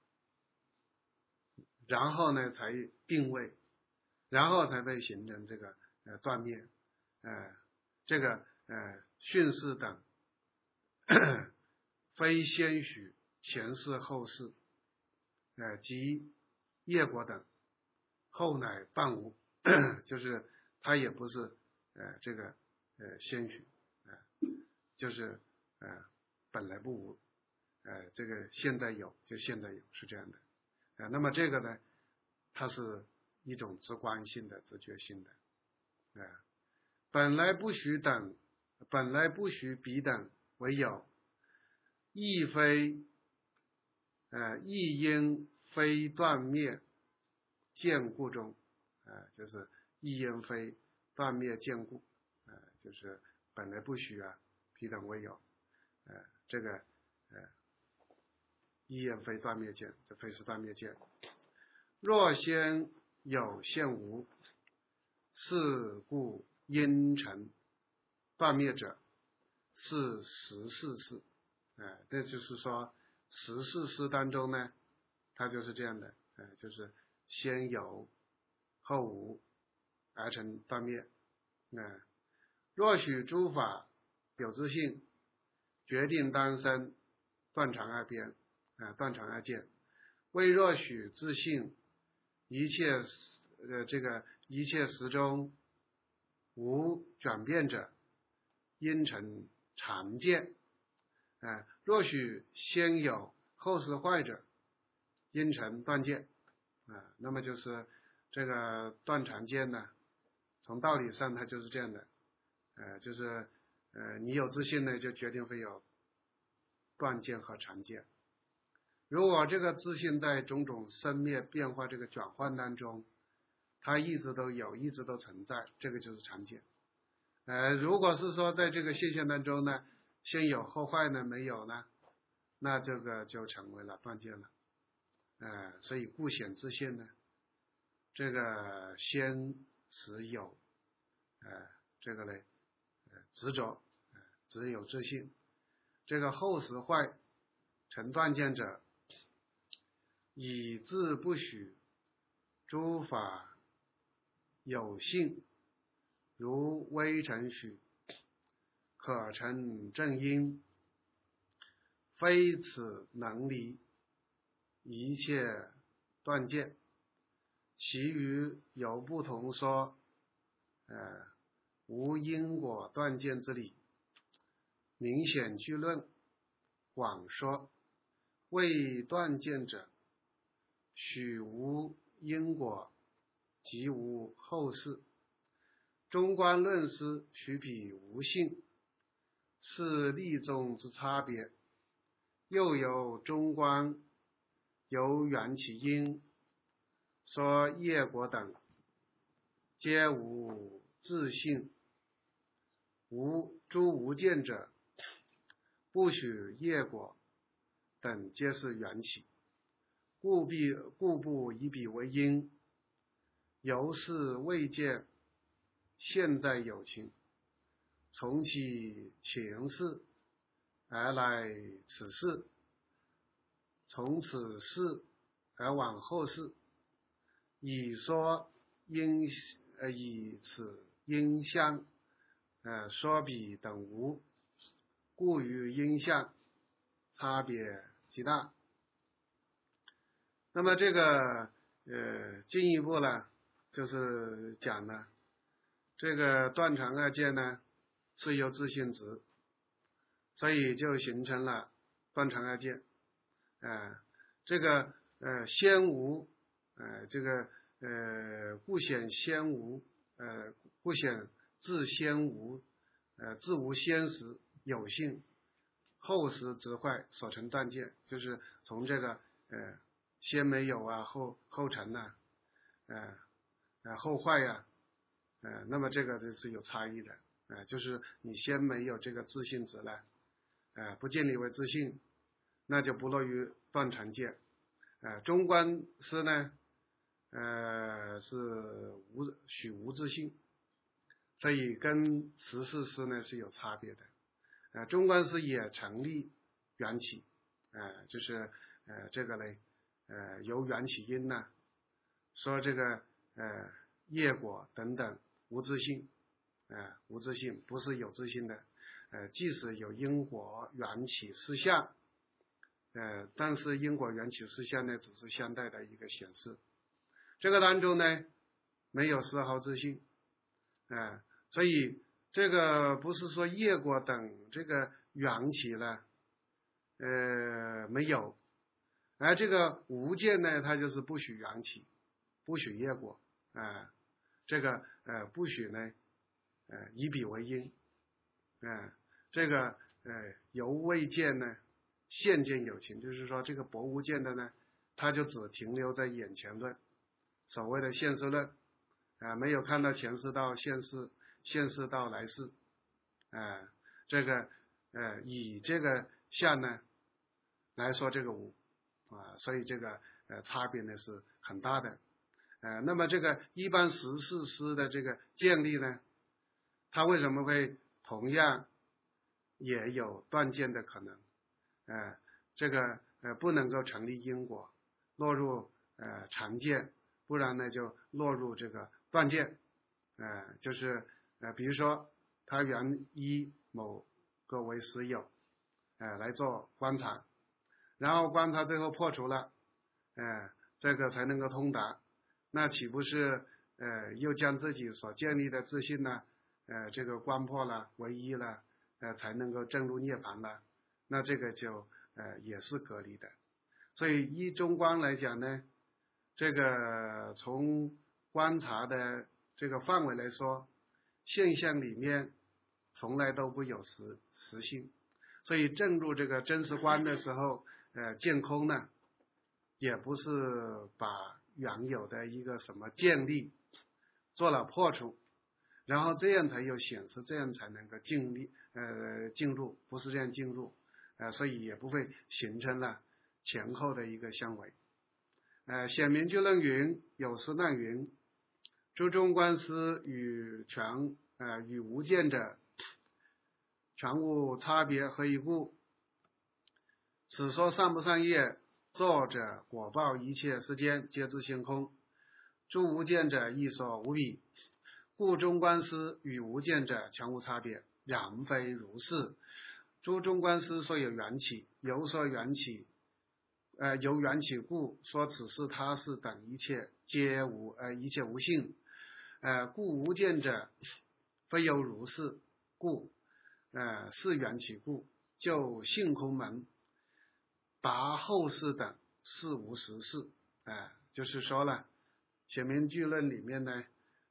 然后呢才定位，然后才会形成这个呃断灭，呃，这个呃训示等非先许前世后世。呃，及业果等，后乃半无，就是它也不是呃这个呃先许，呃就是呃本来不无，呃这个现在有就现在有是这样的，呃那么这个呢，它是一种直观性的、直觉性的，呃本来不许等，本来不许彼等为有，亦非。呃，亦因非断灭见故中，呃，就是亦因非断灭见故，呃，就是本来不许啊，彼等为有，呃，这个呃，亦因非断灭见，这非是断灭见。若先有现无，是故因成断灭者，是实事事，呃，这就是说。十事事当中呢，它就是这样的，呃，就是先有后无而成断灭。呃、若许诸法有自性，决定当生断常二边，呃、断常二见。未若许自性，一切呃这个一切时中无转变者，因成常见。呃，若许先有后是坏者，因成断见，啊、呃，那么就是这个断常见呢，从道理上它就是这样的，呃，就是呃你有自信呢，就决定会有断见和常见。如果这个自信在种种生灭变化这个转换当中，它一直都有，一直都存在，这个就是常见。呃，如果是说在这个现象当中呢，先有后坏呢，没有呢，那这个就成为了断见了。呃，所以故显自现呢，这个先实有，呃，这个呢，呃，执着，呃，只有自信。这个后实坏成断见者，以自不许诸法有性，如微尘许。可成正因，非此能离一切断见，其余有不同说，呃，无因果断见之理，明显具论，广说，未断见者，许无因果，即无后世， 中观论师须彼无性，是利众之差别。又有中观由缘起因，说业果等皆无自性，无诸无见者，不许业果等皆是缘起，故必故不以彼为因，由是未见现在有情，从其前世而来此世，从此世而往后世，以说因呃以此因相呃说彼等无，故与因相差别极大。那么这个呃进一步呢，就是讲呢，这个断常二界呢是由自性执，所以就形成了断常二界。呃这个呃先无呃这个呃故显先无呃故显自先无呃自无先时有性，后时执坏所成断见，就是从这个呃先没有啊，后后成啊，呃呃后坏呀、啊，呃那么这个就是有差异的，呃就是你先没有这个自性执了，呃不建立为自性，那就不落于断常界。呃中观师呢呃是无许无自性，所以跟十四师呢是有差别的。呃中观师也成立缘起，呃就是呃这个呢呃由缘起因呢说这个呃业果等等无自性，呃无自性不是有自性的，呃即使有因果缘起事项，呃但是因果缘起事项呢只是相对的一个显示，这个当中呢没有丝毫自性，呃所以这个不是说业果等这个缘起呢呃没有，而这个无见呢它就是不许缘起，不许业果，啊、呃，这个呃不许呢，呃以彼为因，啊、呃，这个呃由未见呢现见有情，就是说这个薄无见的呢，它就只停留在眼前论，所谓的现世论，啊、呃，没有看到前世到现世，现世到来世，啊、呃，这个呃以这个相呢来说这个无，啊、呃，所以这个呃差别呢是很大的。呃，那么这个一般十四师的这个建立呢，它为什么会同样也有断见的可能？呃，这个呃不能够成立因果，落入呃常见，不然呢就落入这个断见。呃，就是呃比如说他原依某个为实有，呃来做观察，然后观察最后破除了，呃这个才能够通达。那岂不是呃又将自己所建立的自信呢，呃这个观破了，唯一了，呃才能够证入涅槃了？那这个就呃也是隔离的。所以依中观来讲呢，这个从观察的这个范围来说，现象里面从来都不有实实性，所以证入这个真实观的时候，呃见空呢，也不是把原有的一个什么建立做了破除，然后这样才有显示，这样才能够进立呃进入，不是这样进入，呃所以也不会形成了前后的一个相违。呃显明就论云，有时难云，诸中观师与全呃与无见者全无差别，何以故？此说善不善业，作者果报一切世间皆自性空，诸无见者亦所无比，故中观师与无见者全无差别，然非如是。诸中观师说有缘起，由说缘起，呃由缘起故说此事他事等一切皆无呃一切无性，呃故无见者非由如是，故呃是缘起故，就性空门答后世等事无实事，哎、呃，就是说了，显明句论里面呢，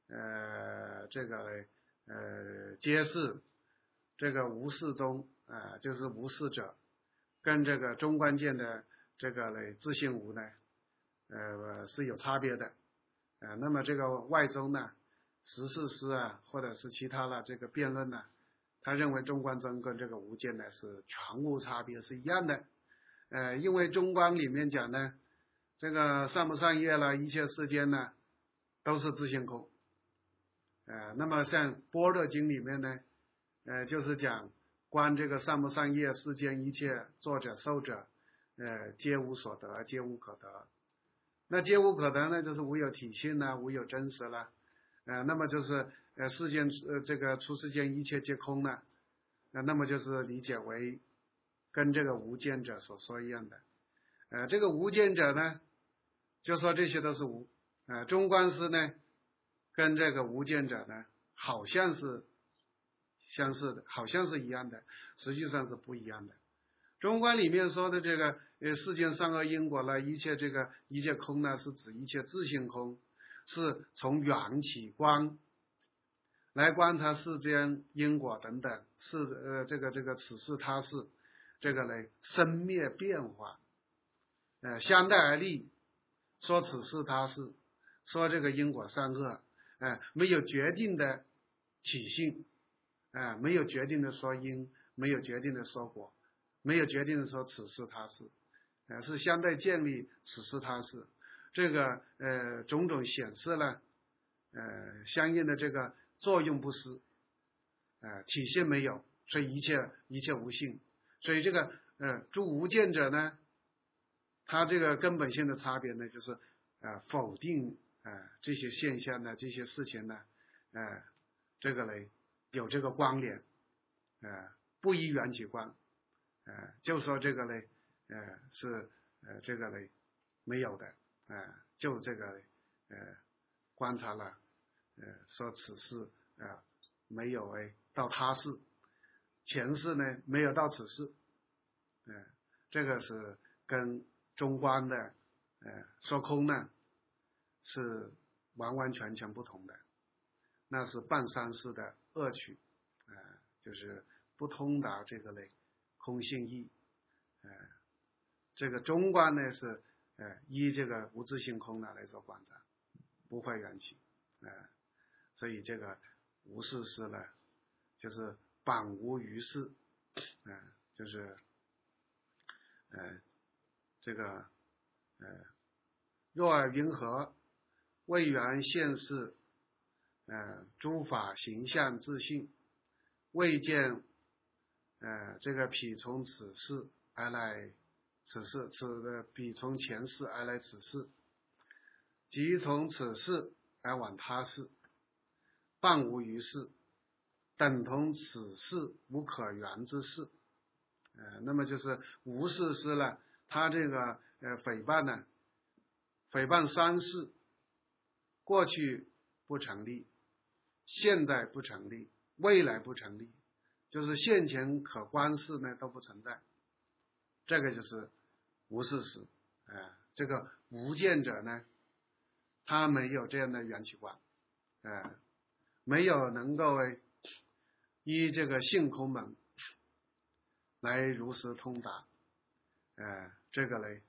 呃这个呃揭示这个无事中啊、呃，就是无事者，跟这个中观见的这个嘞自性无呢，呃是有差别的，啊、呃，那么这个外宗呢，实事师啊，或者是其他的这个辩论呢，他认为中观宗跟这个无间呢是全无差别，是一样的，呃，因为中观里面讲呢，这个善不善业了，一切世间呢都是自性空，呃，那么像般若经里面呢，呃，就是讲观这个善不善业世间一切作者受者，呃，皆无所得，皆无可得。那皆无可得呢，就是无有体性呢，无有真实了，呃，那么就是呃世间呃这个出世间一切皆空呢，呃，那么就是理解为跟这个无见者所说一样的，呃，这个无见者呢，就说这些都是无，呃，中观师呢，跟这个无见者呢，好像是相似的，好像是一样的，实际上是不一样的。中观里面说的这个呃世间善恶因果了，一切这个一切空呢，是指一切自性空，是从缘起观来观察世间因果等等，是呃这个这个此事他事，这个呢生灭变化，呃相待而立，说此事他事，说这个因果善恶，呃没有决定的体性，呃没有决定的说因，没有决定的说果。没有决定的说此事他事，呃，是相对建立此事他事，这个呃种种显示了呃相应的这个作用不失，呃体现没有，所以一切一切无性，所以这个呃诸无见者呢，它这个根本性的差别呢，就是呃否定呃这些现象呢，这些事情呢，呃这个呢有这个关联，呃不依缘起观。呃，就说这个呢，呃，是呃这个呢没有的，呃，就这个呃观察了，呃，说此事呃没有哎到他事，前世呢没有到此事，呃，这个是跟中观的呃说空呢是完完全全不同的，那是半山式的恶趣，呃，就是不通达这个类。空性义，呃，这个中观呢是呃依这个无自性空呢来做观察，不坏缘起，呃，所以这个无事师呢，就是本无于事，呃，就是呃这个呃若尔云何，为缘现世，呃诸法形象自性，未见。呃，这个彼从此事而来，此事此的彼从前世而来此事，即从此事而往他事，半无于事，等同此事无可缘之事。呃，那么就是无事师呢，他这个呃诽谤呢，诽谤三世，过去不成立，现在不成立，未来不成立。就是现前可观事呢都不存在，这个就是无事实，呃，这个无见者呢，他没有这样的缘起观，呃，没有能够依这个性空门来如实通达，呃，这个呢，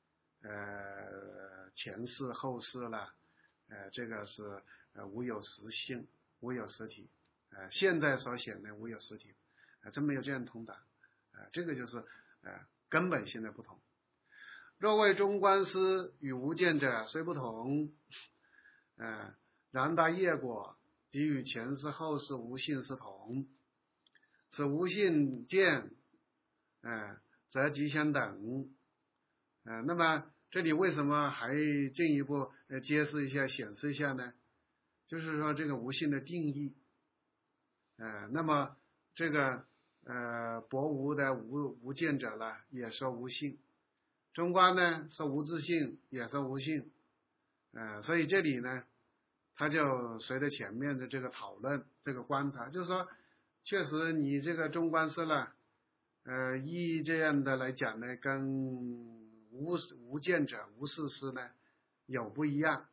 呃，前世后世了，呃，这个是呃无有实性，无有实体。呃，现在所显的无有实体，呃，真没有这样通达，呃，这个就是呃根本性的不同。若谓中观师与无见者虽不同，呃，然大业果即与前世后世无性是同，此无性见，呃，则即相等。呃，那么这里为什么还进一步呃揭示一下、显示一下呢？就是说这个无性的定义。呃，那么这个呃薄无的无无见者呢，也说无性；中观呢说无自性，也说无性。呃，所以这里呢，他就随着前面的这个讨论、这个观察，就是说，确实你这个中观师呢，呃，依这样的来讲呢，跟无无见者、无事师呢有不一样。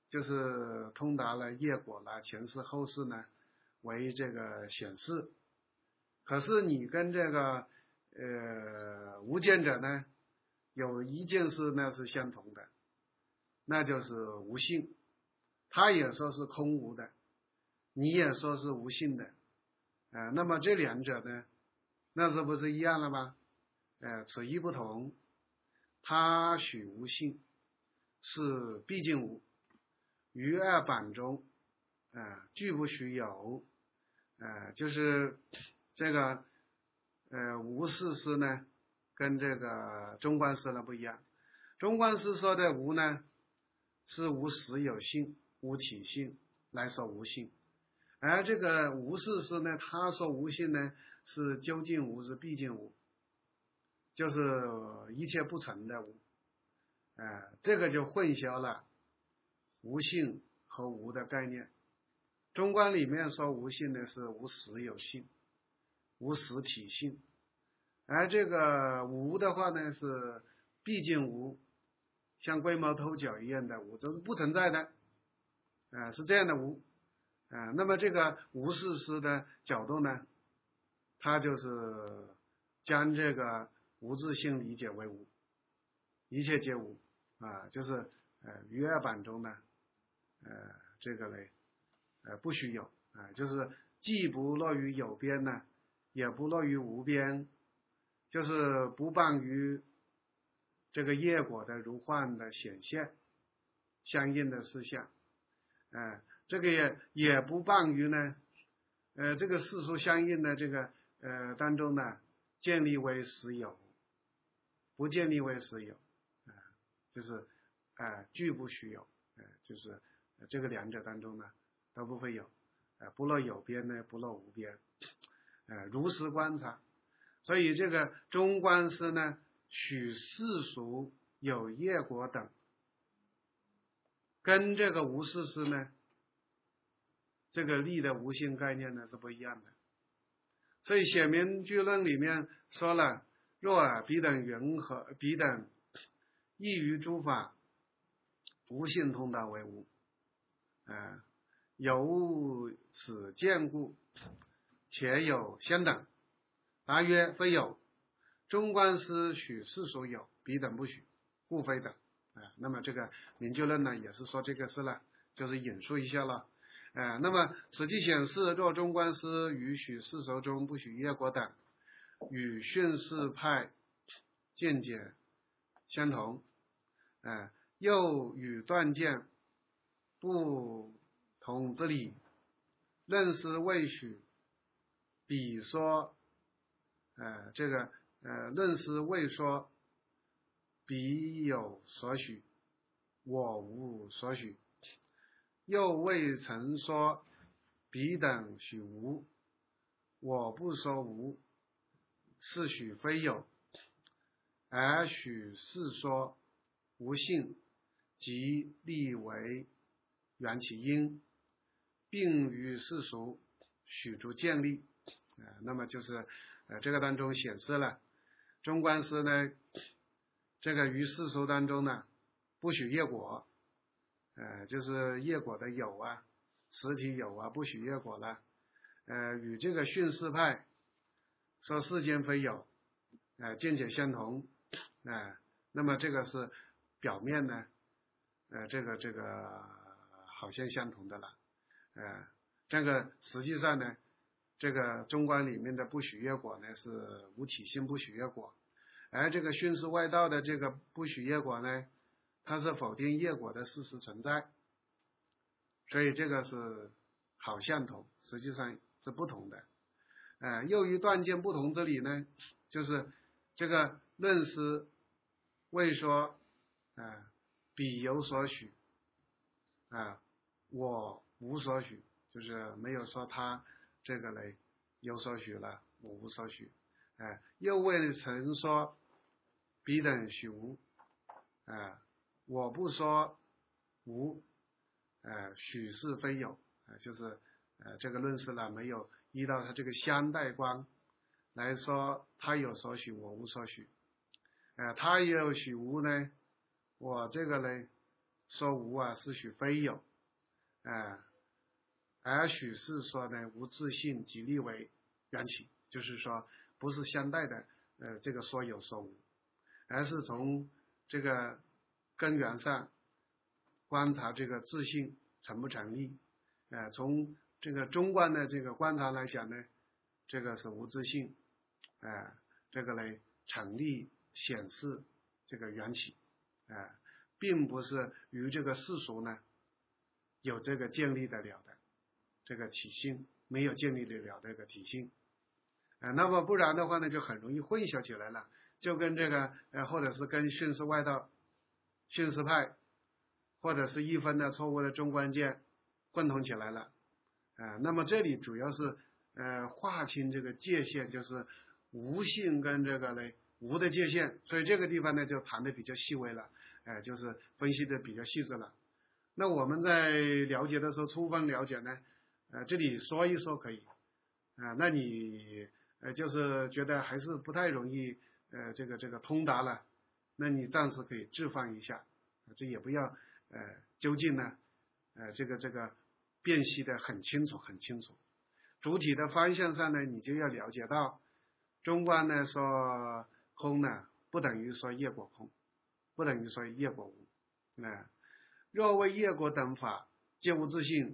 就是通达了业果啦、前世后世呢为这个显示。可是你跟这个呃无见者呢有一件事呢是相同的，那就是无性。他也说是空无的，你也说是无性的，呃，那么这两者呢，那是不是一样了吗？呃，此一不同，他许无性，是毕竟无，于二板中，呃，俱不许有，呃，就是这个呃无事师呢，跟这个中观师呢不一样。中观师说的无呢，是无实有性、无体性来说无性，而这个无事师呢，他说无性呢，是究竟无，是毕竟无，就是一切不成的无，呃，这个就混淆了无性和无的概念。中观里面说无性呢是无实有性、无实体性，而这个无的话呢是毕竟无，像龟毛偷脚一样的无，都是不存在的，呃，是这样的无，呃，那么这个无事师的角度呢，它就是将这个无自性理解为无，一切皆无啊，就是呃于二板中呢，呃这个嘞，呃不许有啊，就是既不落于有边呢，也不落于无边，就是不傍于这个业果的如幻的显现相应的事项，呃这个也也不傍于呢，呃这个世俗相应的这个呃当中呢，建立为实有，不建立为实有，啊、呃、就是啊、呃、俱不许有，呃就是呃这个两者当中呢都不会有，呃不落有边呢，不落无边，呃如实观察。所以这个中观师呢，取世俗有业果等，跟这个无事师呢，这个力的无性概念呢是不一样的。所以显明句论里面说了，若尔彼等云何，彼等异于诸法，无性通达为无，呃有此见故，且有相等。答曰：非有。中观师许世俗有，彼等不许，故非等。啊、呃，那么这个明句论呢，也是说这个事了，就是引述一下了。呃，那么此即显示，若中观师与许世俗中不许业果等，与训示派见解相同，呃，又与断见不同之理，认识未许，彼说，呃，这个呃，论师未说，彼有所许，我无所许，又未曾说，彼等许无，我不说无，是许非有，而许是说无性，即立为缘起因，并于世俗许诸建立。呃，那么就是呃这个当中显示了中观师呢，这个于世俗当中呢不许业果，呃就是业果的有啊，实体有啊，不许业果了。呃与这个训示派说世间非有，呃见解相同，呃那么这个是表面呢，呃这个这个好像相同的了，呃这个实际上呢，这个中观里面的不许业果呢是无体性不许业果，而这个训示外道的这个不许业果呢，它是否定业果的事实存在，所以这个是好相同，实际上是不同的。呃又于断见不同之理呢，就是这个论师未说呃彼有所许，啊、呃、我无所许，就是没有说他这个嘞有所许了，我无所许，呃又未曾说彼等许无，呃我不说无，呃许是非有，呃就是呃这个论师呢没有依到他这个相待观来说他有所许我无所许，呃他有许无呢，我这个呢说无啊，是许非有，啊、呃，而许是说呢，无自性即立为缘起，就是说不是相待的，呃，这个说有说无，而是从这个根源上观察这个自性成不成立，呃，从这个中观的这个观察来讲呢，这个是无自性，呃，这个呢成立显示这个缘起，呃，并不是与这个世俗呢有这个建立得了的这个体性，没有建立得了这个体性，呃，那么不然的话呢，就很容易混淆起来了，就跟这个呃，或者是跟训示外道、训示派，或者是一分的错误的中观见混同起来了，呃，那么这里主要是呃划清这个界限，就是无性跟这个呢无的界限，所以这个地方呢就谈的比较细微了，呃，就是分析的比较细致了。那我们在了解的时候，充分了解呢，呃，这里说一说可以，啊、呃，那你呃就是觉得还是不太容易呃这个这个通达了，那你暂时可以置放一下，这也不要呃究竟呢呃这个这个辨析的很清楚很清楚，主体的方向上呢，你就要了解到，中观呢说空呢不等于说业果空，不等于说业果无，呃若为业果等法皆无自性，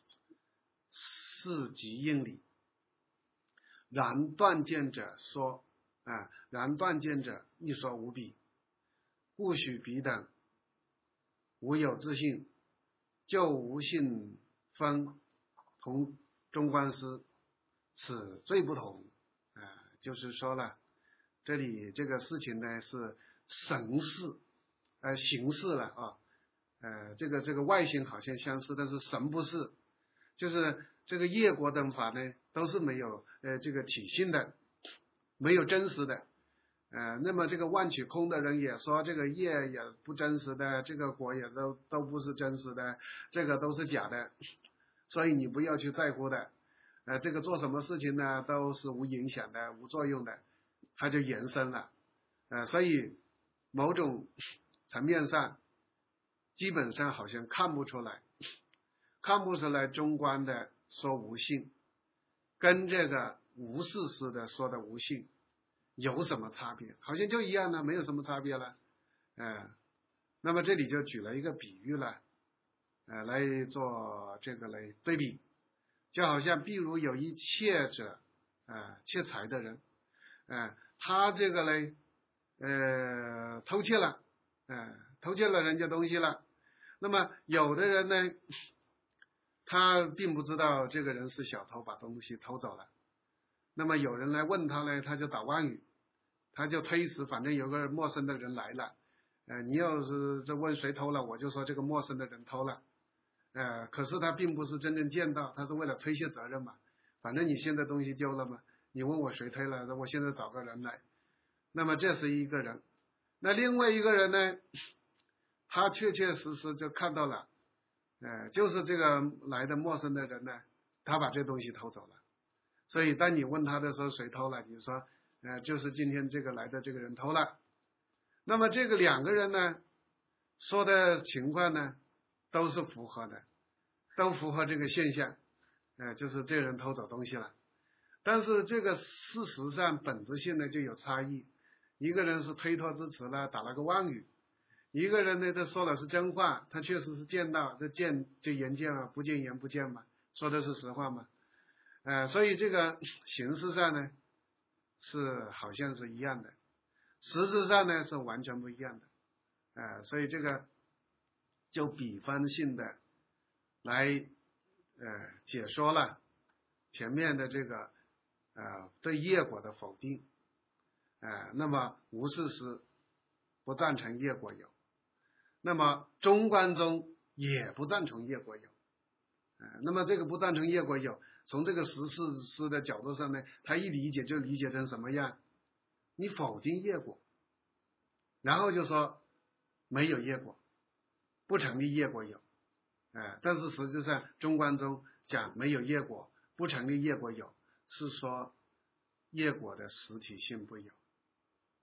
是即应理。然断见者说啊，然断见者亦说无比，故许彼等无有自性，就无性分同中观师，此最不同啊。就是说了，这里这个事情呢是神事呃形式了啊，呃这个这个外形好像相似，但是神不是，就是这个业果等法呢都是没有呃这个体性的，没有真实的，呃那么这个万取空的人也说这个业也不真实的，这个果也都都不是真实的，这个都是假的，所以你不要去在乎的，呃这个做什么事情呢都是无影响的，无作用的，它就延伸了，呃所以某种层面上基本上好像看不出来，看不出来中观的说无性跟这个无事师的说的无性有什么差别，好像就一样的，没有什么差别了，呃那么这里就举了一个比喻了，呃来做这个来对比，就好像比如有一窃者呃窃财的人，呃他这个呢呃偷窃了，呃偷窃了人家东西了，那么有的人呢他并不知道这个人是小偷，把东西偷走了，那么有人来问他呢，他就打妄语，他就推辞，反正有个陌生的人来了，呃你要是这问谁偷了，我就说这个陌生的人偷了，呃可是他并不是真正见到，他是为了推卸责任嘛，反正你现在东西丢了嘛，你问我谁推了，我现在找个人来，那么这是一个人。那另外一个人呢，他确确实实就看到了，呃就是这个来的陌生的人呢，他把这东西偷走了，所以当你问他的时候谁偷了，你说呃就是今天这个来的这个人偷了，那么这个两个人呢说的情况呢都是符合的，都符合这个现象，呃就是这个人偷走东西了，但是这个事实上本质性呢就有差异，一个人是推脱之词了，打了个妄语，一个人呢他说的是真话，他确实是见到，这见就言见啊，不见言不见嘛，说的是实话嘛，呃所以这个形式上呢是好像是一样的，实质上呢是完全不一样的，呃所以这个就比方性的来呃解说了前面的这个呃对业果的否定，呃那么无事师不赞成业果有，那么中观中也不赞成业果有，呃那么这个不赞成业果有，从这个实事师的角度上呢，他一理解就理解成什么样，你否定业果，然后就说没有业果，不成立业果有，呃但是实际上中观中讲没有业果，不成立业果有，是说业果的实体性不有，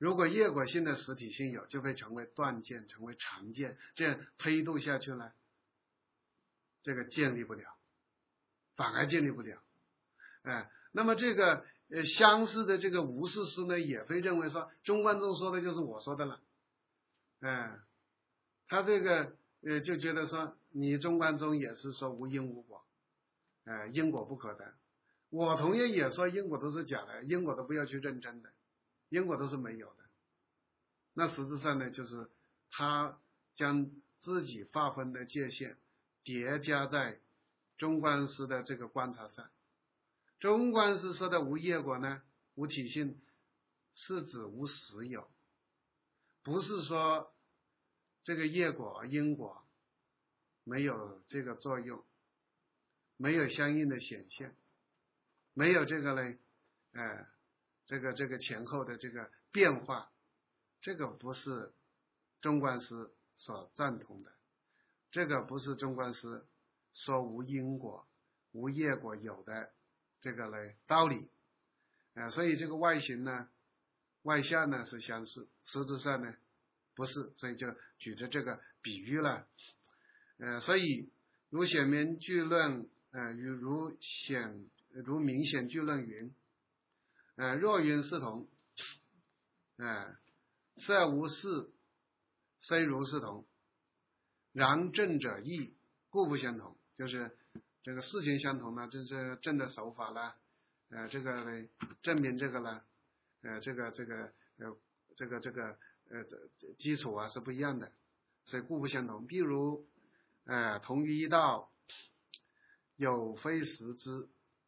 如果业果性的实体性有，就会成为断见，成为常见，这样推度下去呢，这个建立不了，反而建立不了。哎，那么这个呃相似的这个无事师呢，也会认为说中观宗说的就是我说的了。哎，他这个呃就觉得说你中观宗也是说无因无果，哎，因果不可得。我同样也说因果都是假的，因果都不要去认真的，因果都是没有的。那实质上呢，就是他将自己划分的界限叠加在中观师的这个观察上。中观师说的无业果呢，无体性，是指无实有，不是说这个业果因果没有这个作用，没有相应的显现，没有这个呢，呃，这个这个前后的这个变化，这个不是中观师所赞同的，这个不是中观师说无因果、无业果有的这个呢道理，呃，所以这个外形呢、外相呢是相似，实质上呢不是，所以就举着这个比喻了，呃，所以如显明句论，呃，与如显如明显句论云，呃，若云是同，呃，色无事，虽如是同，然正者异，故不相同。就是这个事情相同呢，就是正的手法啦，呃，这个呢证明这个呢，呃，这个这个呃这个这个呃这这基础啊是不一样的，所以故不相同。比如，呃，同于一道，有非实之，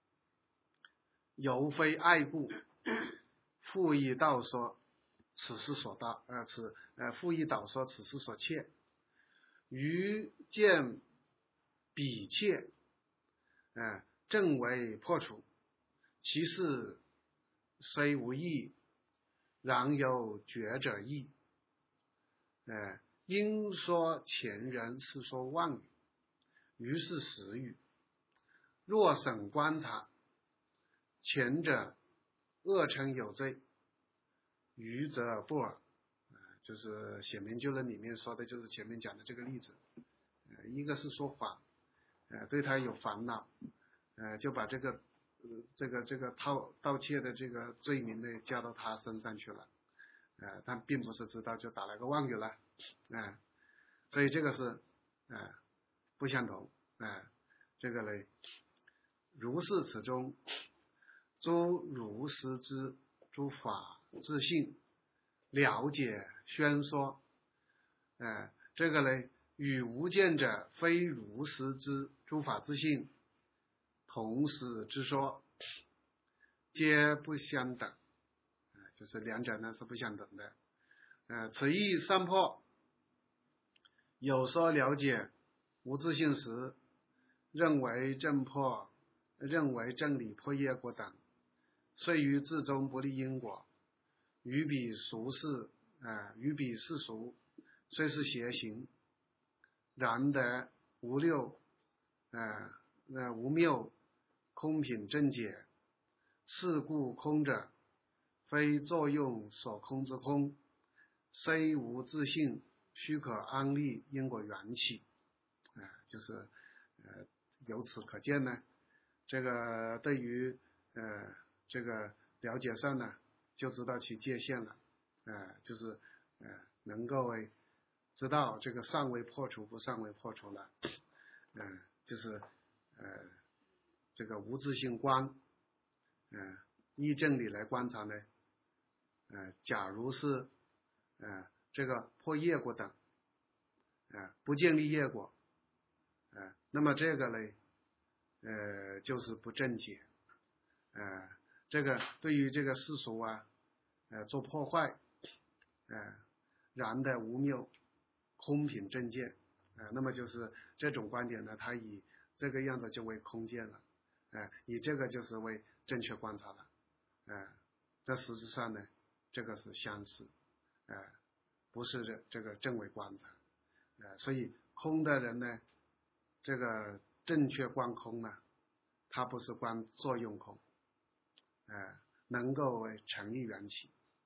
犹非爱故，复一道说，此事所道，呃，此呃复一道说此事所切，于见彼切，呃，正为破除，其事虽无益，然有觉者异。呃，应说前人是说妄语，于是实语。若审观察，前者恶称有罪，愚则不尔。呃、就是显明句论里面说的就是前面讲的这个例子。呃、一个是说谎，呃，对他有烦恼，呃，就把这个、呃、这个这个盗盗窃的这个罪名呢加到他身上去了，呃，但并不是知道，就打了个妄语了，呃，所以这个是呃不相同，呃，这个呢，如是此中，诸如实之诸法自性，了解宣说，呃，这个呢与无见者非如实之诸法自性同时之说，皆不相等，呃、就是两者呢是不相等的。呃，此意三破，有说了解无自性时，认为正破，认为正理破业果等，虽于自中不立因果，于彼俗世，呃，于彼世俗，虽是邪行，然得无六，呃，呃无谬，空品正解。是故空者，非作用所空之空，虽无自性，须可安立因果缘起。啊、呃，就是呃，由此可见呢，这个对于呃这个了解上呢，就知道其界限了，呃，就是呃能够知道这个尚未破除不尚未破除了，嗯、呃，就是呃这个无自性观，呃，依正理来观察呢，呃，假如是呃这个破业果等，呃不建立业果，呃，那么这个呢，呃就是不正解，呃，这个对于这个世俗啊，呃做破坏，呃然的无谬，空品正见，呃，那么就是这种观点呢，它以这个样子就为空见了，呃，以这个就是为正确观察了，呃，这实质上呢，这个是相似，呃，不是这这个正为观察，呃，所以空的人呢，这个正确观空呢，它不是观作用空，呃，能够为成立缘起，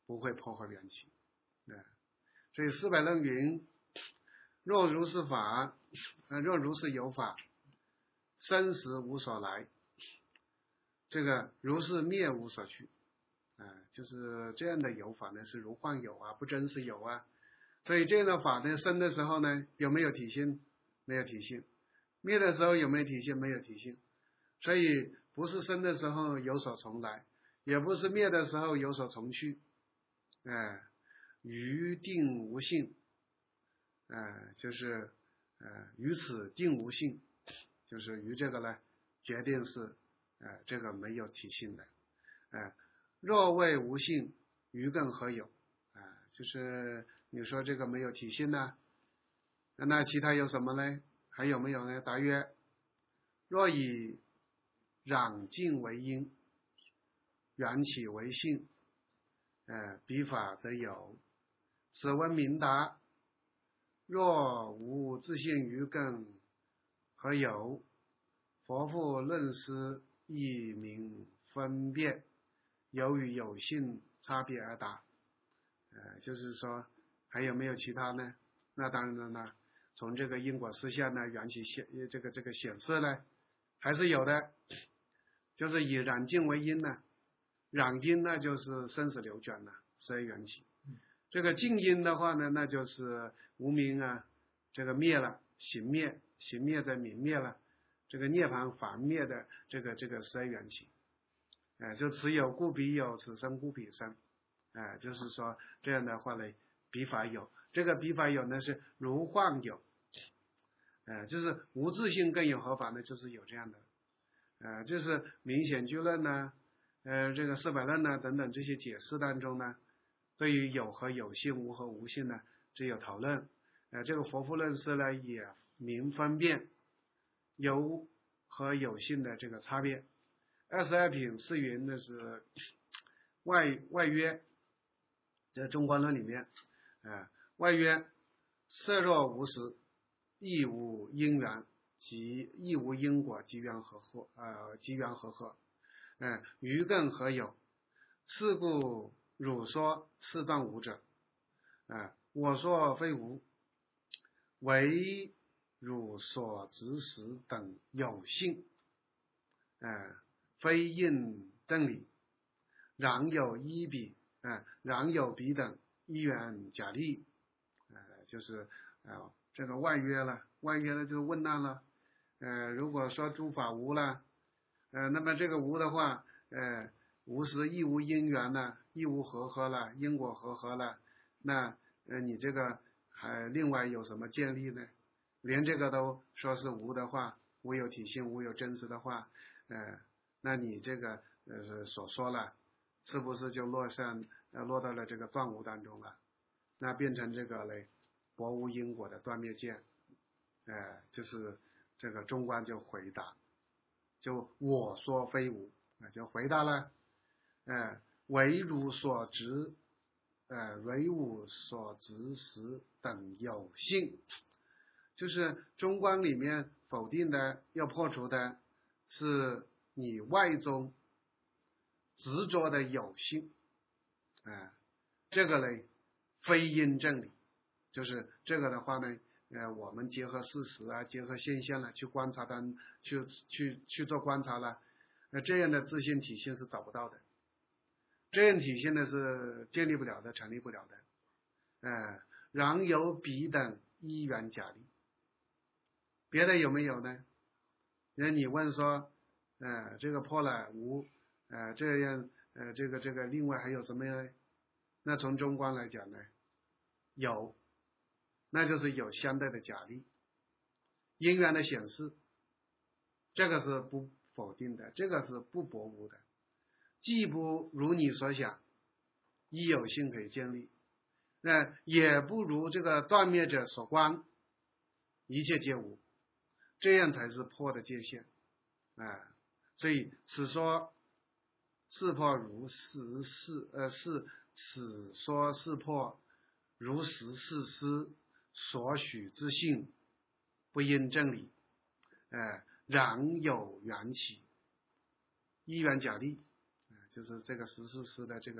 不会破坏缘起。哎，所以四百论云：若如是法，呃，若如是有法，生死无所来，这个如是灭无所去。啊、呃，就是这样的有法呢，是如幻有啊，不真实有啊。所以这样的法呢，生的时候呢，有没有体性？没有体性。灭的时候有没有体性？没有体性。所以不是生的时候有所从来，也不是灭的时候有所从去。哎、呃，于定无性。呃，就是呃于此定无性，就是于这个呢，决定是呃这个没有体性的。呃，若谓无性，于更何有？啊、呃，就是你说这个没有体性呢，那其他有什么呢？还有没有呢？答曰：若以染净为因，缘起为性，呃，彼法则有。此闻明达。若无自性于根，何有？佛复论师亦名分别，由于有性差别而答。呃，就是说还有没有其他呢？那当然了呢，从这个因果实相呢，缘起显这个这个显示呢，还是有的。就是以染净为因呢，染因呢就是生死流转呢，十二缘起。这个净因的话呢，那就是无明啊，这个灭了，行灭，行灭的泯灭了，这个涅槃反灭的这个这个十二缘起。哎、呃，就此有故彼有，此生故彼生。哎、呃，就是说这样的话呢，彼法有，这个彼法有呢是如幻有。哎、呃，就是无自性更有何法呢？就是有这样的。呃，就是明显句论呢，呃，这个四百论呢等等这些解释当中呢，对于有和有性、无和无性呢，只有讨论。呃，这个佛父论师呢也明分辨有和有性的这个差别。二十二品是云的是外外约，在中观论里面，呃，外约色若无实，亦无因缘。即亦无因果，机缘和合，呃，机缘和合，嗯、呃，于更何有？是故汝说是断无者，啊、呃，我说非无，唯汝所执实等有性，呃，非应正理，然有一比，呃，然有彼等一缘假立，呃，就是呃这个外约了，外约了就是问难了。呃，如果说诸法无了，呃，那么这个无的话，呃，无是亦无因缘了，亦无和合了，因果和合了，那呃你这个还另外有什么建立呢？连这个都说是无的话，无有体性，无有真实的话，呃，那你这个呃所说了，是不是就落上呃落到了这个断无当中了？那变成这个嘞，薄无因果的断灭见，呃，就是。这个中观就回答，就我说非无，啊，就回答了，呃，唯汝所执，呃，唯吾所执实等有性，就是中观里面否定的，要破除的是你外中执着的有性，啊、呃，这个呢，非因正理，就是这个的话呢。呃，我们结合事实啊，结合现象了，去观察它，去去去做观察了，那这样的自信体性是找不到的，这样体性呢是建立不了的，成立不了的。呃，然有彼等一缘假立，别的有没有呢？那你问说，呃，这个破了无，呃，这样，呃，这个这个另外还有什么呢？那从中观来讲呢，有。那就是有相对的假立，因缘的显示，这个是不否定的，这个是不驳无的，既不如你所想，一有性可以建立，那也不如这个断灭者所观，一切皆无，这样才是破的界限，啊、呃，所以此说是破如实是呃是此说是破如实是师。所许之性不因正理，呃，然有缘起，一缘假立，呃，就是这个十四师的这个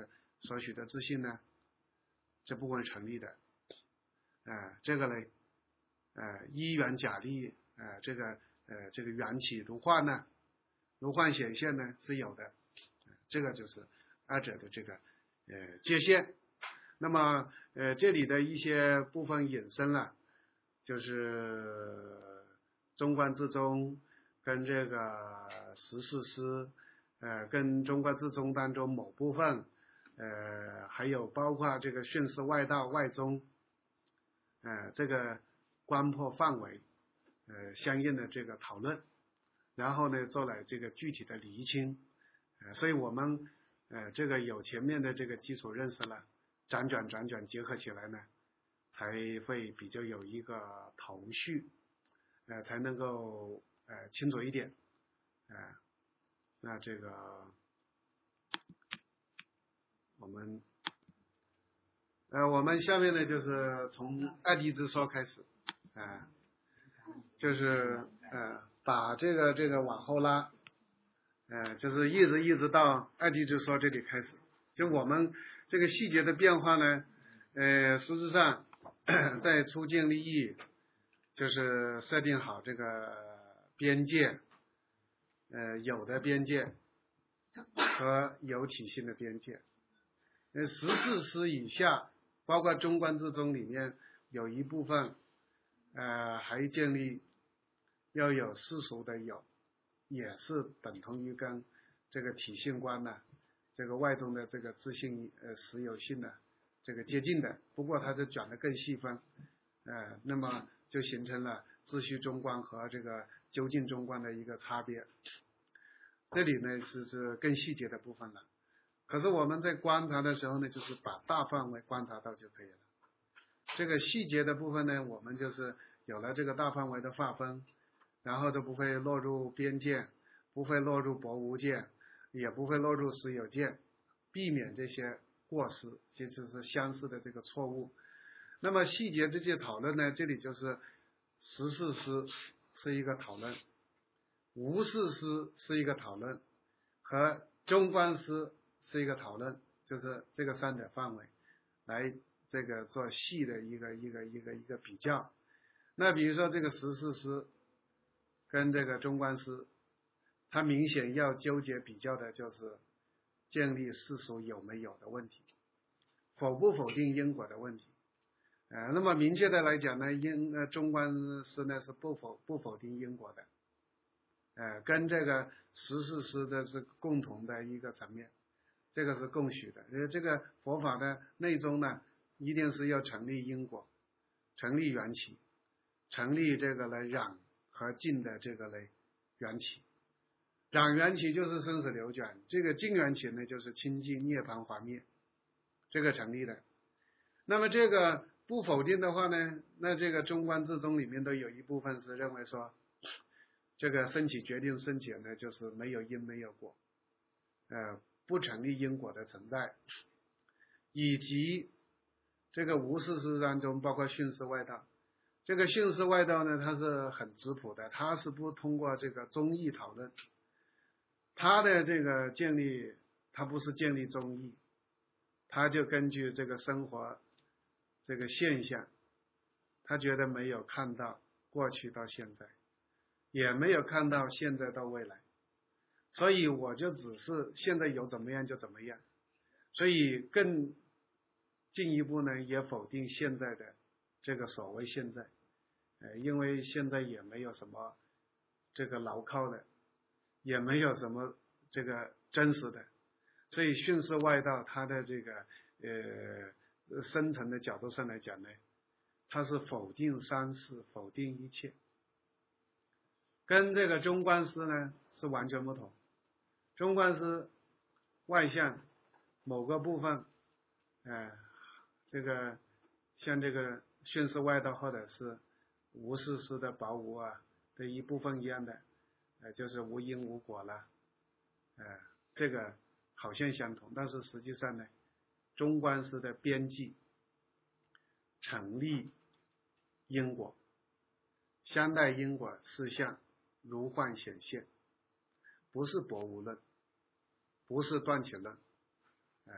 所许的自信呢，这部分成立的。呃，这个呢，呃，一元假立，呃，这个呃这个缘起如幻呢，如幻显现呢是有的，这个就是二者的这个呃界限。那么呃这里的一些部分引申了，就是中观自宗跟这个十四师，呃跟中观自宗当中某部分，呃还有包括这个训示外道外宗，呃这个观破范围，呃相应的这个讨论，然后呢做了这个具体的厘清，呃所以我们呃这个有前面的这个基础认识了，辗转辗转结合起来呢，才会比较有一个头绪，呃才能够呃清楚一点，呃那这个我们呃我们下面呢就是从二谛之说开始，啊、呃、就是呃把这个这个往后拉，呃就是一直一直到二谛之说这里开始，就我们这个细节的变化呢，呃实质上在出境利益就是设定好这个边界，呃有的边界和有体性的边界，呃十四师以下包括中观自宗里面有一部分呃还建立要有世俗的有，也是等同于跟这个体性观呢，这个外宗的这个自性呃实有性的这个接近的，不过它是转得更细分，呃那么就形成了自虚中观和这个究竟中观的一个差别。这里呢是是更细节的部分了，可是我们在观察的时候呢，就是把大范围观察到就可以了。这个细节的部分呢，我们就是有了这个大范围的划分，然后就不会落入边界，不会落入博无界，也不会落入实有界，避免这些过失，其实是相似的这个错误。那么细节这些讨论呢，这里就是十四师是一个讨论，无事师是一个讨论，和中观师是一个讨论，就是这个三者范围来这个做细的一个一个一个一个比较。那比如说这个十四师跟这个中观师，它明显要纠结比较的就是建立世俗有没有的问题，否不否定因果的问题。呃，那么明确的来讲呢，因呃中观师呢是不否不否定因果的，呃，跟这个十四师的是共同的一个层面，这个是共许的。因为这个佛法的内宗呢，一定是要成立因果，成立缘起，成立这个来染和净的这个来缘起。染缘起就是生死流转，这个净缘起呢就是清净涅槃还灭，这个成立的。那么这个不否定的话呢，那这个中观自宗里面都有一部分是认为说，这个升起决定升起呢就是没有因没有果，呃不成立因果的存在，以及这个无事师当中包括训示外道，这个训示外道呢它是很质朴的，它是不通过这个宗义讨论，它的这个建立它不是建立宗义，它就根据这个生活这个现象，他觉得没有看到过去到现在，也没有看到现在到未来，所以我就只是现在有怎么样就怎么样，所以更进一步呢也否定现在的这个所谓现在，呃，因为现在也没有什么这个牢靠的，也没有什么这个真实的，所以训示外道它的这个呃深层的角度上来讲呢，它是否定三世，否定一切，跟这个中观师呢是完全不同。中观师外向某个部分，呃，这个像这个训示外道或者是无事师的宝无啊的一部分一样的，呃，就是无因无果了，呃，这个好像相同，但是实际上呢，中观师的边际成立因果，相待因果事项如幻显现，不是博无论，不是断起论，呃，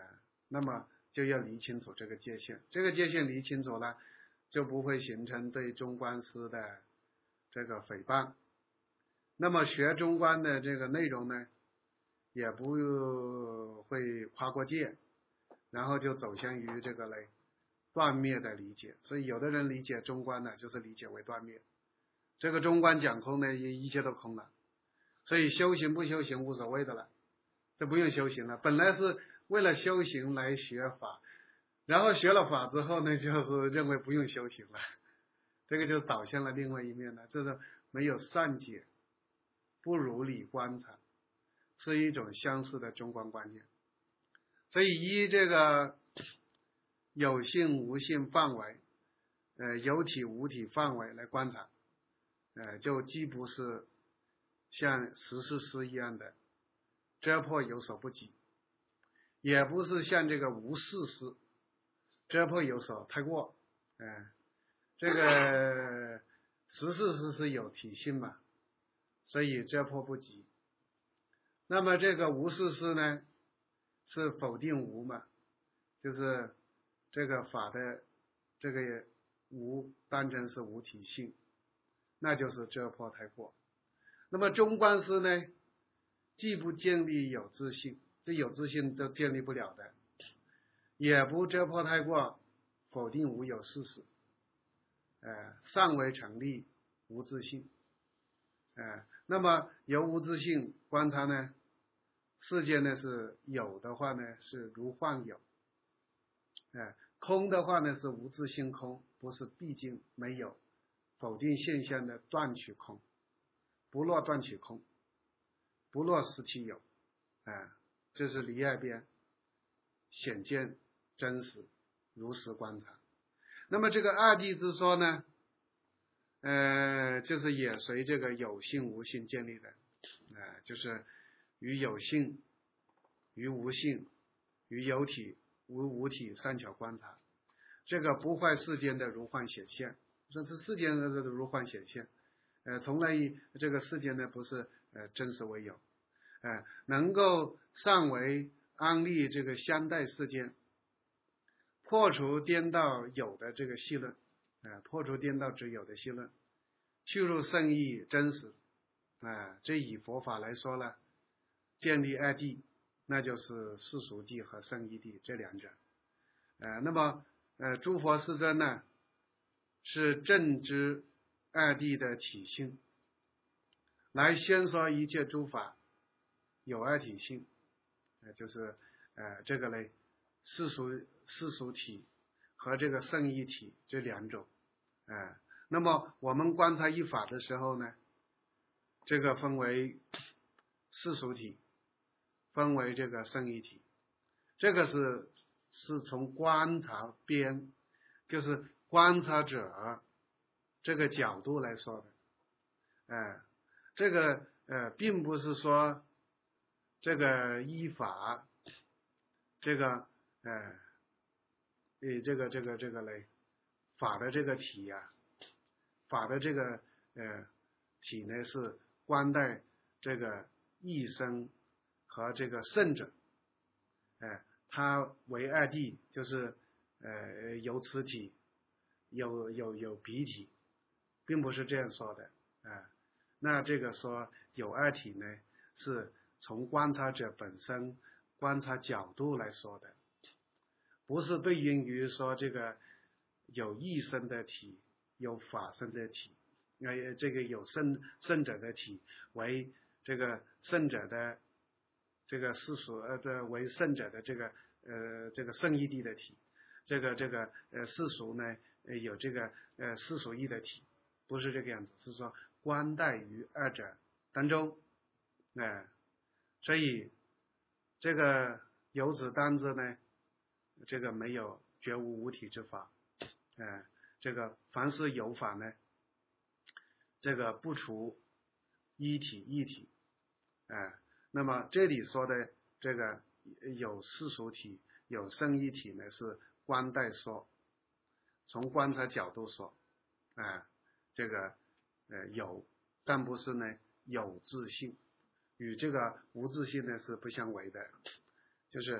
那么就要理清楚这个界限，这个界限理清楚了，就不会形成对中观师的这个诽谤。那么学中观的这个内容呢，也不会跨过界，然后就走向于这个嘞断灭的理解。所以有的人理解中观呢，就是理解为断灭。这个中观讲空呢，一切都空了，所以修行不修行无所谓的了，这不用修行了。本来是为了修行来学法，然后学了法之后呢，就是认为不用修行了，这个就导向了另外一面了，这是没有善解，不如理观察，是一种相似的中观观念。所以依这个有性无性范围，呃有体无体范围来观察，呃就既不是像十四师一样的遮破有所不及，也不是像这个无事师遮破有所太过。呃这个十四师是有体性嘛，所以遮破不及。那么这个无事师呢，是否定无嘛，就是这个法的这个无当成是无体性，那就是遮破太过。那么中观师呢，既不建立有自性，这有自性就建立不了的，也不遮破太过，否定无有事实，呃，尚未成立无自性。呃，那么由无自性观察呢，世界呢是有的话呢是如幻有，呃，空的话呢是无自性空，不是毕竟没有，否定现象的断取空，不落断取空，不落实体有，呃，这是离爱边显见真实如实观察。那么这个二谛之说呢，呃，就是也随这个有性无性建立的，呃，就是与有性、与无性、与有体、无无体三巧观察，这个不坏世间的如幻显现，这是世间的如幻显现，呃，从来这个世间呢不是呃真实为有，呃，能够尚为安立这个相待世间，破除颠倒有的这个戏论，呃，破除颠倒之有的戏论，去入圣义真实，啊、呃，这以佛法来说呢，建立二谛，那就是世俗谛和圣义谛这两者。呃，那么呃，诸佛世尊呢，是正知二谛的体性，来宣说一切诸法有二体性，呃，就是呃这个嘞，世俗世俗体和这个圣义体这两种，呃，那么我们观察一法的时候呢，这个分为世俗体，分为这个圣义体，这个是是从观察边，就是观察者这个角度来说的，呃，这个呃并不是说这个依法这个呃呃这个这个这个嘞法的这个体呀、啊，法的这个呃体呢是观待这个义生和这个圣者，呃它为二谛，就是呃有此体，有有有彼体，并不是这样说的啊、呃。那这个说有二体呢，是从观察者本身观察角度来说的，不是对应于说这个有义生的体，有法生的体，呃，这个有圣圣者的体为这个圣者的这个世俗呃的为圣者的这个呃这个圣义谛的体，这个这个呃世俗呢呃有这个呃世俗义的体，不是这个样子，是说观待于二者当中，呃，所以这个由此当知呢，这个没有绝无无体之法，呃，这个凡是有法呢，这个不除一体一体，呃，那么这里说的这个有世俗体有圣义体呢，是观待说，从观察角度说，啊、呃，这个呃有，但不是呢有自性，与这个无自性呢是不相违的，就是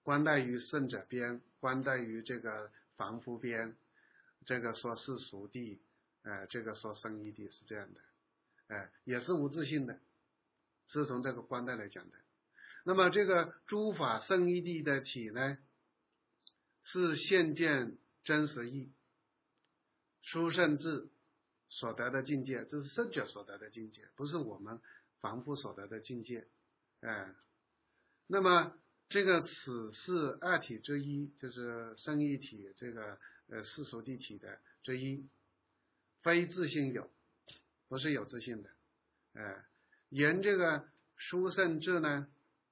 观待于圣者边，观待于这个凡夫边，这个说世俗谛，呃，这个说生义谛，是这样的，呃，也是无自性的，是从这个观待来讲的。那么这个诸法生义谛的体呢，是现见真实义，殊胜智所得的境界，这是圣者所得的境界，不是我们凡夫所得的境界。哎，那么这个此是二体之一，就是生义体这个呃世俗谛体的之一，非自性有，不是有自性的。哎，言这个殊胜智呢，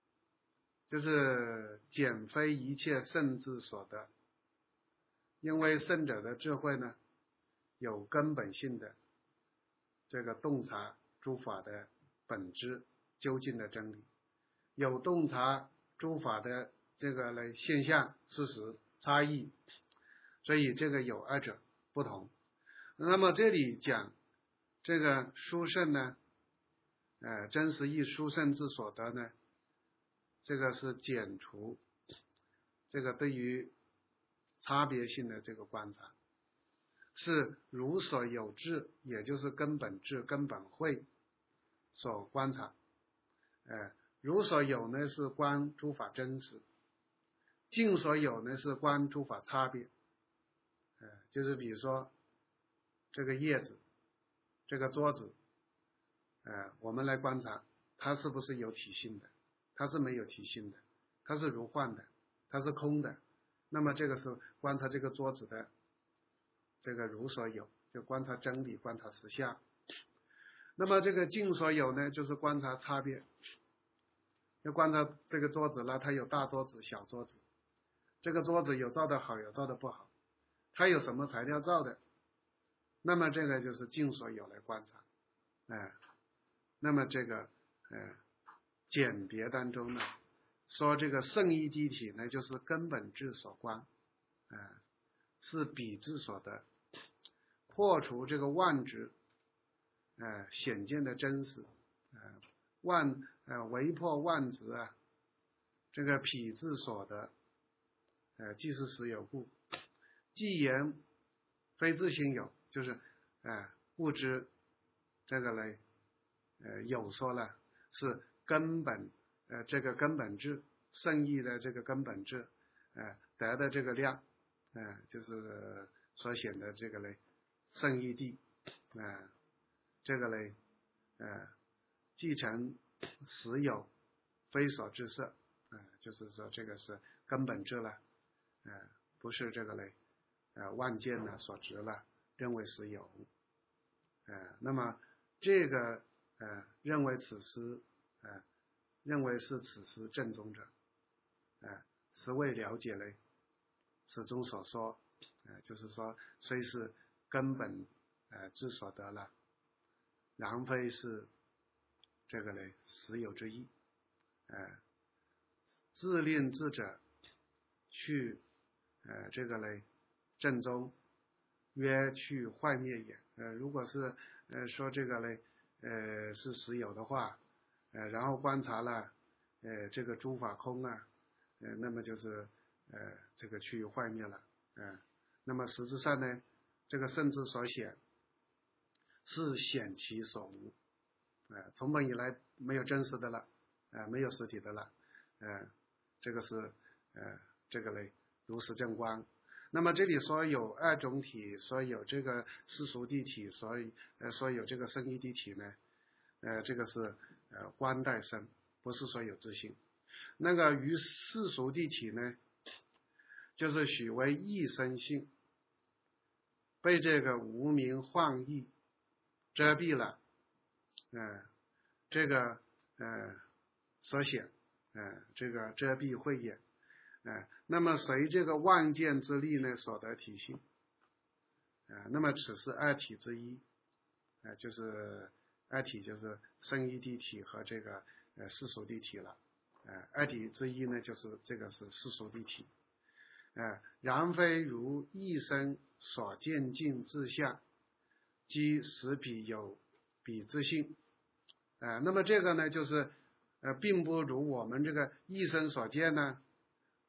就是减非一切圣智所得，因为圣者的智慧呢，有根本性的这个洞察诸法的本质究竟的真理，有洞察诸法的这个来现象事实差异，所以这个有二者不同。那么这里讲这个殊胜呢，呃，真实义殊胜之所得呢，这个是减除这个对于差别性的这个观察，是如所有智，也就是根本智根本慧所观察。呃，如所有呢是观诸法真实，尽所有呢是观诸法差别。呃，就是比如说这个叶子，这个桌子，呃，我们来观察它是不是有体性的，它是没有体性的，它是如幻的，它是空的。那么这个是观察这个桌子的这个如所有，就观察真理，观察实相。那么这个尽所有呢，就是观察差别，要观察这个桌子呢，它有大桌子小桌子，这个桌子有造的好，有造的不好，它有什么材料造的，那么这个就是尽所有来观察。哎，那么这个呃简别当中呢，说这个圣义谛体呢，就是根本智所观，呃，是彼智所得，破除这个妄执，呃，显见的真实，呃，妄呃为破妄执啊，这个彼智所得，呃，即是实有故，既言非自性有，就是呃物质这个呢，呃有说了是根本呃这个根本智圣义的这个根本智，呃得的这个量，呃就是所显的这个呢圣义谛，呃这个呢呃继承实有非所知色，呃就是说这个是根本智了，呃不是这个呢呃万见呢所执了，认为实有，呃那么这个呃认为此师呃认为是此师正宗者，呃实未了解嘞此中所说，呃就是说虽是根本呃智所得了，然非是这个嘞实有之意，呃自令智者去呃这个嘞正宗，曰去坏灭也。呃如果是呃说这个嘞呃是实有的话，呃然后观察了呃这个诸法空啊，呃那么就是呃这个趋于坏灭了，呃那么实质上呢，这个圣智所显是显其所无，呃从本以来没有真实的了，呃没有实体的了，呃这个是呃这个嘞如实正观。那么这里说有二种体，说有这个世俗谛体，所以呃说有这个生义谛体呢，呃这个是呃观待生，不是说有自性。那个于世俗谛体呢，就是许为异生性，被这个无明幻意遮蔽了，呃这个呃所显，呃这个遮蔽慧眼，呃那么随这个妄见之力呢所得体性，呃那么此是二体之一，呃就是二体就是生义谛体和这个呃世俗谛体了，呃二体之一呢就是这个是世俗谛体，呃然非如一生所见尽自相，即实彼有彼之性，呃那么这个呢就是呃并不如我们这个一生所见呢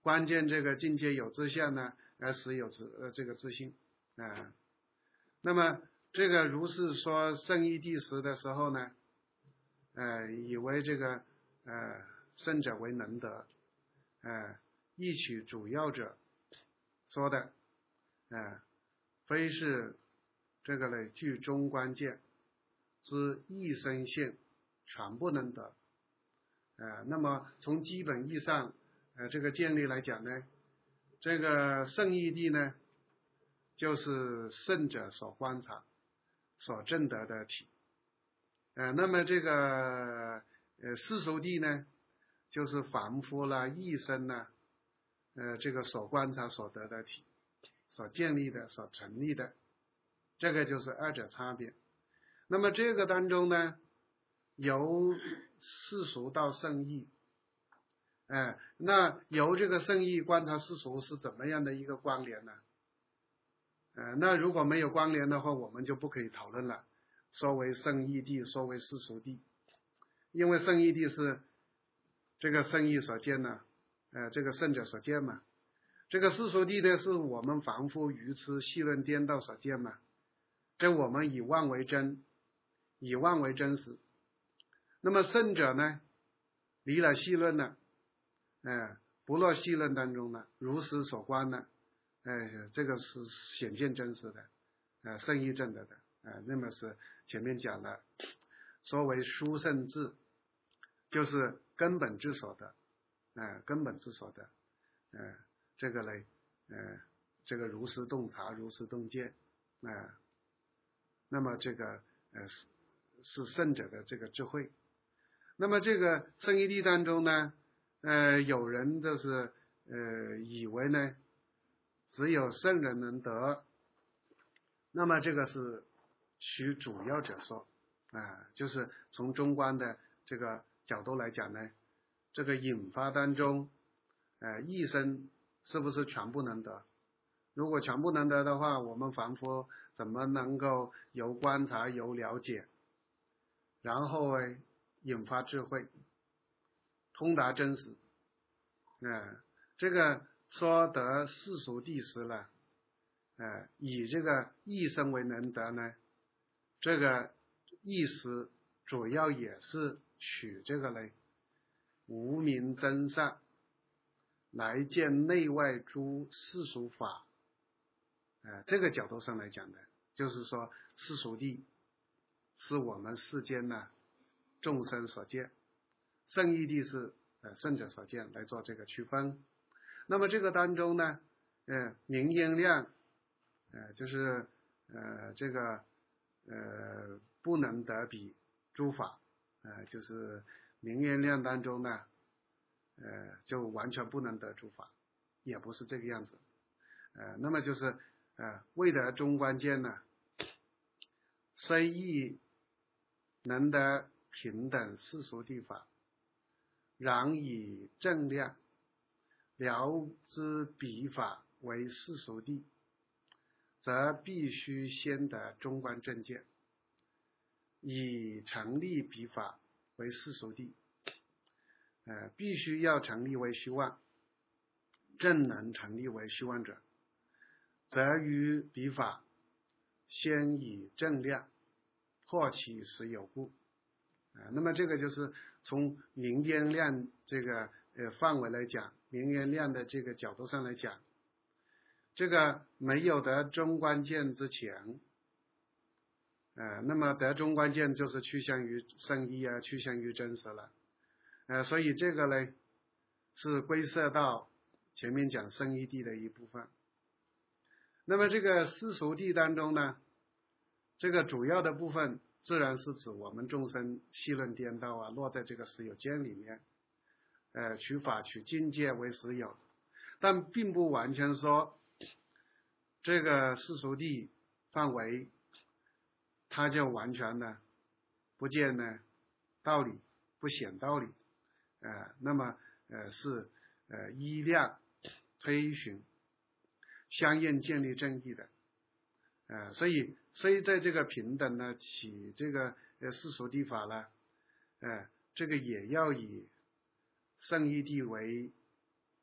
关键这个境界有自相呢，而实有自呃这个自性啊、呃。那么这个如是说圣义谛实的时候呢，呃，以为这个呃圣者为能得，呃，一取主要者说的，呃，非是这个呢具中关键之一生性全不能得。呃，那么从基本义上，呃，这个建立来讲呢，这个圣义谛呢，就是圣者所观察、所证得的体。呃，那么这个呃世俗谛呢，就是凡夫啦、义生啦，呃，这个所观察所得的体，所建立的、所成立的，这个就是二者差别。那么这个当中呢，由世俗到圣义，哎，那由这个圣义观察世俗是怎么样的一个关联呢？呃，那如果没有关联的话，我们就不可以讨论了。说为圣义谛，说为世俗谛，因为圣义谛是这个圣义所见呢，呃，这个圣者所见嘛。这个世俗谛呢，是我们凡夫愚痴戏论颠倒所见嘛。这我们以妄为真，以妄为真实。那么圣者呢，离了戏论了，呃，不落戏论当中呢，如实所观呢，呃，这个是显见真实的，呃，圣义正德的，呃，那么是前面讲了，说为殊胜智，就是根本之所得，呃，根本之所得，呃，这个呢，呃，这个如实洞察，如实洞见，呃，那么这个呃是是圣者的这个智慧。那么这个圣义谛当中呢，呃，有人就是呃以为呢，只有圣人能得，那么这个是取主要者说啊、呃，就是从中观的这个角度来讲呢，这个引发当中，呃，一生是不是全部能得？如果全部能得的话，我们凡夫怎么能够由观察、由了解，然后呢引发智慧，通达真实？呃，这个说得世俗谛实了，呃，以这个一生为能得呢，这个意思主要也是取这个呢无明真善来见内外诸世俗法，呃，这个角度上来讲的，就是说世俗谛是我们世间呢众生所见，圣义谛是呃圣者所见，来做这个区分。那么这个当中呢，呃，明音量，呃，就是呃这个呃不能得比诸法，呃，就是明音量当中呢，呃，就完全不能得诸法，也不是这个样子。呃，那么就是呃未得中观见呢，虽亦能得平等世俗谛法，然以正量了知彼法为世俗谛，则必须先得中观正见，以成立彼法为世俗谛。呃，必须要成立为虚妄，正能成立为虚妄者，则于彼法先以正量破其实有故。呃、那么这个就是从明烟量这个呃范围来讲，明烟量的这个角度上来讲，这个没有得中观见之前，呃，那么得中观见就是趋向于圣义啊，趋向于真实了，呃，所以这个呢是归涉到前面讲圣义谛的一部分。那么这个世俗谛当中呢，这个主要的部分自然是指我们众生戏论颠倒啊，落在这个实有见里面，呃，取法取境界为实有，但并不完全说这个世俗谛范围，它就完全呢不见呢道理，不显道理，呃，那么呃是呃依量推寻，相应建立正义的，呃，所以虽在这个平等呢起这个呃世俗谛法呢，呃，这个也要以圣义谛为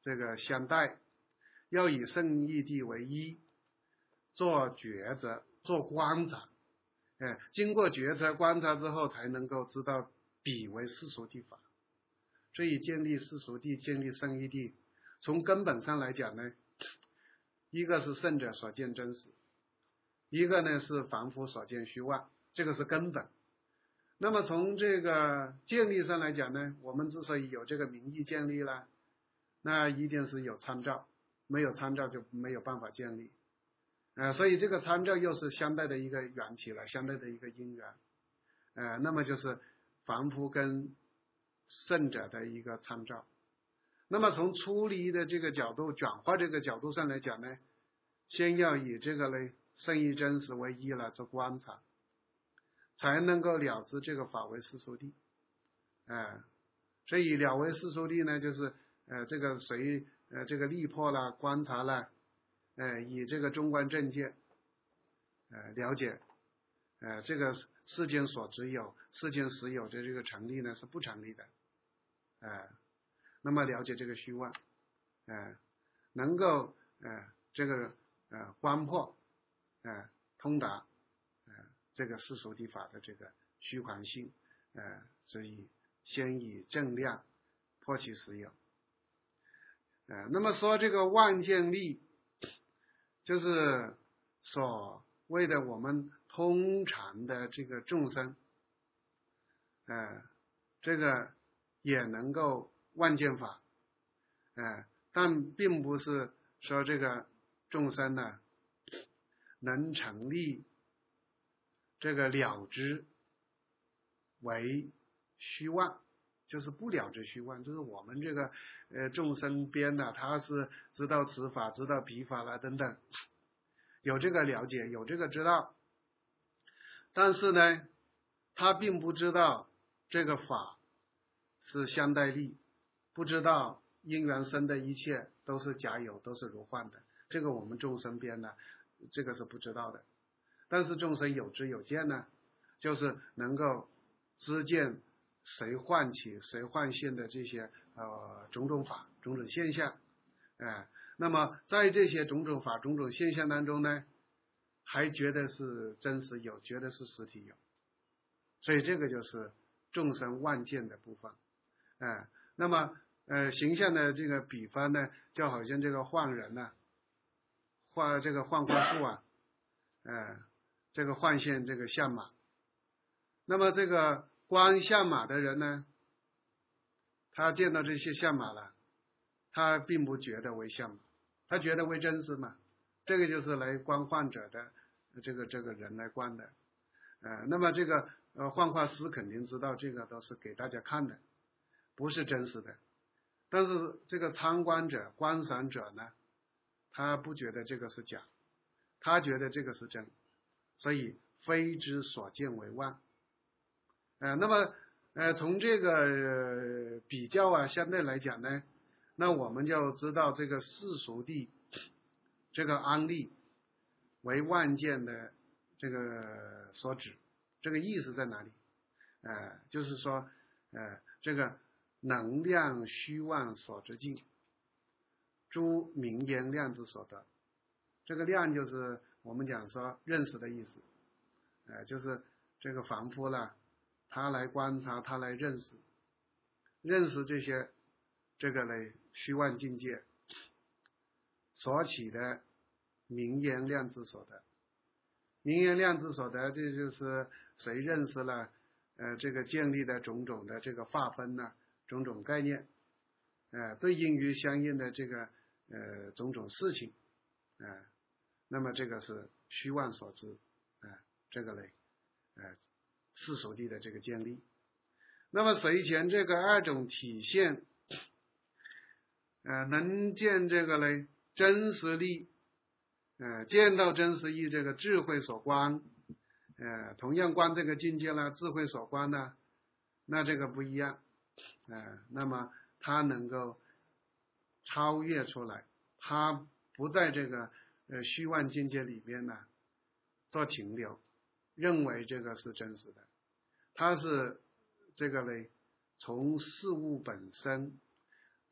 这个相待，要以圣义谛为一，做抉择，做观察。哎，经过觉察观察之后，才能够知道彼为世俗谛法。所以建立世俗谛，建立圣义谛，从根本上来讲呢，一个是圣者所见真实，一个呢是凡夫所见虚妄，这个是根本。那么从这个建立上来讲呢，我们之所以有这个名义建立了，那一定是有参照，没有参照就没有办法建立。呃，所以这个参照又是相对的一个缘起了，相对的一个因缘。呃，那么就是凡夫跟圣者的一个参照。那么从出离的这个角度，转化这个角度上来讲呢，先要以这个呢圣义真实为一来做观察，才能够了知这个法为世俗谛。呃，所以了为世俗谛呢，就是呃这个随呃这个力破了观察了，呃以这个中观正见呃了解呃这个世间所只有世间实有的这个成立呢是不成立的。呃那么了解这个虚妄，呃能够呃这个呃观破呃通达呃这个世俗谛法的这个虚幻性，呃所以先以正量破其实有。呃那么说这个万见力，就是所谓的我们通常的这个众生，呃这个也能够万见法，呃但并不是说这个众生呢能成立这个了知为虚妄，就是不了知虚妄，就是我们这个呃众生边呢，他是知道此法，知道彼法了等等，有这个了解，有这个知道，但是呢，他并不知道这个法是相待力，不知道因缘生的一切都是假有，都是如幻的，这个我们众生边呢，这个是不知道的。但是众生有知有见呢，就是能够知见谁唤起谁唤现的这些呃种种法种种现象，哎、呃，那么在这些种种法种种现象当中呢，还觉得是真实有，觉得是实体有，所以这个就是众生万见的部分。哎、呃，那么呃形象的这个比方呢，就好像这个幻人呢、啊，幻这个幻化富啊，呃这个幻现这个相马。那么这个观相马的人呢，他见到这些相马了，他并不觉得为相马，他觉得为真实嘛。这个就是来观幻者的这个这个人来观的。呃，那么这个呃幻化师肯定知道这个都是给大家看的，不是真实的。但是这个参观者观赏者呢，他不觉得这个是假，他觉得这个是真，所以非之所见为妄。呃，那么呃从这个、呃、比较啊相对来讲呢，那我们就知道这个世俗谛这个安立为万见的这个所指，这个意思在哪里？呃，就是说呃这个能量虚妄所之境，诸名言量之所得。这个量就是我们讲说认识的意思，呃就是这个凡夫啦，他来观察，他来认识，认识这些这个呢虚妄境界所起的名言量之所得。名言量之所得，这就是谁认识了呃这个建立的种种的这个划分呢、啊，种种概念，呃对应于相应的这个呃种种事情，呃那么这个是虚妄所知，呃这个嘞呃世俗谛的这个建立。那么随前这个二种体现，呃能见这个嘞真实力，呃见到真实义，这个智慧所观，呃同样观这个境界啦，智慧所观呢，那这个不一样，呃那么他能够超越出来，他不在这个呃虚妄境界里边呢做停留，认为这个是真实的，他是这个呢从事物本身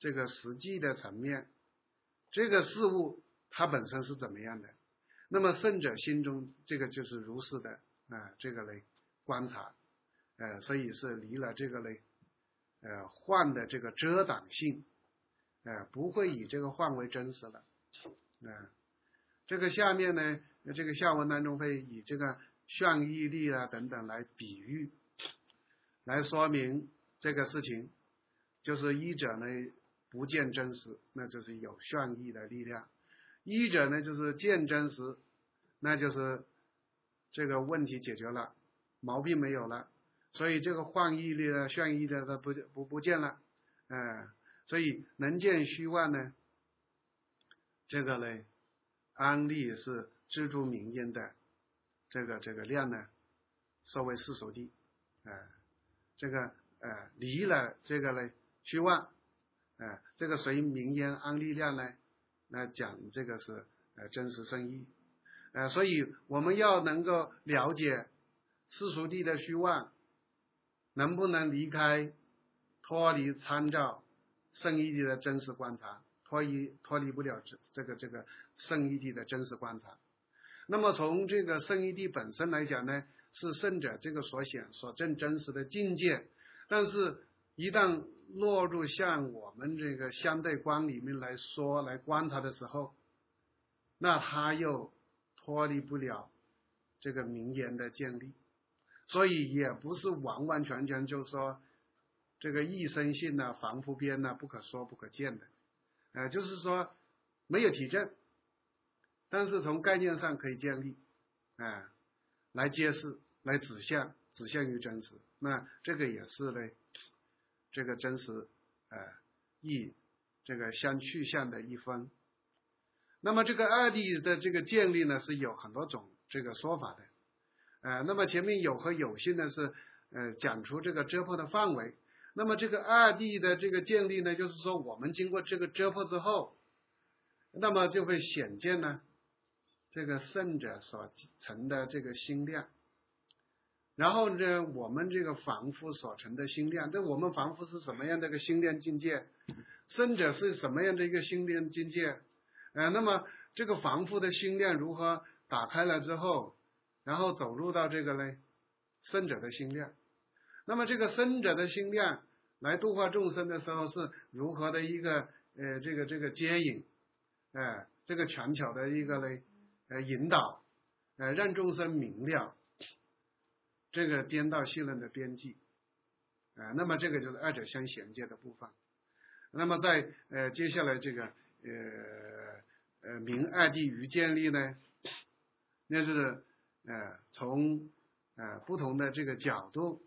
这个实际的层面，这个事物它本身是怎么样的？那么圣者心中这个就是如是的啊、呃，这个嘞观察，呃，所以是离了这个嘞呃幻的这个遮挡性，呃，不会以这个幻为真实了，啊、呃，这个下面呢，这个下文当中会以这个眩意力啊等等来比喻，来说明这个事情，就是一者呢不见真实，那就是有眩意的力量；一者呢就是见真实，那就是这个问题解决了，毛病没有了，所以这个幻意力的眩意的它不不不见了，呃，所以能见虚幻呢，这个呢安立是知诸明因的这个这个量呢，作为世俗谛，呃，这个呃离了这个呢虚幻，呃，这个随明因安立量呢，那讲这个是呃真实圣义，呃，所以我们要能够了解世俗谛的虚幻，能不能离开脱离参照圣义谛的真实观察，脱离脱离不了这这个这个圣义谛的真实观察。那么从这个圣义谛本身来讲呢，是圣者这个所显所证真实的境界，但是一旦落入像我们这个相对观里面来说来观察的时候，那他又脱离不了这个名言的建立，所以也不是完完全全就说这个一生性呢、凡夫边呢不可说不可见的，呃，就是说没有体证，但是从概念上可以建立，啊、呃，来揭示、来指向、指向于真实。那这个也是呢，这个真实，呃，义这个相去向的一分。那么这个二谛的这个建立呢，是有很多种这个说法的，呃，那么前面有和有性呢是呃讲出这个遮破的范围。那么这个二谛的这个建立呢，就是说我们经过这个遮破之后，那么就会显见呢。这个圣者所成的这个心量，然后呢，我们这个凡夫所成的心量，这我们凡夫是什么样的一个心量境界？圣者是什么样的一个心量境界？呃，那么这个凡夫的心量如何打开了之后，然后走入到这个呢圣者的心量？那么这个圣者的心量来度化众生的时候，是如何的一个呃这个这个接引？呃，这个权巧的一个呢？呃，引导，呃，让众生明了这个颠倒信任的边际，啊、呃，那么这个就是二者相衔接的部分。那么在呃接下来这个呃呃明二谛于建立呢，那是呃从呃不同的这个角度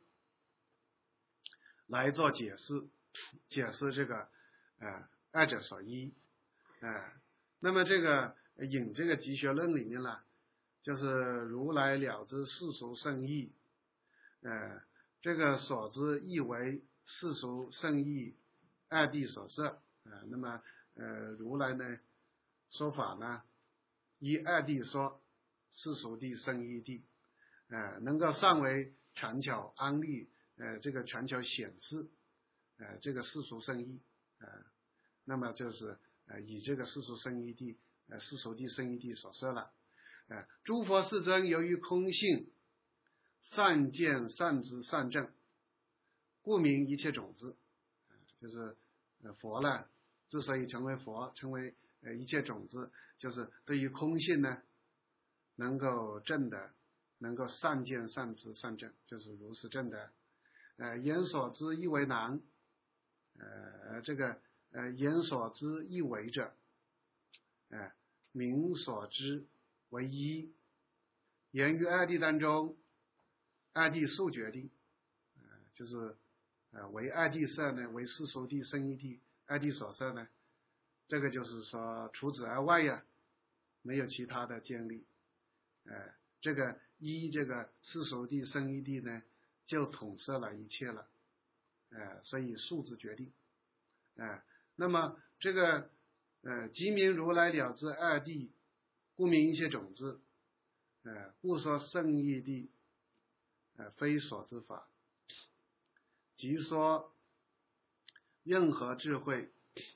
来做解释，解释这个呃二者所依，啊、呃，那么这个。引这个集学论里面了，就是如来了知世俗圣义，呃，这个所知义为世俗圣义二谛所摄，啊、呃，那么呃如来呢说法呢，依二谛说世俗谛圣义谛，呃，能够善为权巧安立，呃，这个权巧显示，呃，这个世俗圣义，呃，那么就是呃以这个世俗圣义谛。呃，世俗谛圣义谛所摄了，呃，诸佛世尊由于空性善见善知善证，故名一切种子，呃、就是呃佛呢之所以成为佛，成为呃一切种子，就是对于空性呢能够证的，能够善见善知善证，就是如是证的。呃，言所知亦为难，呃，这个呃言所知亦为者。呃，名所知为一，言于二谛当中，二谛数决定，呃，就是呃为二谛摄呢，为世俗谛圣义谛，二谛所摄呢，这个就是说除此而外呀，没有其他的建立，呃，这个一这个世俗谛圣义谛呢，就统摄了一切了，呃，所以数字决定，呃，那么这个。呃，即名如来了知二谛，故名一切种子。呃，故说圣义谛，呃，非所知法。即说任何智慧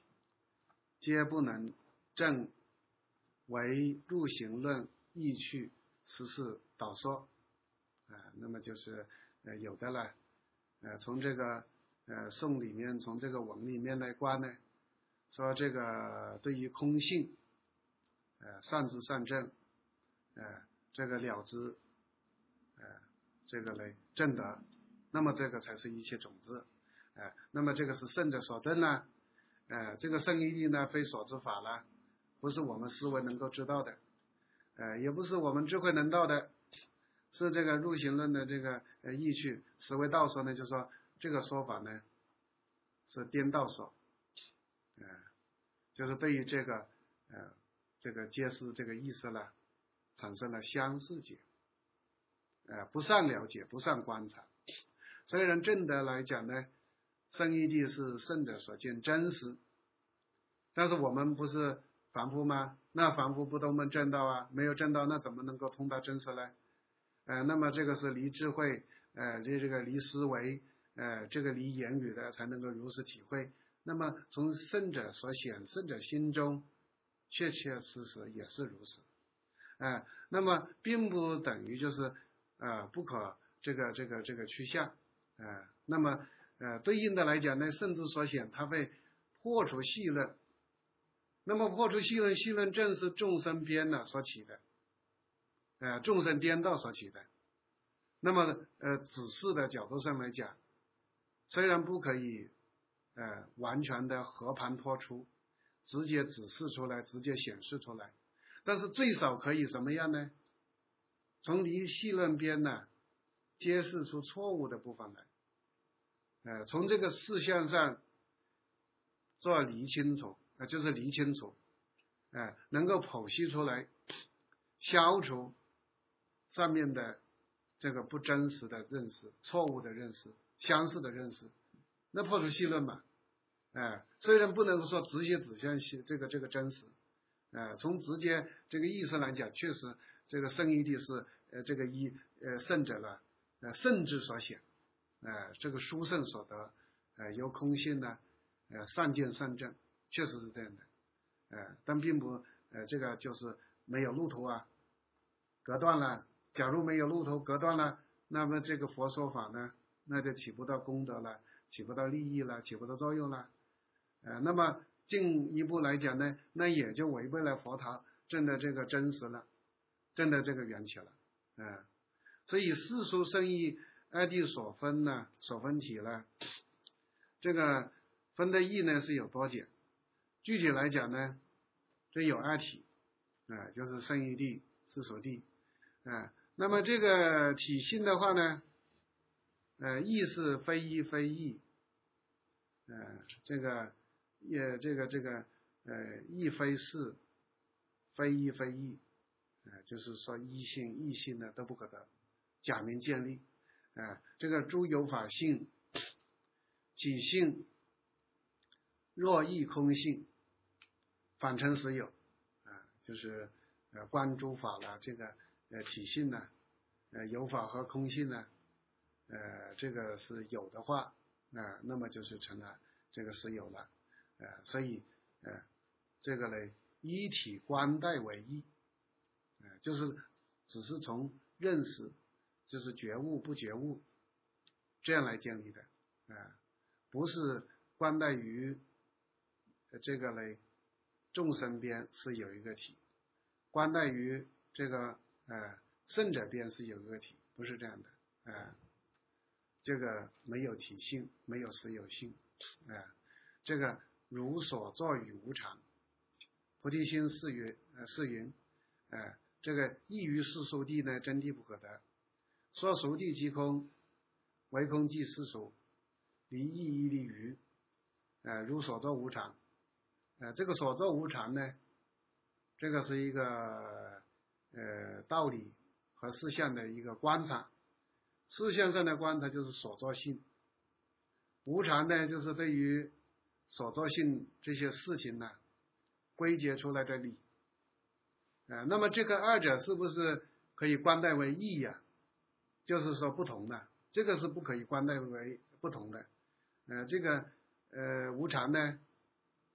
皆不能证为入行论意趣实是导说啊。那么就是呃有的了，呃从这个呃颂里面，从这个文里面来观呢，说这个对于空性，呃善知善证，呃这个了知，呃这个嘞证得，那么这个才是一切种子，呃那么这个是圣者所证呢，呃这个圣义力呢非所知法了，不是我们思维能够知道的，呃也不是我们智慧能到的，是这个入行论的这个呃意趣实为道说呢，就说这个说法呢是颠倒说，呃就是对于这个呃这个揭示这个意思呢产生了相似解，呃不善了解，不善观察。虽然正德来讲呢，圣义谛是圣者所见真实，但是我们不是凡夫吗？那凡夫不都能证到啊？没有证到，那怎么能够通达真实呢？呃，那么这个是离智慧，呃，这这个离思维，呃，这个离言语的才能够如实体会。那么从圣者所显，圣者心中确确实实也是如此，呃，那么并不等于就是呃不可这个这个这个趋向，呃，那么呃对应的来讲呢，圣之所显，它会破除细论。那么破除细论，细论正是众生边呢所起的，呃，众生颠倒所起的。那么呃，指示的角度上来讲，虽然不可以呃完全的和盘托出，直接指示出来，直接显示出来，但是最少可以怎么样呢？从离细论边呢，揭示出错误的部分来，呃，从这个事项上做理清楚。呃，就是理清楚，呃，能够剖析出来，消除上面的这个不真实的认识、错误的认识、相似的认识，那破除细论嘛，呃，虽然不能说直接指向这个这个真实，呃，从直接这个意思来讲，确实这个圣义谛是呃这个一呃圣者了，呃圣之所显，呃这个殊胜所得，呃由空性呢，呃善见善证。确实是这样的，呃，但并不，呃，这个就是没有路途啊，隔断了。假如没有路途隔断了，那么这个佛说法呢，那就起不到功德了，起不到利益了，起不到作用了，呃，那么进一步来讲呢，那也就违背了佛陀证的这个真实了，证的这个缘起了，呃，所以世俗圣义二谛所分呢，所分体呢，这个分的义呢是有多简。具体来讲呢，这有二体，啊、呃，就是圣义谛、世俗谛，啊、呃，那么这个体性的话呢，呃，义是非一非义，呃，这个也这个这个呃，义非事，非一非义，呃，就是说一性、异性呢都不可得，假名建立，啊、呃，这个诸有法性、体性。若异空性，反成实有，啊，就是呃观诸法了，这个呃体性呢，呃有法和空性呢，呃这个是有的话，啊、呃、那么就是成了这个实有了，呃所以呃这个呢一体观待为一，呃就是只是从认识，就是觉悟不觉悟这样来建立的，啊、呃、不是观待于。这个呢，众生边是有一个体，观待于这个呃圣者边是有一个体，不是这样的，呃，这个没有体性，没有实有性，呃，这个如所作与无常，菩提心是云，呃是云，呃，这个异于世俗谛呢，真谛不可得，说俗谛即空，唯空即世俗，离异义利于，呃，如所作无常。呃，这个所作无常呢，这个是一个呃道理和事项的一个观察。事项上的观察就是所作性，无常呢就是对于所作性这些事情呢归结出来的理。呃，那么这个二者是不是可以观待为异呀、啊？就是说不同的，这个是不可以观待为不同的。呃，这个呃无常呢。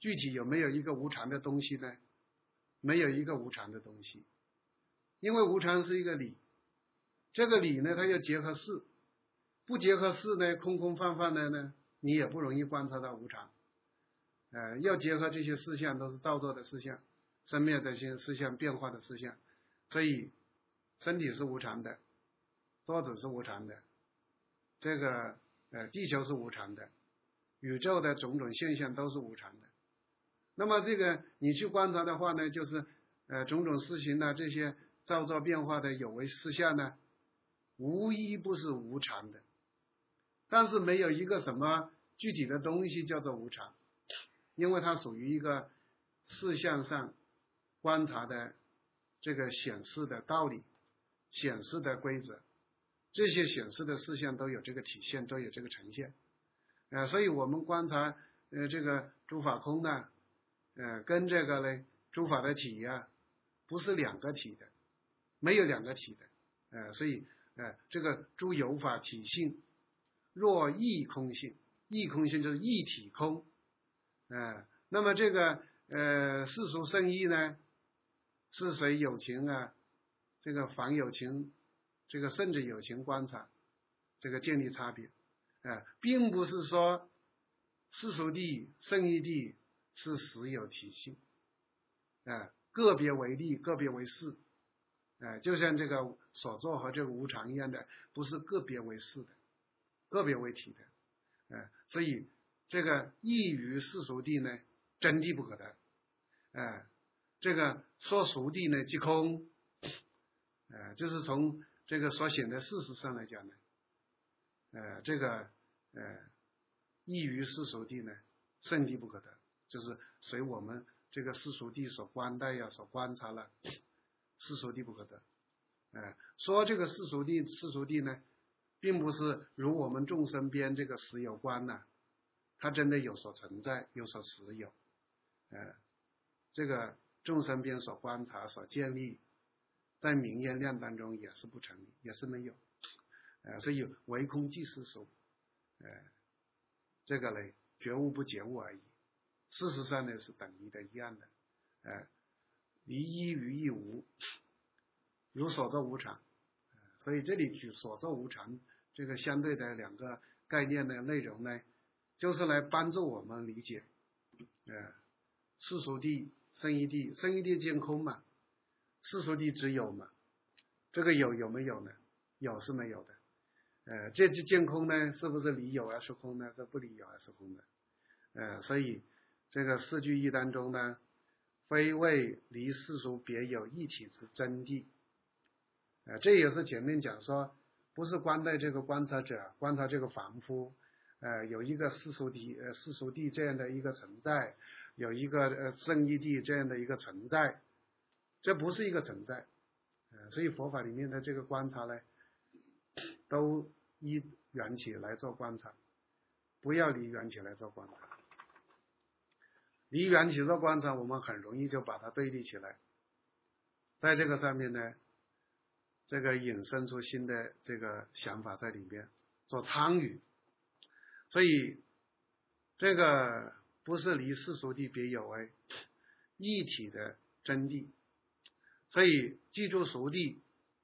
具体有没有一个无常的东西呢？没有一个无常的东西，因为无常是一个理，这个理呢，它要结合事，不结合事呢，空空泛泛的呢，你也不容易观察到无常。呃，要结合这些事项，都是造作的事项，生灭的些事项，变化的事项。所以，身体是无常的，桌子是无常的，这个呃地球是无常的，宇宙的种种现象都是无常的。那么这个你去观察的话呢，就是呃种种事情呢，这些造作变化的有为事项呢，无一不是无常的，但是没有一个什么具体的东西叫做无常，因为它属于一个事项上观察的这个显示的道理，显示的规则，这些显示的事项都有这个体现，都有这个呈现。呃，所以我们观察呃这个诸法空呢，呃跟这个呢诸法的体呀、啊，不是两个体的，没有两个体的。呃，所以呃这个诸有法体性若异空性，异空性就是一体空。呃，那么这个呃世俗圣义呢，是谁有情啊？这个凡有情，这个甚至有情观察，这个建立差别。呃，并不是说世俗谛、圣义谛是实有体性，呃，个别为例，个别为事，呃，就像这个所作和这个无常一样的，不是个别为事的，个别为体的，呃，所以这个异于世俗谛呢，真谛不可得，呃，这个说俗谛呢即空，呃，就是从这个所显的事实上来讲呢，呃，这个呃，异于世俗谛呢，圣谛不可得，就是随我们这个世俗谛所观待呀、所观察了，世俗谛不可得。呃，说这个世俗谛，世俗谛呢，并不是如我们众生边这个实有观呢、啊，它真的有所存在，有所实有。呃，这个众生边所观察、所建立，在明验量当中也是不成立，也是没有。呃，所以唯空即世俗，呃，这个呢，觉悟不觉悟而已。事实上呢，是等于的一样的。呃，离一于一无，如所作无常。呃、所以这里举所作无常这个相对的两个概念的内容呢，就是来帮助我们理解，呃，世俗谛、圣义谛，圣义谛见空嘛，世俗谛只有嘛，这个有有没有呢？有是没有的。呃，这即见空呢，是不是离有而是空呢？这不离有而是空的。呃，所以这个四句义当中呢，非谓离世俗别有一体之真谛。呃，这也是前面讲说，不是观待这个观察者，观察这个凡夫，呃，有一个世俗谛、呃世俗谛这样的一个存在，有一个呃圣义谛这样的一个存在，这不是一个存在。呃，所以佛法里面的这个观察呢，都依缘起来做观察，不要离缘起来做观察。离缘起做观察，我们很容易就把它对立起来，在这个上面呢，这个引申出新的这个想法在里面做参与，所以这个不是离世俗谛别有为一体的真谛。所以记住俗谛，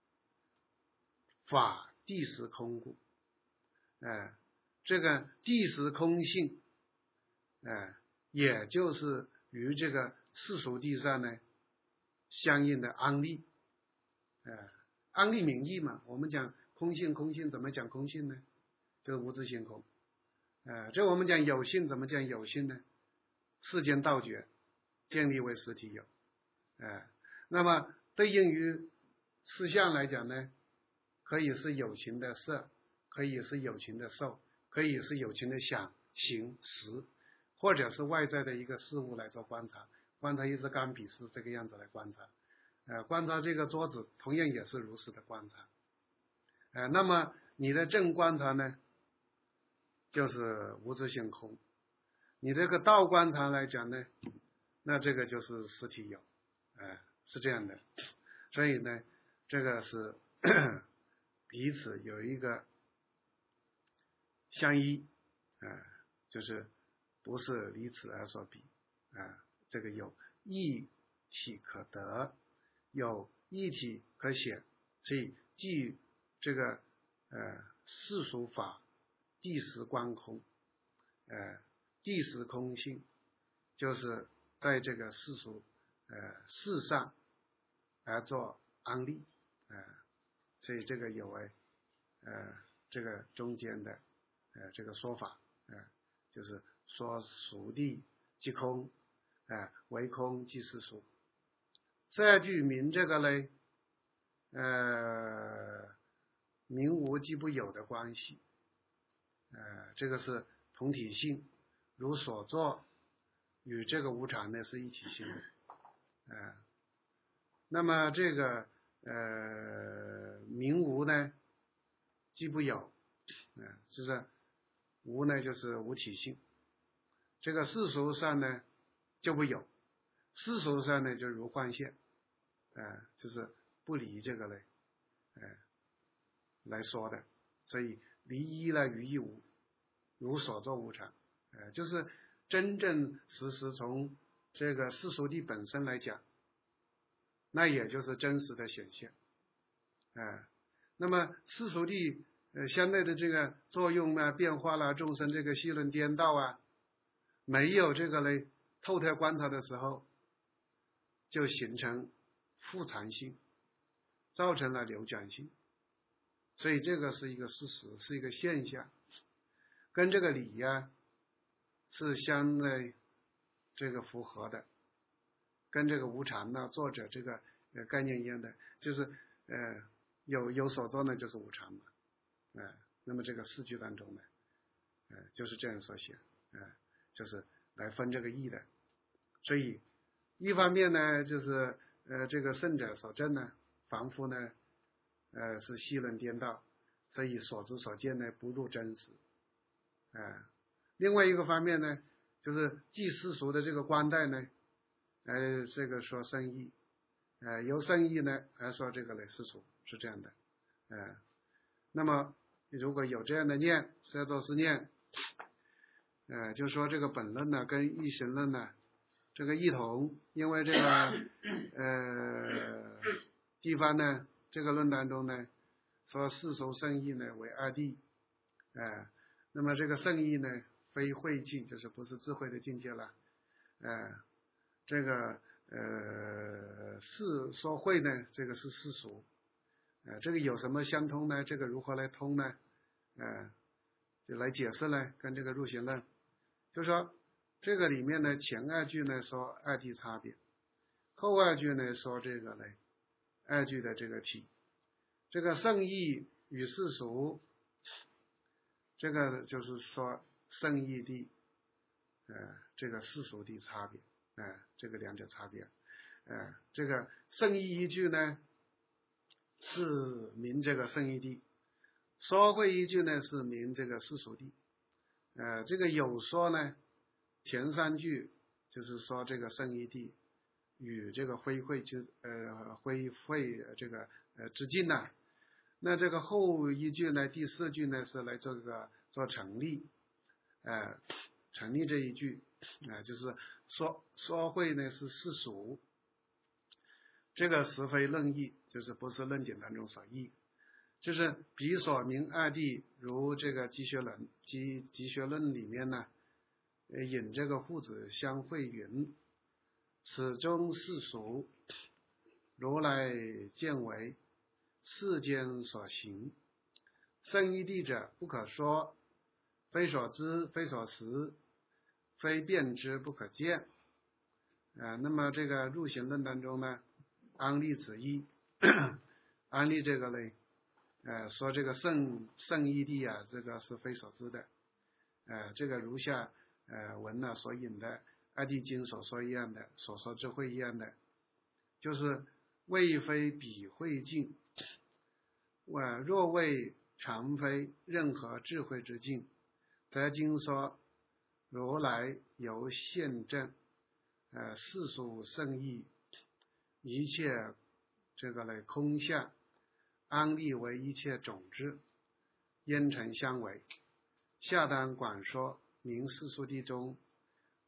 法谛实空故，呃，这个谛实空性，呃，也就是与这个世俗谛上呢相应的安立，呃，安立名义嘛。我们讲空性，空性怎么讲空性呢？就是无自性空。呃，这我们讲有性，怎么讲有性呢？世间道觉，建立为实体有。呃，那么对应于事项来讲呢，可以是有情的色，可以是有情的受，可以是有情的想行识，或者是外在的一个事物来做观察。观察一支钢笔是这个样子来观察，呃，观察这个桌子同样也是如此的观察。呃，那么你的正观察呢，就是无自性空；你这个道观察来讲呢，那这个就是实体有，呃，是这样的。所以呢，这个是彼此有一个相依，呃，就是不是离此而所比。 啊，这个有义体可得，有义体可显，所以即这个呃世俗法地实观空，呃地实空性，就是在这个世俗呃事上而做安立，呃所以这个有为呃这个中间的呃这个说法，呃就是说俗地即空，呃唯空即世俗。再句明这个呢，呃明无即不有的关系，呃这个是同体性，如所作与这个无常呢是一体性的，呃那么这个呃明无呢即不有，呃就是无呢就是无体性，这个世俗上呢就不有，世俗上呢就如幻现，呃就是不离这个嘞，呃来说的，所以离一呢于一无，如所作无常，呃就是真正实实从这个世俗谛本身来讲，那也就是真实的显现，呃那么世俗谛呃相对的这个作用啊变化啦，众生这个戏论颠倒啊，没有这个嘞透彻观察的时候，就形成复常性，造成了流转性，所以这个是一个事实，是一个现象，跟这个理呀、啊、是相对这个符合的，跟这个无常呢作者这个呃概念一样的，就是呃有有所作呢就是无常嘛，呃那么这个四句当中呢，呃就是这样所写，呃就是来分这个义的，所以一方面呢就是呃这个圣者所证呢，凡夫呢呃是戏论颠倒，所以所知所见呢不入真实，呃另外一个方面呢，就是既世俗的这个观待呢，呃这个说圣义，呃由圣义呢来说这个呢世俗，是这样的，呃那么如果有这样的念，是要做思念，呃就说这个本论呢跟异行论呢这个异同，因为这个呃地方呢这个论当中呢说世俗圣义呢为二谛，呃那么这个圣义呢非慧境，就是不是智慧的境界了，呃这个呃世说慧呢这个是世俗，呃这个有什么相通呢？这个如何来通呢？呃就来解释呢，跟这个入行论，就说这个里面呢前二句呢说二谛差别，后二句呢说这个呢二句的这个体，这个圣义与世俗，这个就是说圣义谛呃这个世俗谛差别，呃这个两者差别，呃这个圣义一句呢是明这个圣义谛，说慧一句呢是明这个世俗谛，呃这个有说呢前三句就是说这个圣义谛与这个非慧之呃非慧这个呃之境呢，那这个后一句呢第四句呢是来做这个做成立，呃成立这一句，呃就是说说慧呢是世俗，这个实非论义，就是不是论点当中所译，就是彼所明二谛，如这个集学论集集学论里面呢引这个父子相会云，此中世俗，如来见为世间所行，圣义谛者不可说，非所知非所识，非辨知不可见，呃那么这个入行论当中呢安立此义安立这个呢呃说这个圣圣义谛啊这个是非所知的，呃这个如下呃文呢所引的二谛经所说一样的，所说智慧一样的，就是未非彼慧境，我若未常非任何智慧之境，则经说如来由现证呃世俗圣义，一切这个呢空相安立为一切种子，因尘相违，下当广说明世俗谛中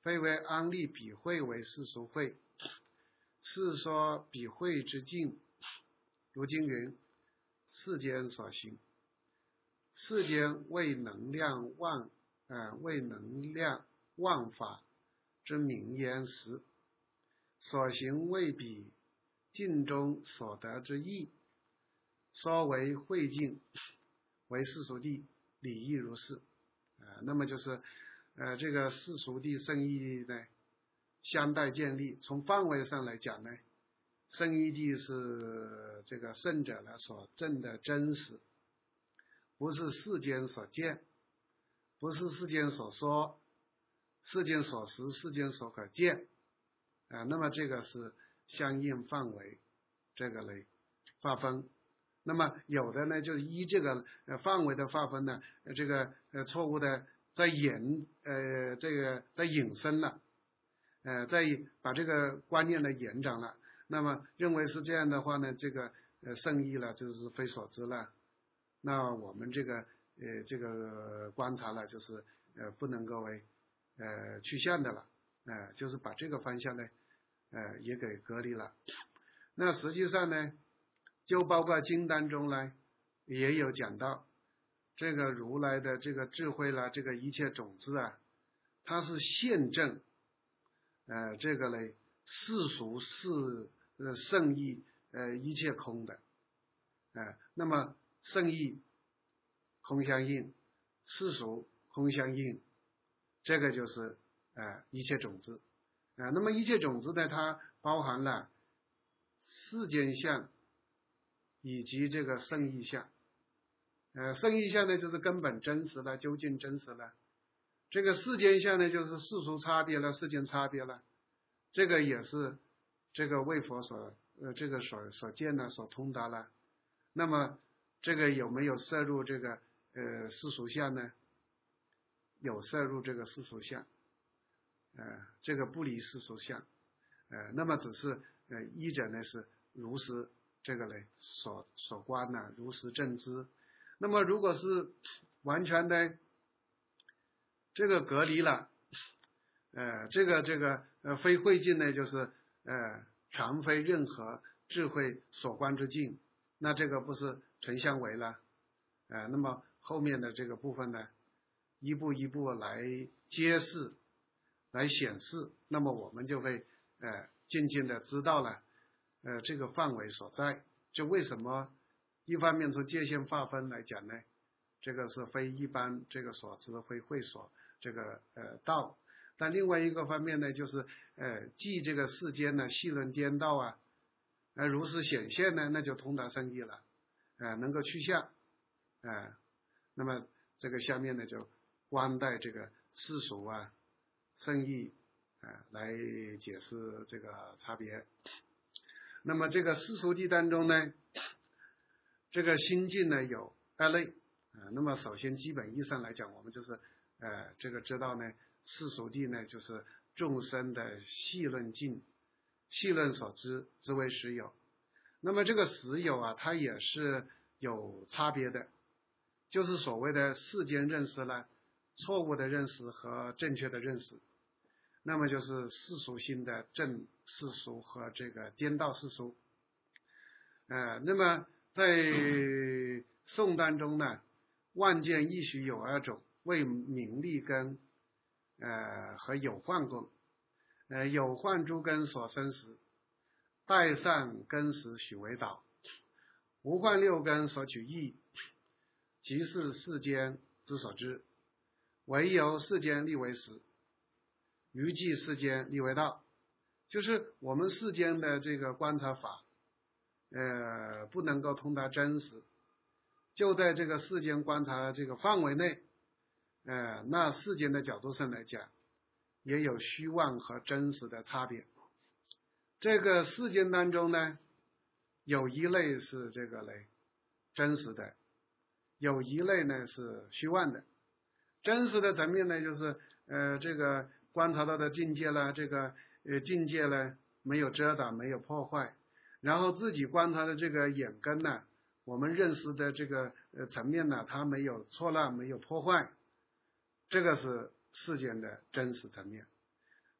非为安立彼会为世俗会，是说彼会之境，如经云：世间所行，世间为能量万呃为能量万法之名言时，所行为彼境中所得之义，说为会境，为世俗谛，理亦如是。呃，那么就是呃这个世俗谛圣义呢相待建立。从范围上来讲呢，圣义谛是这个圣者呢所证的真实，不是世间所见，不是世间所说，世间所识，世间所可见。啊、呃，那么这个是相应范围这个来划分。那么有的呢，就是依这个呃范围的划分呢，呃、这个呃错误的在引呃这个在引申了，呃在把这个观念呢延展了。那么认为是这样的话呢，这个呃圣义了就是非所知了。那我们这个呃这个观察了，就是呃不能够为呃去向的了，呃就是把这个方向呢呃也给隔离了。那实际上呢，就包括经当中呢也有讲到，这个如来的这个智慧啦，这个一切种子啊，它是现证呃这个嘞世俗是呃圣义呃一切空的，呃那么圣义空相应，世俗空相应，这个就是呃一切种子啊、呃。那么一切种子呢，它包含了世间相以及这个圣义相。呃，圣义相呢就是根本真实了，究竟真实了。这个世间相呢就是世俗差别了，世间差别了。这个也是这个为佛所呃这个所所见的，所通达了。那么这个有没有摄入这个呃世俗相呢？有摄入这个世俗相，呃这个不离世俗相，呃那么只是呃依者呢是如实这个呢所所观呢，如实正知。那么如果是完全的这个隔离了，呃这个这个呃非慧境呢，就是呃全非任何智慧所观之境，那这个不是纯相违了。呃那么后面的这个部分呢，一步一步来揭示来显示，那么我们就会呃渐渐的知道了呃这个范围所在。就为什么一方面从界限划分来讲呢，这个是非一般这个所知非会所这个呃道，但另外一个方面呢，就是呃既这个世间呢细论颠倒啊，呃如是显现呢，那就通达圣义了，呃能够去向，呃那么这个下面呢就观待这个世俗啊圣义啊、呃、来解释这个差别。那么这个世俗谛当中呢，这个心境呢有二类啊、呃。那么首先基本意义上来讲，我们就是呃这个知道呢，世俗谛呢就是众生的细论境，细论所知之为实有。那么这个实有啊，它也是有差别的，就是所谓的世间认识呢，错误的认识和正确的认识。那么就是世俗性的正世俗和这个颠倒世俗。呃，那么在颂当中呢，万见亦许有二种，为名利根呃和有幻根。呃有幻诸根所生时，待善根时许为导，无幻六根所取义，即是世间之所知，唯由世间立为实，余即世间立为道。就是我们世间的这个观察法呃不能够通达真实，就在这个世间观察这个范围内，呃那世间的角度上来讲，也有虚妄和真实的差别。这个世间当中呢，有一类是这个类真实的，有一类呢是虚妄的。真实的层面呢，就是呃这个观察到的境界了，这个呃境界呢没有遮挡，没有破坏，然后自己观察的这个眼根呢，我们认识的这个呃层面呢，它没有错乱，没有破坏，这个是世间的真实层面。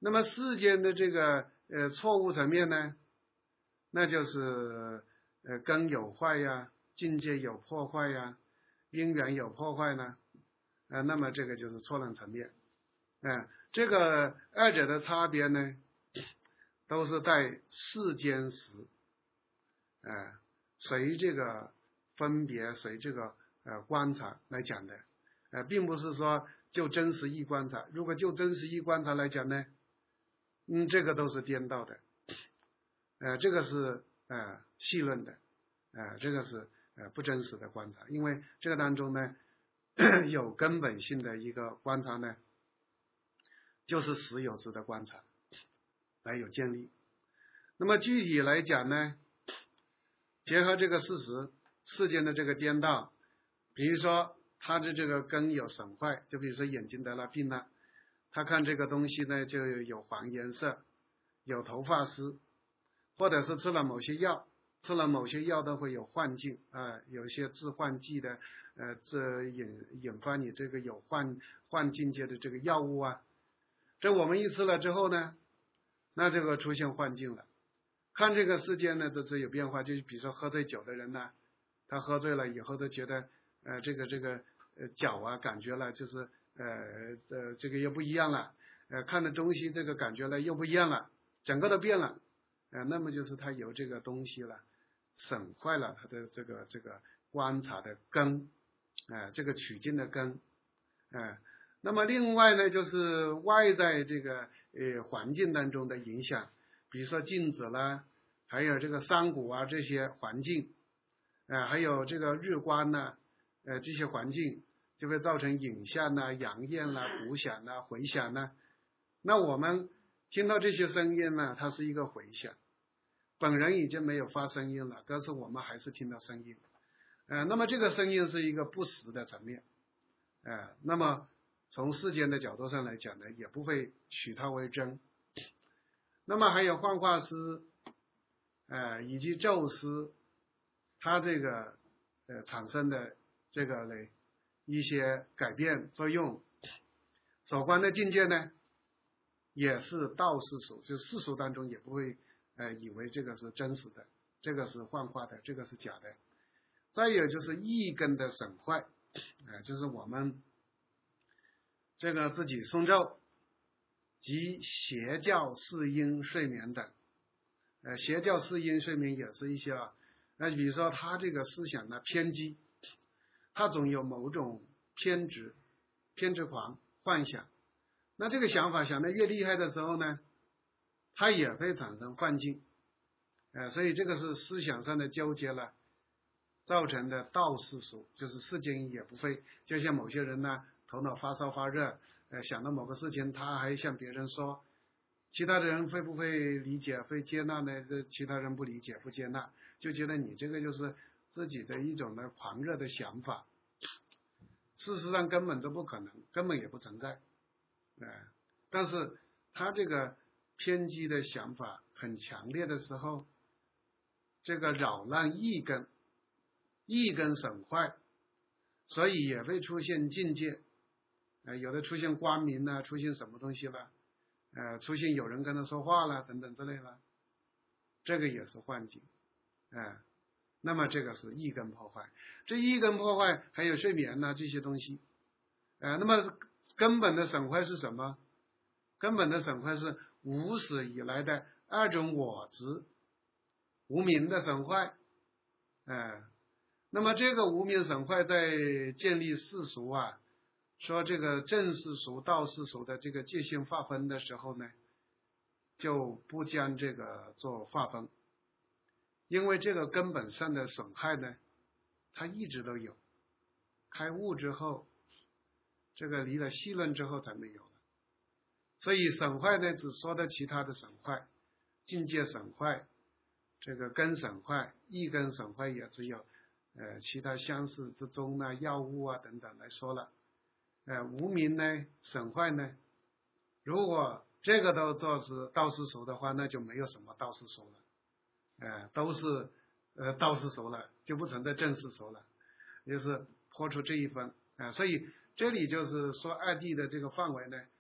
那么世间的这个呃错误层面呢，那就是呃根有坏呀，境界有破坏呀，因缘有破坏呢，呃，那么这个就是错论层面。嗯、呃，这个二者的差别呢，都是在世间时，呃，随这个分别，随这个呃观察来讲的，呃，并不是说就真实一观察。如果就真实一观察来讲呢，嗯，这个都是颠倒的，呃，这个是呃细论的，呃，这个是呃不真实的观察，因为这个当中呢有根本性的一个观察呢，就是实有之的观察来有建立。那么具体来讲呢，结合这个事实，世间的这个颠倒，比如说他的这个根有损坏，就比如说眼睛得了病了，他看这个东西呢就有黄颜色，有头发丝，或者是吃了某些药，吃了某些药都会有幻境啊、呃，有一些致幻剂的，呃，这引引发你这个有幻幻境界的这个药物啊，这我们一吃了之后呢，那这个出现幻境了。看这个世界呢，都是有变化，就比如说喝醉酒的人呢，他喝醉了以后，就觉得呃这个这个呃脚啊感觉了，就是呃呃这个又不一样了，呃看的东西这个感觉了又不一样了，整个都变了，呃那么就是他有这个东西了，损坏了他的这个这个观察的根，啊、呃、这个取经的根，啊、呃、那么另外呢就是外在这个呃环境当中的影响。比如说镜子啦，还有这个山谷啊这些环境，呃，还有这个日光呐，呃，这些环境就会造成影像呐、阳焰啦、鼓响啦、回响啦。那我们听到这些声音呢，它是一个回响，本人已经没有发声音了，但是我们还是听到声音。呃，那么这个声音是一个不实的层面，呃，那么从世间的角度上来讲呢，也不会取它为真。那么还有幻化师，呃，以及宙斯，它这个呃产生的这个呢一些改变作用，所观的境界呢，也是道世俗，就世俗当中也不会呃以为这个是真实的，这个是幻化的，这个是假的。再有就是意根的损坏，呃，就是我们这个自己诵咒。及邪教四因睡眠等，呃，邪教四因睡眠也是一些啊，那比如说他这个思想呢偏激，他总有某种偏执、偏执狂、幻想，那这个想法想得越厉害的时候呢，他也会产生幻境，呃，所以这个是思想上的纠结了，造成的道世俗，就是世间也不会，就像某些人呢，头脑发烧发热。呃，想到某个事情，他还向别人说，其他的人会不会理解、会接纳呢？这其他人不理解、不接纳，就觉得你这个就是自己的一种的狂热的想法。事实上根本都不可能，根本也不存在。呃，但是他这个偏激的想法很强烈的时候，这个扰乱意根，意根损坏，所以也会出现境界。呃，有的出现光明啦，出现什么东西了，呃，出现有人跟他说话了，等等之类的，这个也是幻境，呃，那么这个是意根破坏，这意根破坏还有睡眠呐这些东西，呃，那么根本的损坏是什么？根本的损坏是无始以来的二种我执，无明的损坏，呃，那么这个无明损坏在建立世俗啊。说这个正世俗、道世俗的这个界限划分的时候呢，就不将这个做划分，因为这个根本上的损害呢，它一直都有，开悟之后，这个离了细论之后才没有了，所以损坏呢，只说的其他的损坏，境界损坏，这个根损坏、意根损坏也只有呃其他相似之中呢、药物啊等等来说了。呃，无明呢，损坏呢，如果这个都做是道世俗的话，那就没有什么道世俗了，呃，都是呃道世俗了，就不存在正世俗了，就是破除这一分啊、呃，所以这里就是说二谛的这个范围呢，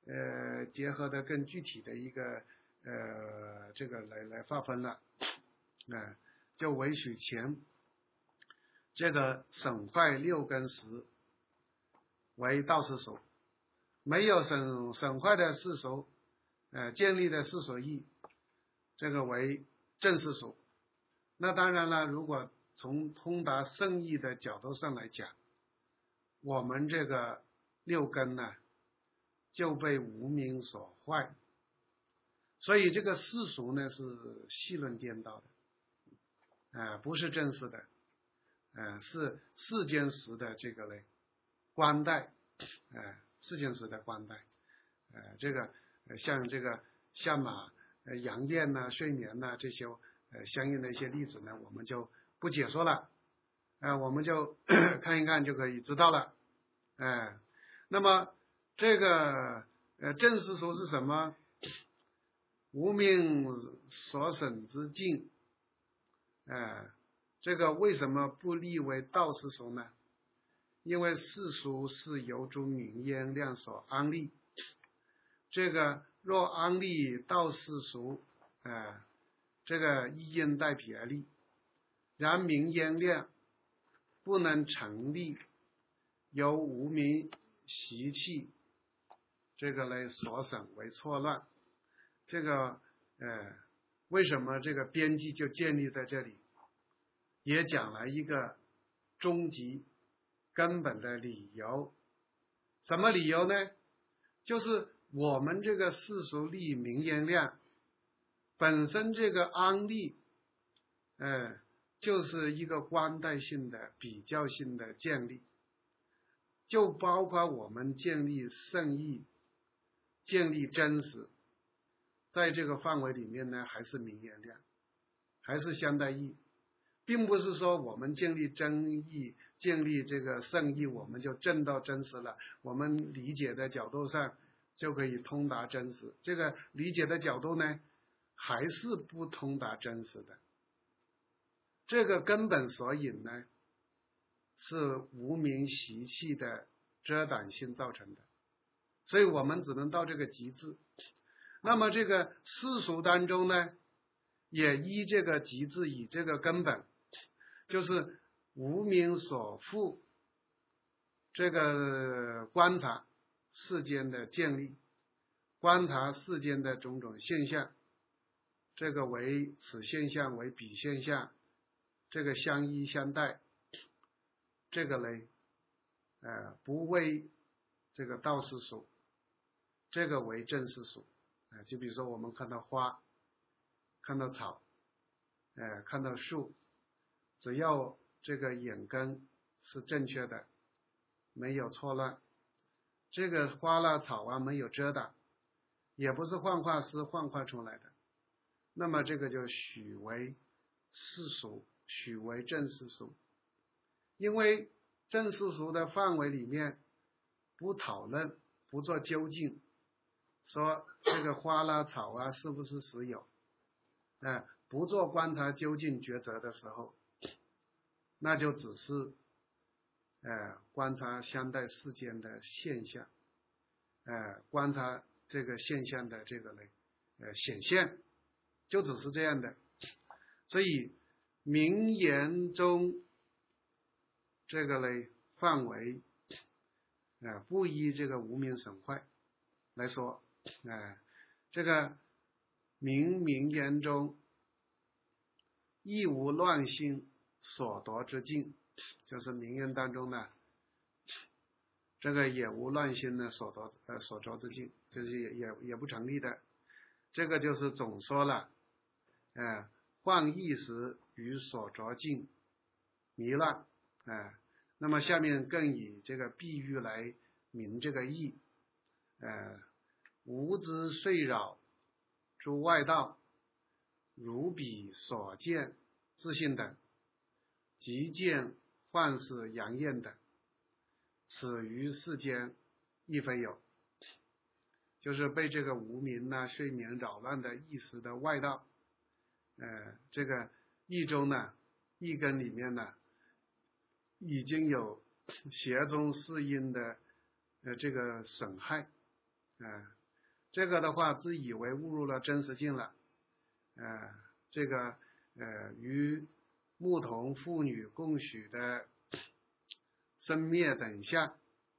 呃结合的更具体的一个呃这个来来划分了，啊、呃，就为许前这个损坏六根时为道世俗，没有损损坏的世俗，呃建立的世俗义，这个为正世俗。那当然了，如果从通达圣义的角度上来讲，我们这个六根呢就被无明所坏，所以这个世俗呢是戏论颠倒的，啊、呃，不是真实的，呃，是世间时的这个嘞观待，呃，世间时的观待，呃，这个呃像这个下马、呃阳焰呐、睡眠呐、这些呃相应的一些例子呢，我们就不解说了，呃，我们就看一看就可以知道了，哎、呃，那么这个呃正世俗是什么？无明所审之境，呃，这个为什么不立为道世俗呢？因为世俗是由诸名言量所安立，这个若安立道世俗，呃，这个一因带彼而立，然名言量不能成立，由无明习气这个来所审为错乱。这个呃，为什么这个边际就建立在这里？也讲了一个终极根本的理由。什么理由呢？就是我们这个世俗立名言量本身这个安立，呃，就是一个关待性的比较性的建立，就包括我们建立圣义、建立真实，在这个范围里面呢，还是名言量，还是相待义，并不是说我们建立真义、建立这个圣义，我们就证到真实了，我们理解的角度上就可以通达真实。这个理解的角度呢，还是不通达真实的。这个根本所引呢，是无明习气的遮挡性造成的，所以我们只能到这个极致。那么这个世俗当中呢，也依这个极致，以这个根本，就是无明所缚，这个观察世间的建立，观察世间的种种现象，这个为此现象为彼现象，这个相依相待，这个嘞，呃，不为这个道世俗，这个为正世俗。呃，就比如说我们看到花，看到草，呃，看到树，只要这个眼根是正确的，没有错乱，这个花啦草啊没有遮挡，也不是幻化师幻化出来的，那么这个就许为世俗，许为正世俗。因为正世俗的范围里面不讨论，不做究竟，说这个花啦草啊是不是实有，呃，不做观察究竟抉择的时候，那就只是呃观察相待世间的现象，呃观察这个现象的这个呢呃显现，就只是这样的。所以名言中这个呢范围呃不依这个无明损坏来说，呃这个名名言中亦无乱心所夺之境，就是名言当中呢，这个也无乱心的所夺呃所着之境，就是也也也不成立的。这个就是总说了，呃，幻意时与所着境迷乱，呃，那么下面更以这个比喻来明这个意，呃，无知遂扰诸外道，如彼所见自信等，即见幻视阳焰等，此于世间亦非有。就是被这个无明呐、睡眠扰乱的意识的外道，呃，这个意中呢，意根里面呢，已经有邪宗四因的呃这个损害， 呃，这个的话自以为误入了真实境了，呃，这个呃与牧童妇女共许的生灭等相，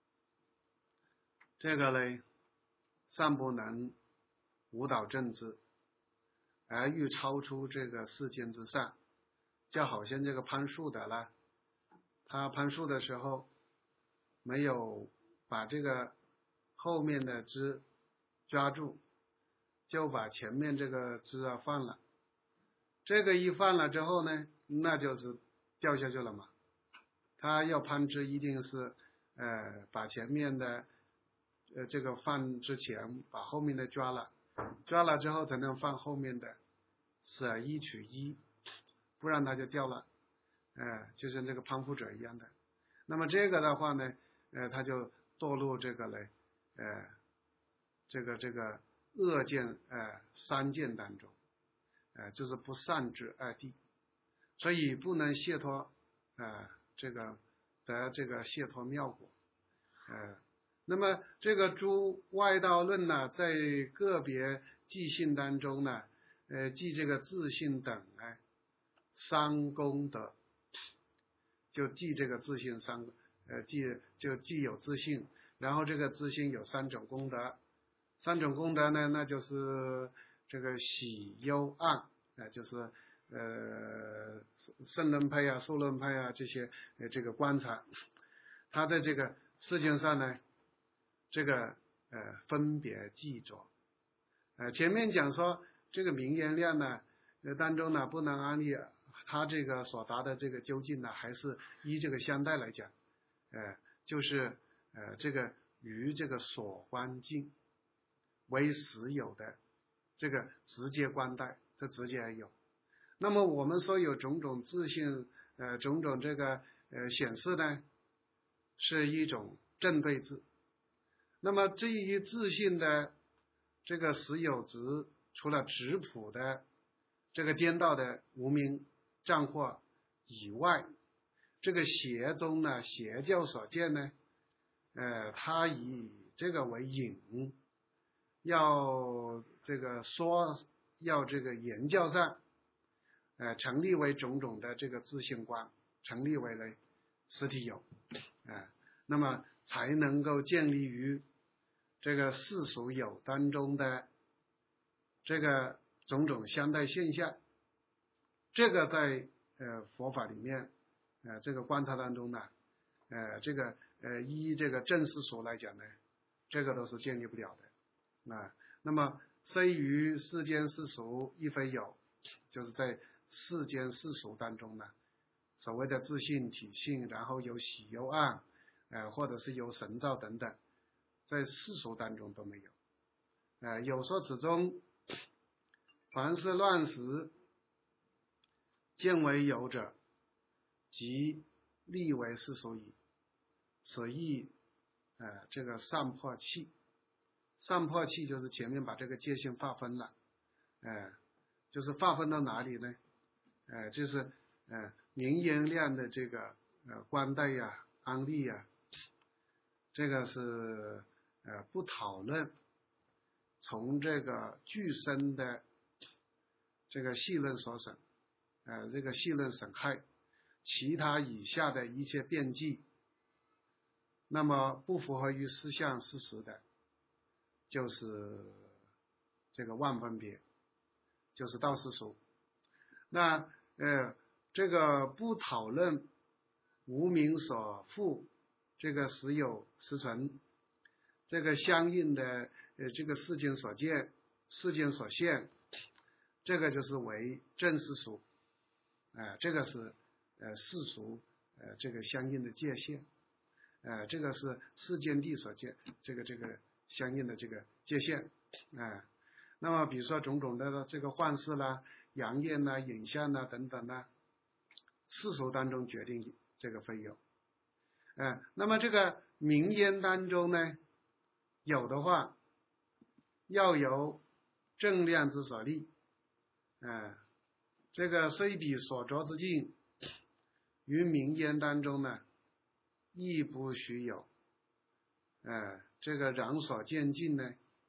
这个呢尚不能误导正知，而欲超出这个世间之上，就好像这个攀树的了，他攀树的时候没有把这个后面的枝抓住，就把前面这个枝啊放了，这个一放了之后呢，那就是掉下去了嘛。他要攀枝一定是呃把前面的呃这个放之前把后面的抓了，抓了之后才能放后面的，舍一取一，不然它就掉了，呃就像这个攀附者一样的。那么这个的话呢，呃他就堕入这个嘞呃这个这个恶见呃三见当中，呃这是不善之二谛，所以不能解脱呃这个得这个解脱妙果。呃那么这个诸外道论呢，在个别记性当中呢，呃记这个自性等呢三功德，就记这个自性三呃记就记有自性，然后这个自性有三种功德，三种功德呢，那就是这个喜忧爱，呃就是呃圣论派啊、受论派啊这些呃这个观察，他在这个事情上呢，这个呃分别记着，呃前面讲说这个名言量呢，呃当中呢不能安立他这个所达的这个究竟呢，还是依这个相待来讲，呃就是呃这个与这个所观境为实有的这个直接观待，这直接而有。那么我们说有种种自性呃种种这个呃显示呢，是一种正对治。那么至于自性的这个实有执，除了质朴的这个颠倒的无明障惑以外，这个邪宗呢邪教所见呢，呃他以这个为引，要这个说要这个言教上呃成立为种种的这个自性观，成立为了实体有，呃那么才能够建立于这个世俗有当中的这个种种相待现象。这个在呃佛法里面呃这个观察当中呢，呃这个呃依这个正世俗来讲呢，这个都是建立不了的啊。那么虽于世间世俗亦非有，就是在世间世俗当中呢，所谓的自性体性，然后有喜忧爱，呃或者是有神造等等，在世俗当中都没有。呃有说此中凡是乱时见为有者，即立为世俗矣。此意呃这个上破气，上破气就是前面把这个界限划分了，呃就是划分到哪里呢？呃就是呃名言量的这个呃观待呀、安立呀，这个是呃不讨论从这个具身的这个细论所审，呃这个细论审害其他以下的一切辩记，那么不符合于思想事实的，就是这个万分别，就是道世俗。那呃这个不讨论无明所缚这个实有实存，这个相应的呃这个世间所见、世间所现，这个就是为正世俗，呃这个是呃世俗呃这个相应的界限，呃这个是世间地所见这个这个相应的这个界限，呃那么比如说种种的这个幻视啦、阳焰啦、影像啦等等啦，世俗当中决定这个非有。呃那么这个名言当中呢，有的话要由正量之所立，呃这个虽比所着之境于名言当中呢亦不许有，呃这个然所见境呢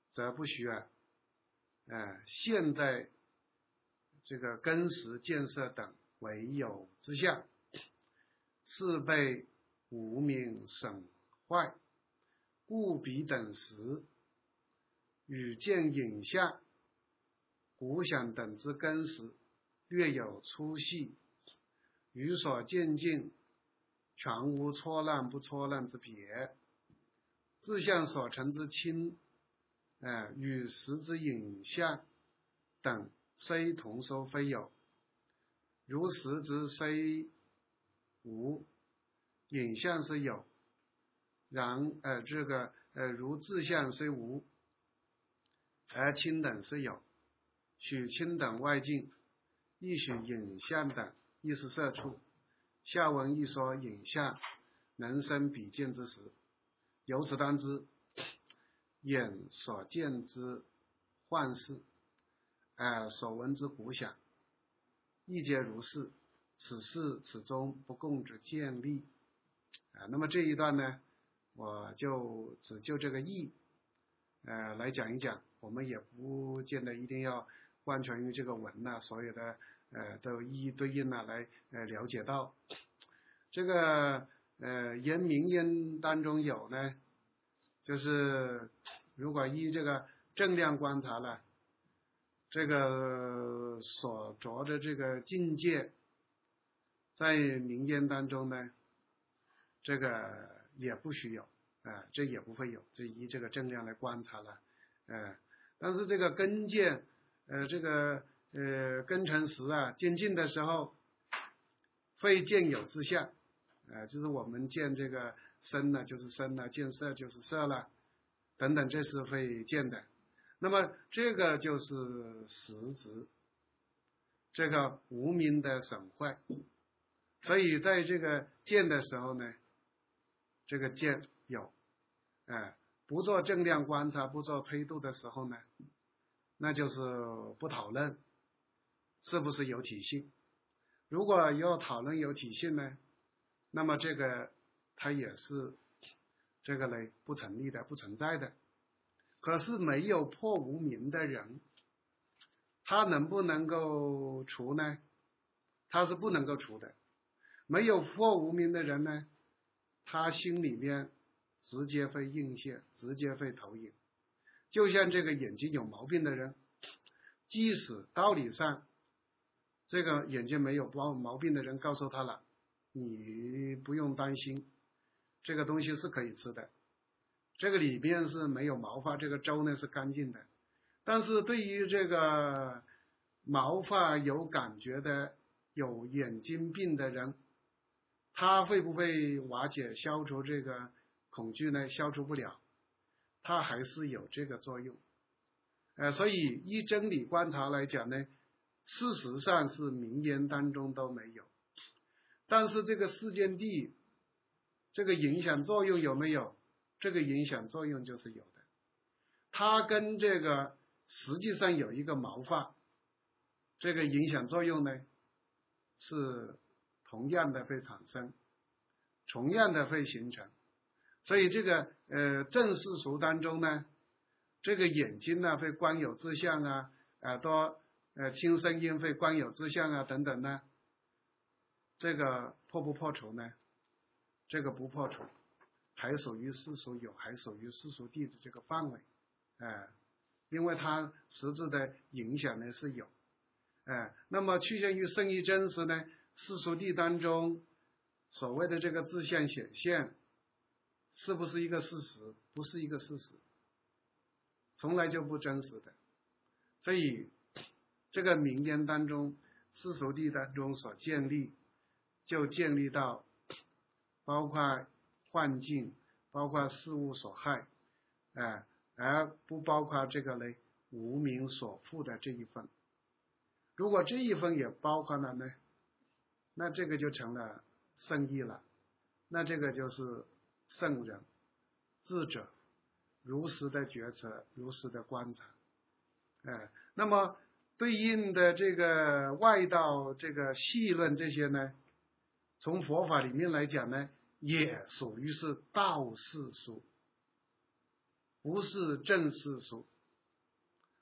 则不虚啊。呃，现在这个根识见色等为有之相，是被无明损坏，故彼等时与见影像、鼓响等之根识略有粗细，与所见境全无错乱不错乱之别。自相所成之亲，呃，与实之影像等虽同说非有，如实之虽无，影像是有，然呃这个呃如自相虽无，而亲等是有，许亲等外境，亦许影像等亦是色处。下文亦说影像能生比见之时，由此当知，眼所见之幻视，呃所闻之鼓响，亦皆如是。此事此中不共之见立。啊、呃，那么这一段呢，我就只就这个义，呃来讲一讲。我们也不见得一定要完全用这个文呐、啊，所有的呃都一一对应啊来呃了解到。这个呃言明烟当中有呢，就是如果依这个正量观察了，这个所着的这个境界，在明烟当中呢，这个也不许有，啊、呃，这也不会有，这依这个正量来观察了，呃，但是这个根见，呃，这个呃根尘时啊，渐进的时候，会见有之相，呃，就是我们见这个身呢，就是身了，见色就是色了，等等，这是会见的。那么这个就是实质，这个无明的损坏。所以在这个见的时候呢，这个见有，呃，不做正量观察，不做推度的时候呢，那就是不讨论是不是有体性。如果要讨论有体性呢，那么这个它也是这个呢不成立的，不存在的。可是没有破无明的人，他能不能够除呢？他是不能够除的。没有破无明的人呢，他心里面直接会映现，直接会投影。就像这个眼睛有毛病的人，即使道理上这个眼睛没有毛病的人告诉他了，你不用担心，这个东西是可以吃的，这个里面是没有毛发，这个粥呢是干净的。但是对于这个毛发有感觉的有眼睛病的人，他会不会瓦解消除这个恐惧呢？消除不了，它还是有这个作用。呃，所以依真理观察来讲呢，事实上是明烟当中都没有，但是这个世间谛这个影响作用有没有？这个影响作用就是有的。它跟这个实际上有一个毛发，这个影响作用呢是同样的会产生，同样的会形成。所以这个呃正世俗当中呢，这个眼睛呢会观有之相啊，耳朵呃听声音会观有之相啊等等呢，这个破不破除呢？这个不破除，还属于世俗有，还属于世俗谛的这个范围，哎、呃，因为它实质的影响呢是有，哎、呃，那么趋向于圣义真实呢，世俗谛当中所谓的这个自相显现，是不是一个事实？不是一个事实，从来就不真实的。所以这个明烟当中，世俗谛当中所建立，就建立到包括幻境，包括事物所害，呃，而不包括这个呢无明所附的这一份。如果这一份也包括了呢，那这个就成了圣义了，那这个就是圣人智者如实的决策，如实的观察，呃，那么对应的这个外道这个细论这些呢，从佛法里面来讲呢，也属于是道世俗，不是正世俗。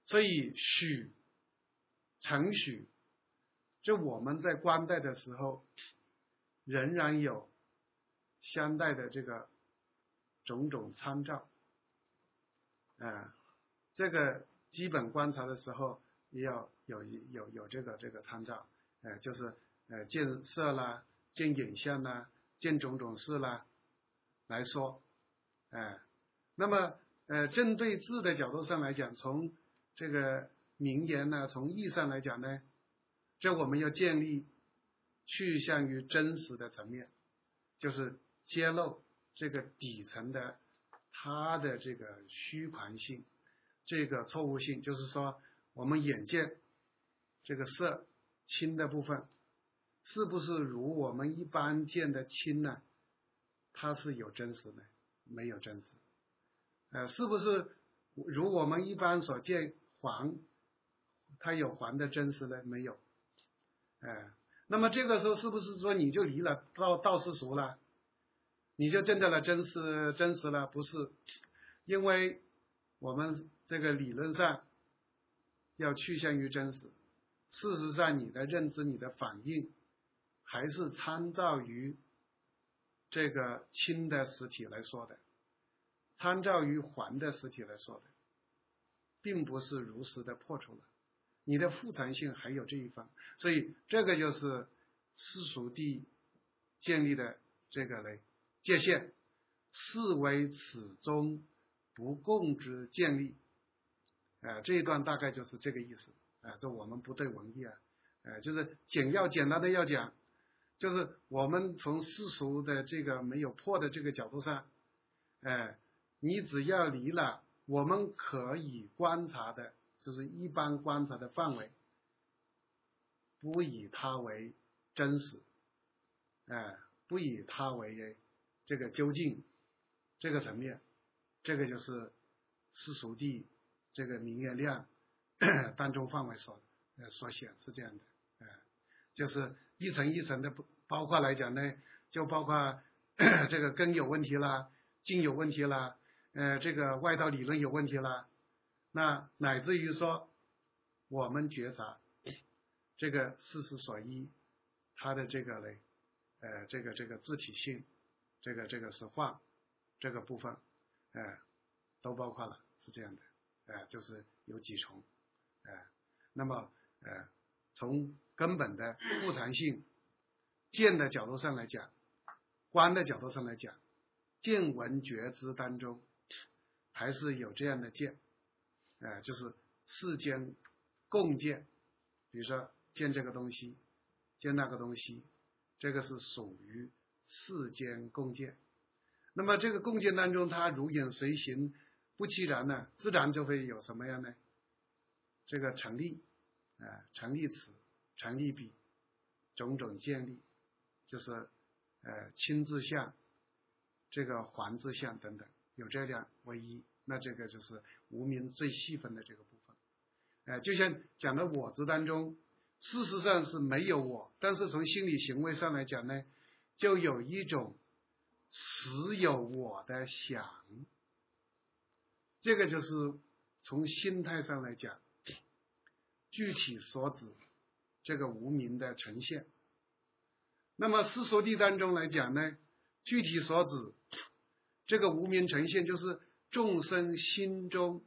所以许、承许，这我们在观待的时候，仍然有相待的这个种种参照。啊、呃，这个基本观察的时候，也要有有有这个这个参照。呃，就是呃见色啦，见影像啦，见种种事啦来说。哎、呃，那么呃针对字的角度上来讲，从这个名言呢，从义上来讲呢，这我们要建立趋向于真实的层面，就是揭露这个底层的它的这个虚狂性，这个错误性，就是说我们眼见这个色清的部分，是不是如我们一般见的清呢？它是有真实的，没有真实。呃，是不是如我们一般所见黄，它有黄的真实呢？没有。呃，那么这个时候是不是说你就离了道道世俗了？你就证得了真实真实了？不是，因为我们这个理论上要趋向于真实，事实上你的认知、你的反应还是参照于这个清的实体来说的，参照于黄的实体来说的，并不是如实的破除了。你的复常性还有这一方，所以这个就是世俗谛建立的这个嘞界限，是为此中不共之建立。呃，这一段大概就是这个意思。呃，这我们不对文义啊，呃，就是简要简单的要讲，就是我们从世俗的这个没有破的这个角度上，呃，你只要离了我们可以观察的，就是一般观察的范围，不以它为真实，呃，不以它为这个究竟这个层面，这个就是世俗谛这个名言量当中范围所呃所显是这样的。呃，就是一层一层的，包括来讲呢，就包括这个根有问题啦，茎有问题啦，呃，这个外道理论有问题啦，那乃至于说我们觉察这个事实所依，它的这个嘞，呃，这个这个自体性，这个这个实化这个部分，呃，都包括了，是这样的，呃，就是有几重，呃，那么呃，从根本的复常性见的角度上来讲，观的角度上来讲，见闻觉知当中还是有这样的见，呃，就是世间共见，比如说见这个东西，见那个东西，这个是属于世间共见。那么这个共见当中，它如影随形，不其然呢，自然就会有什么样呢？这个成立，呃，成立词、成立比，种种建立，就是呃亲自相，这个还之相等等，有这样为一，那这个就是无明最细分的这个部分。呃，就像讲的我执当中，事实上是没有我，但是从心理行为上来讲呢，就有一种实有我的想，这个就是从心态上来讲，具体所指这个无明的呈现。那么世俗谛当中来讲呢，具体所指这个无明呈现，就是众生心中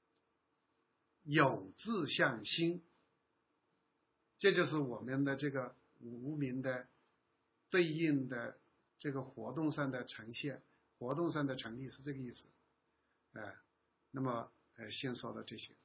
有志向心，这就是我们的这个无明的对应的这个活动上的呈现，活动上的成立是这个意思。呃，那么呃先说到这些。